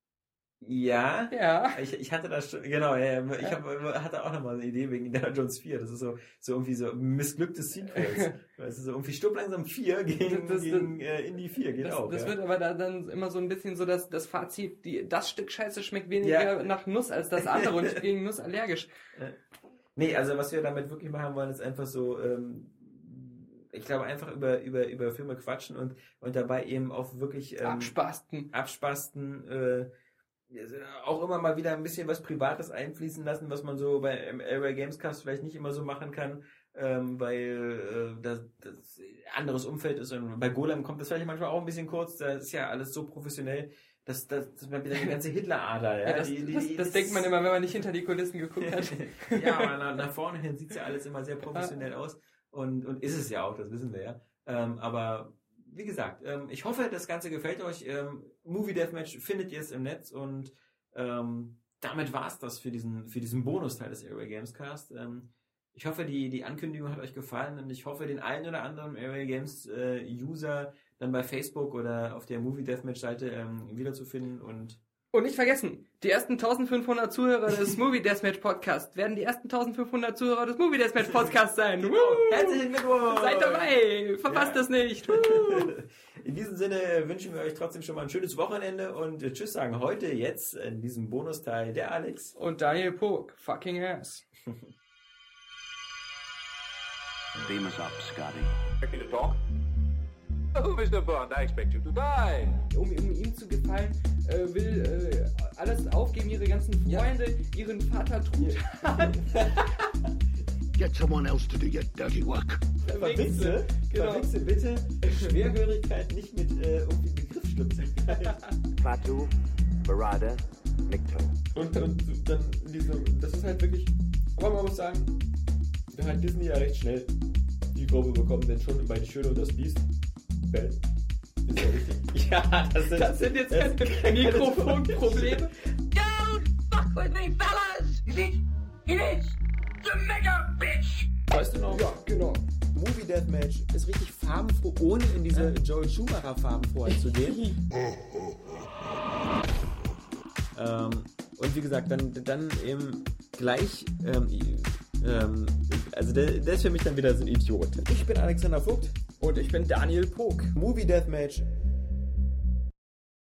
Ja, Ja. ich, ich hatte da schon, genau, ja, ich hab, hatte auch nochmal eine Idee wegen Indiana Jones vier. Das ist so, so irgendwie so missglückte Sequels. Weißt du, so irgendwie Stupp langsam vier gegen, Das- das- gegen äh, Indie vier geht Das, auch. das ja. wird aber da dann immer so ein bisschen so das, das Fazit, die, das Stück Scheiße schmeckt weniger Ja. nach Nuss als das andere und ich bin gegen Nuss allergisch. Nee, also was wir damit wirklich machen wollen, ist einfach so, ähm, ich glaube, einfach über, über, über Filme quatschen und, und dabei eben auch wirklich ähm, Abspasten. abspasten, äh, auch immer mal wieder ein bisschen was Privates einfließen lassen, was man so bei Airway Gamescast vielleicht nicht immer so machen kann, ähm, weil äh, das, das anderes Umfeld ist. Und bei Golem kommt das vielleicht manchmal auch ein bisschen kurz, da ist ja alles so professionell, dass das dass man wieder die ganze Hitler-Ader, ja, Ja, das die, die, das, die, das denkt man immer, wenn man nicht hinter die Kulissen geguckt hat. ja, aber nach, nach vorne hin sieht ja alles immer sehr professionell aus und, und ist es ja auch, das wissen wir ja. Ähm, aber wie gesagt, ähm, ich hoffe, das Ganze gefällt euch. Ähm, Movie Deathmatch findet ihr es im Netz und ähm, damit war's das für diesen, für diesen Bonusteil des Airway Gamescast. Ähm, ich hoffe, die, die Ankündigung hat euch gefallen und ich hoffe, den einen oder anderen Airway Games äh, User dann bei Facebook oder auf der Movie Deathmatch Seite ähm, wiederzufinden und Und nicht vergessen, die ersten eintausendfünfhundert Zuhörer des Movie Deathmatch Podcast werden die ersten eintausendfünfhundert Zuhörer des Movie Deathmatch Podcasts sein. Woo! herzlichen Glückwunsch! Seid dabei! Verpasst Ja. das nicht! Woo! In diesem Sinne wünschen wir euch trotzdem schon mal ein schönes Wochenende und äh, tschüss sagen heute jetzt in diesem Bonusteil der Alex. Und Daniel Pog, fucking ass. Beam us up, Scotty. Ready to talk? Oh, Mister Bond, I expect you to die. Um, um ihm zu gefallen, äh, will äh, alles aufgeben, ihre ganzen Freunde, ja. ihren Vater Truthahn. Get someone else to do your dirty work. Verwechsel, genau. Verwechsel bitte Schwerhörigkeit nicht mit äh, irgendwie Begriffsschlüpfen. Fatu, Barada, Nikto. Und, und dann diese, das ist halt wirklich, aber man muss sagen, da hat Disney ja recht schnell die Kurve bekommen, denn schon bei Die Schöne und das Biest fällt. Ist ja richtig. Ja, das sind, das sind jetzt keine Mikrofonprobleme. Don't fuck with me, fellas! You need, you need to make a bitch! Weißt du noch? Ja, genau. Movie Deathmatch ist richtig farbenfroh, ohne in diese Joel Schumacher Farben vorher zu gehen. ähm, und wie gesagt, dann, dann eben gleich, ähm, ähm, also der, der ist für mich dann wieder so ein Idiot. Ich bin Alexander Vogt. Und ich bin Daniel Pog. Movie Deathmatch